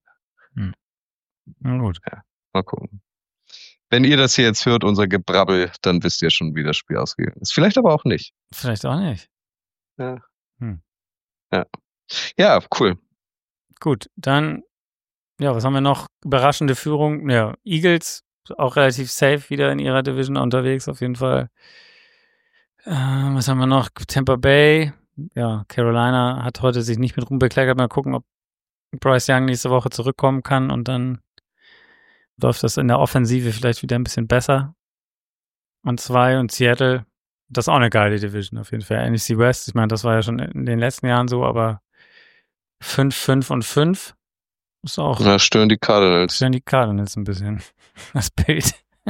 Na gut. Mal gucken. Wenn ihr das hier jetzt hört, unser Gebrabbel, dann wisst ihr schon, wie das Spiel ausgegangen ist. Vielleicht aber auch nicht. Vielleicht auch nicht. Ja. Hm. Ja. Ja, cool. Gut, dann Ja, was haben wir noch? Überraschende Führung. Ja, Eagles auch relativ safe wieder in ihrer Division unterwegs, auf jeden Fall. Äh, was haben wir noch? Tampa Bay. Ja, Carolina hat heute sich nicht mit Ruhm bekleckert. Mal gucken, ob Bryce Young nächste Woche zurückkommen kann und dann läuft das in der Offensive vielleicht wieder ein bisschen besser. Und zwei und Seattle, das ist auch eine geile Division auf jeden Fall. N F C West, ich meine, das war ja schon in den letzten Jahren so, aber fünf, fünf und fünf ist auch. Ja, stören die Cardinals. Stören die Cardinals ein bisschen. Das Bild.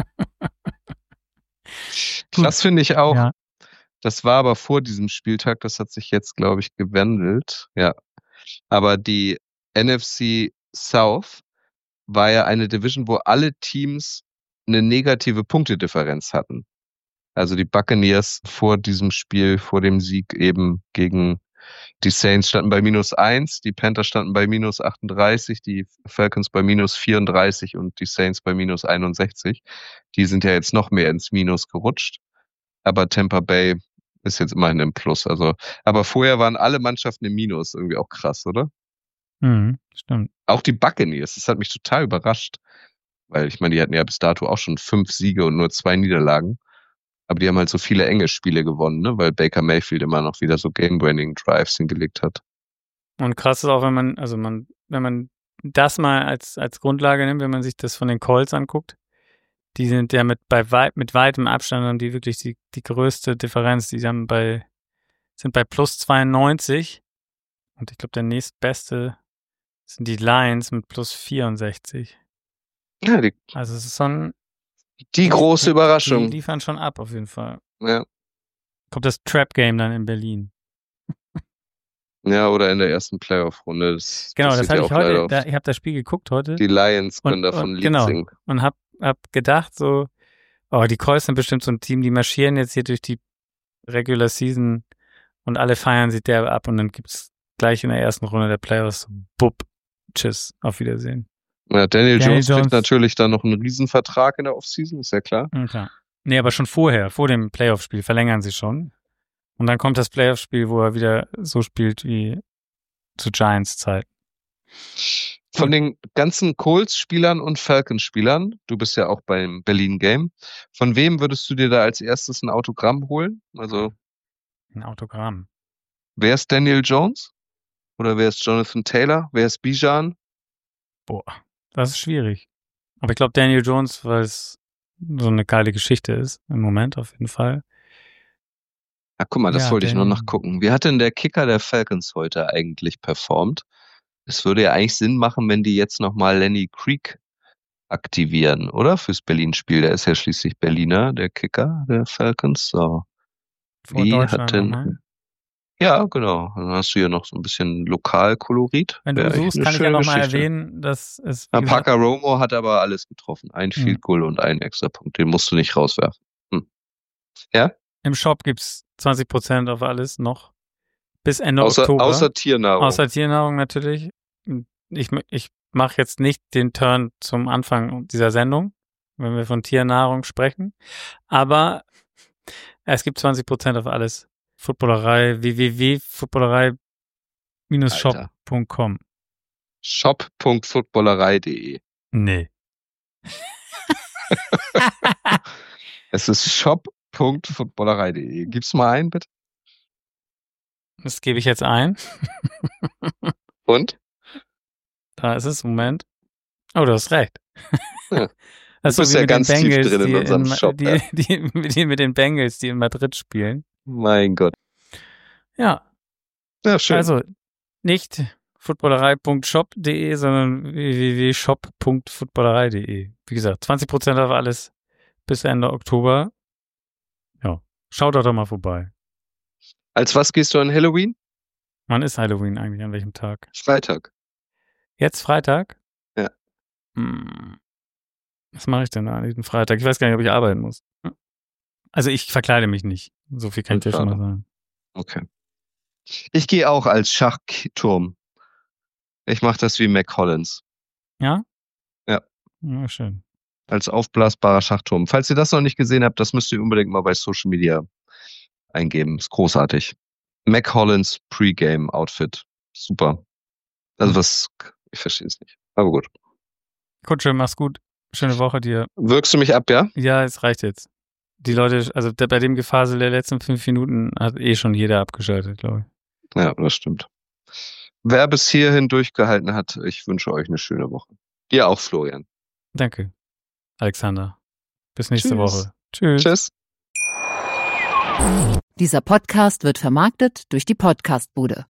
Das finde ich auch. Ja. Das war aber vor diesem Spieltag, das hat sich jetzt, glaube ich, gewandelt. Ja. Aber die N F C South war ja eine Division, wo alle Teams eine negative Punktedifferenz hatten. Also die Buccaneers vor diesem Spiel, vor dem Sieg eben gegen die Saints standen bei minus eins, die Panthers standen bei minus achtunddreißig, die Falcons bei minus vierunddreißig und die Saints bei minus einundsechzig. Die sind ja jetzt noch mehr ins Minus gerutscht. Aber Tampa Bay ist jetzt immerhin im Plus. Also, aber vorher waren alle Mannschaften im Minus. Irgendwie auch krass, oder? Mhm, stimmt. Auch die Buccaneers, das hat mich total überrascht. Weil ich meine, die hatten ja bis dato auch schon fünf Siege und nur zwei Niederlagen. Aber die haben halt so viele enge Spiele gewonnen, ne? Weil Baker Mayfield immer noch wieder so Game-Winning-Drives hingelegt hat. Und krass ist auch, wenn man, also man, wenn man das mal als, als Grundlage nimmt, wenn man sich das von den Colts anguckt, die sind ja mit bei weit, mit weitem Abstand und die wirklich die, die größte Differenz, die haben bei, sind bei plus zweiundneunzig und ich glaube, der nächstbeste sind die Lions mit plus vierundsechzig. Ja, die, Also es ist schon die große Überraschung. Die liefern schon ab, auf jeden Fall. Ja. Kommt das Trap-Game dann in Berlin. Ja, oder in der ersten Playoff-Runde. Das genau, das ja habe ich heute, da, ich habe das Spiel geguckt heute. Die Lions können und, davon und, Lied genau, singen. Und hab, hab gedacht so, oh, die Colts sind bestimmt so ein Team, die marschieren jetzt hier durch die Regular Season und alle feiern sich derbe ab und dann gibt's gleich in der ersten Runde der Playoffs so, bupp, tschüss, auf Wiedersehen. Ja, Daniel, Daniel Jones, Jones kriegt natürlich dann noch einen Riesenvertrag in der Offseason, ist ja klar. Ja, klar. Nee, aber schon vorher, vor dem Playoff-Spiel verlängern sie schon. Und dann kommt das Playoff-Spiel, wo er wieder so spielt wie zu Giants-Zeiten. Von den ganzen Colts-Spielern und Falcons-Spielern, du bist ja auch beim Berlin-Game, von wem würdest du dir da als erstes ein Autogramm holen? Also ein Autogramm. Wer ist Daniel Jones? Oder wer ist Jonathan Taylor? Wer ist Bijan? Boah, das ist schwierig. Aber ich glaube Daniel Jones, weil es so eine geile Geschichte ist, im Moment auf jeden Fall. Ah, guck mal, das Ja, wollte ich nur Daniel. noch gucken. Wie hat denn der Kicker der Falcons heute eigentlich performt? Es würde ja eigentlich Sinn machen, wenn die jetzt nochmal Lenny Creek aktivieren, oder? Fürs Berlin-Spiel. Der ist ja schließlich Berliner, der Kicker der Falcons. So. Vor Wie Deutschland hat denn... nochmal. Ja, genau. Dann hast du hier noch so ein bisschen Lokalkolorit. Wenn du Wäre echt suchst, eine kann ich ja schöne nochmal Geschichte. erwähnen, dass es, wie Na, gesagt, Parker Romo hat aber alles getroffen. Ein Hm. Field Goal und einen Extrapunkt. Den musst du nicht rauswerfen. Hm. Ja? im Shop gibt's zwanzig Prozent auf alles noch. Bis Ende Außer, Oktober. außer Tiernahrung. Außer Tiernahrung natürlich. Ich, ich mache jetzt nicht den Turn zum Anfang dieser Sendung, wenn wir von Tiernahrung sprechen. Aber es gibt zwanzig Prozent auf alles. Footballerei, w w w punkt footballerei Bindestrich shop punkt com. shop punkt footballerei punkt de. Nee. Es ist shop punkt footballerei punkt de. Gib's mal ein, bitte. Das gebe ich jetzt ein. Und? Da ist es, Moment. Oh, du hast recht. Ja. Das Du ist bist so wie ja mit ganz den tief Bengals, drin in die, unserem in, Shop, die, ja. die, die, die mit den Bengals, die in Madrid spielen. Mein Gott. Ja, Ja, schön. also nicht footballerei punkt shop punkt de, sondern w w w punkt shop punkt footballerei punkt de. Wie gesagt, zwanzig Prozent auf alles bis Ende Oktober. Ja, schaut doch doch mal vorbei. Als was gehst du an Halloween? Wann ist Halloween eigentlich? An welchem Tag? Freitag. Jetzt Freitag? Ja. Hm. Was mache ich denn da an diesem Freitag? Ich weiß gar nicht, ob ich arbeiten muss. Also ich verkleide mich nicht. So viel kann ich dir schon mal sagen. Okay. Ich gehe auch als Schachturm. Ich mache das wie Mac Hollins. Ja? Ja. Ja, schön. Als aufblasbarer Schachturm. Falls ihr das noch nicht gesehen habt, das müsst ihr unbedingt mal bei Social Media eingeben. Ist großartig. Mac Hollins Pre-Game Outfit. Super. Also was, ich verstehe es nicht. Aber gut. Kutsche, mach's gut. Schöne Woche dir. Wirkst du mich ab, ja? Ja, es reicht jetzt. Die Leute, also der, bei dem Gefasel der letzten fünf Minuten hat eh schon jeder abgeschaltet, glaube ich. Ja, das stimmt. Wer bis hierhin durchgehalten hat, ich wünsche euch eine schöne Woche. Dir auch, Florian. Danke, Alexander. Bis nächste Tschüss. Woche. Tschüss. Tschüss. Dieser Podcast wird vermarktet durch die Podcastbude.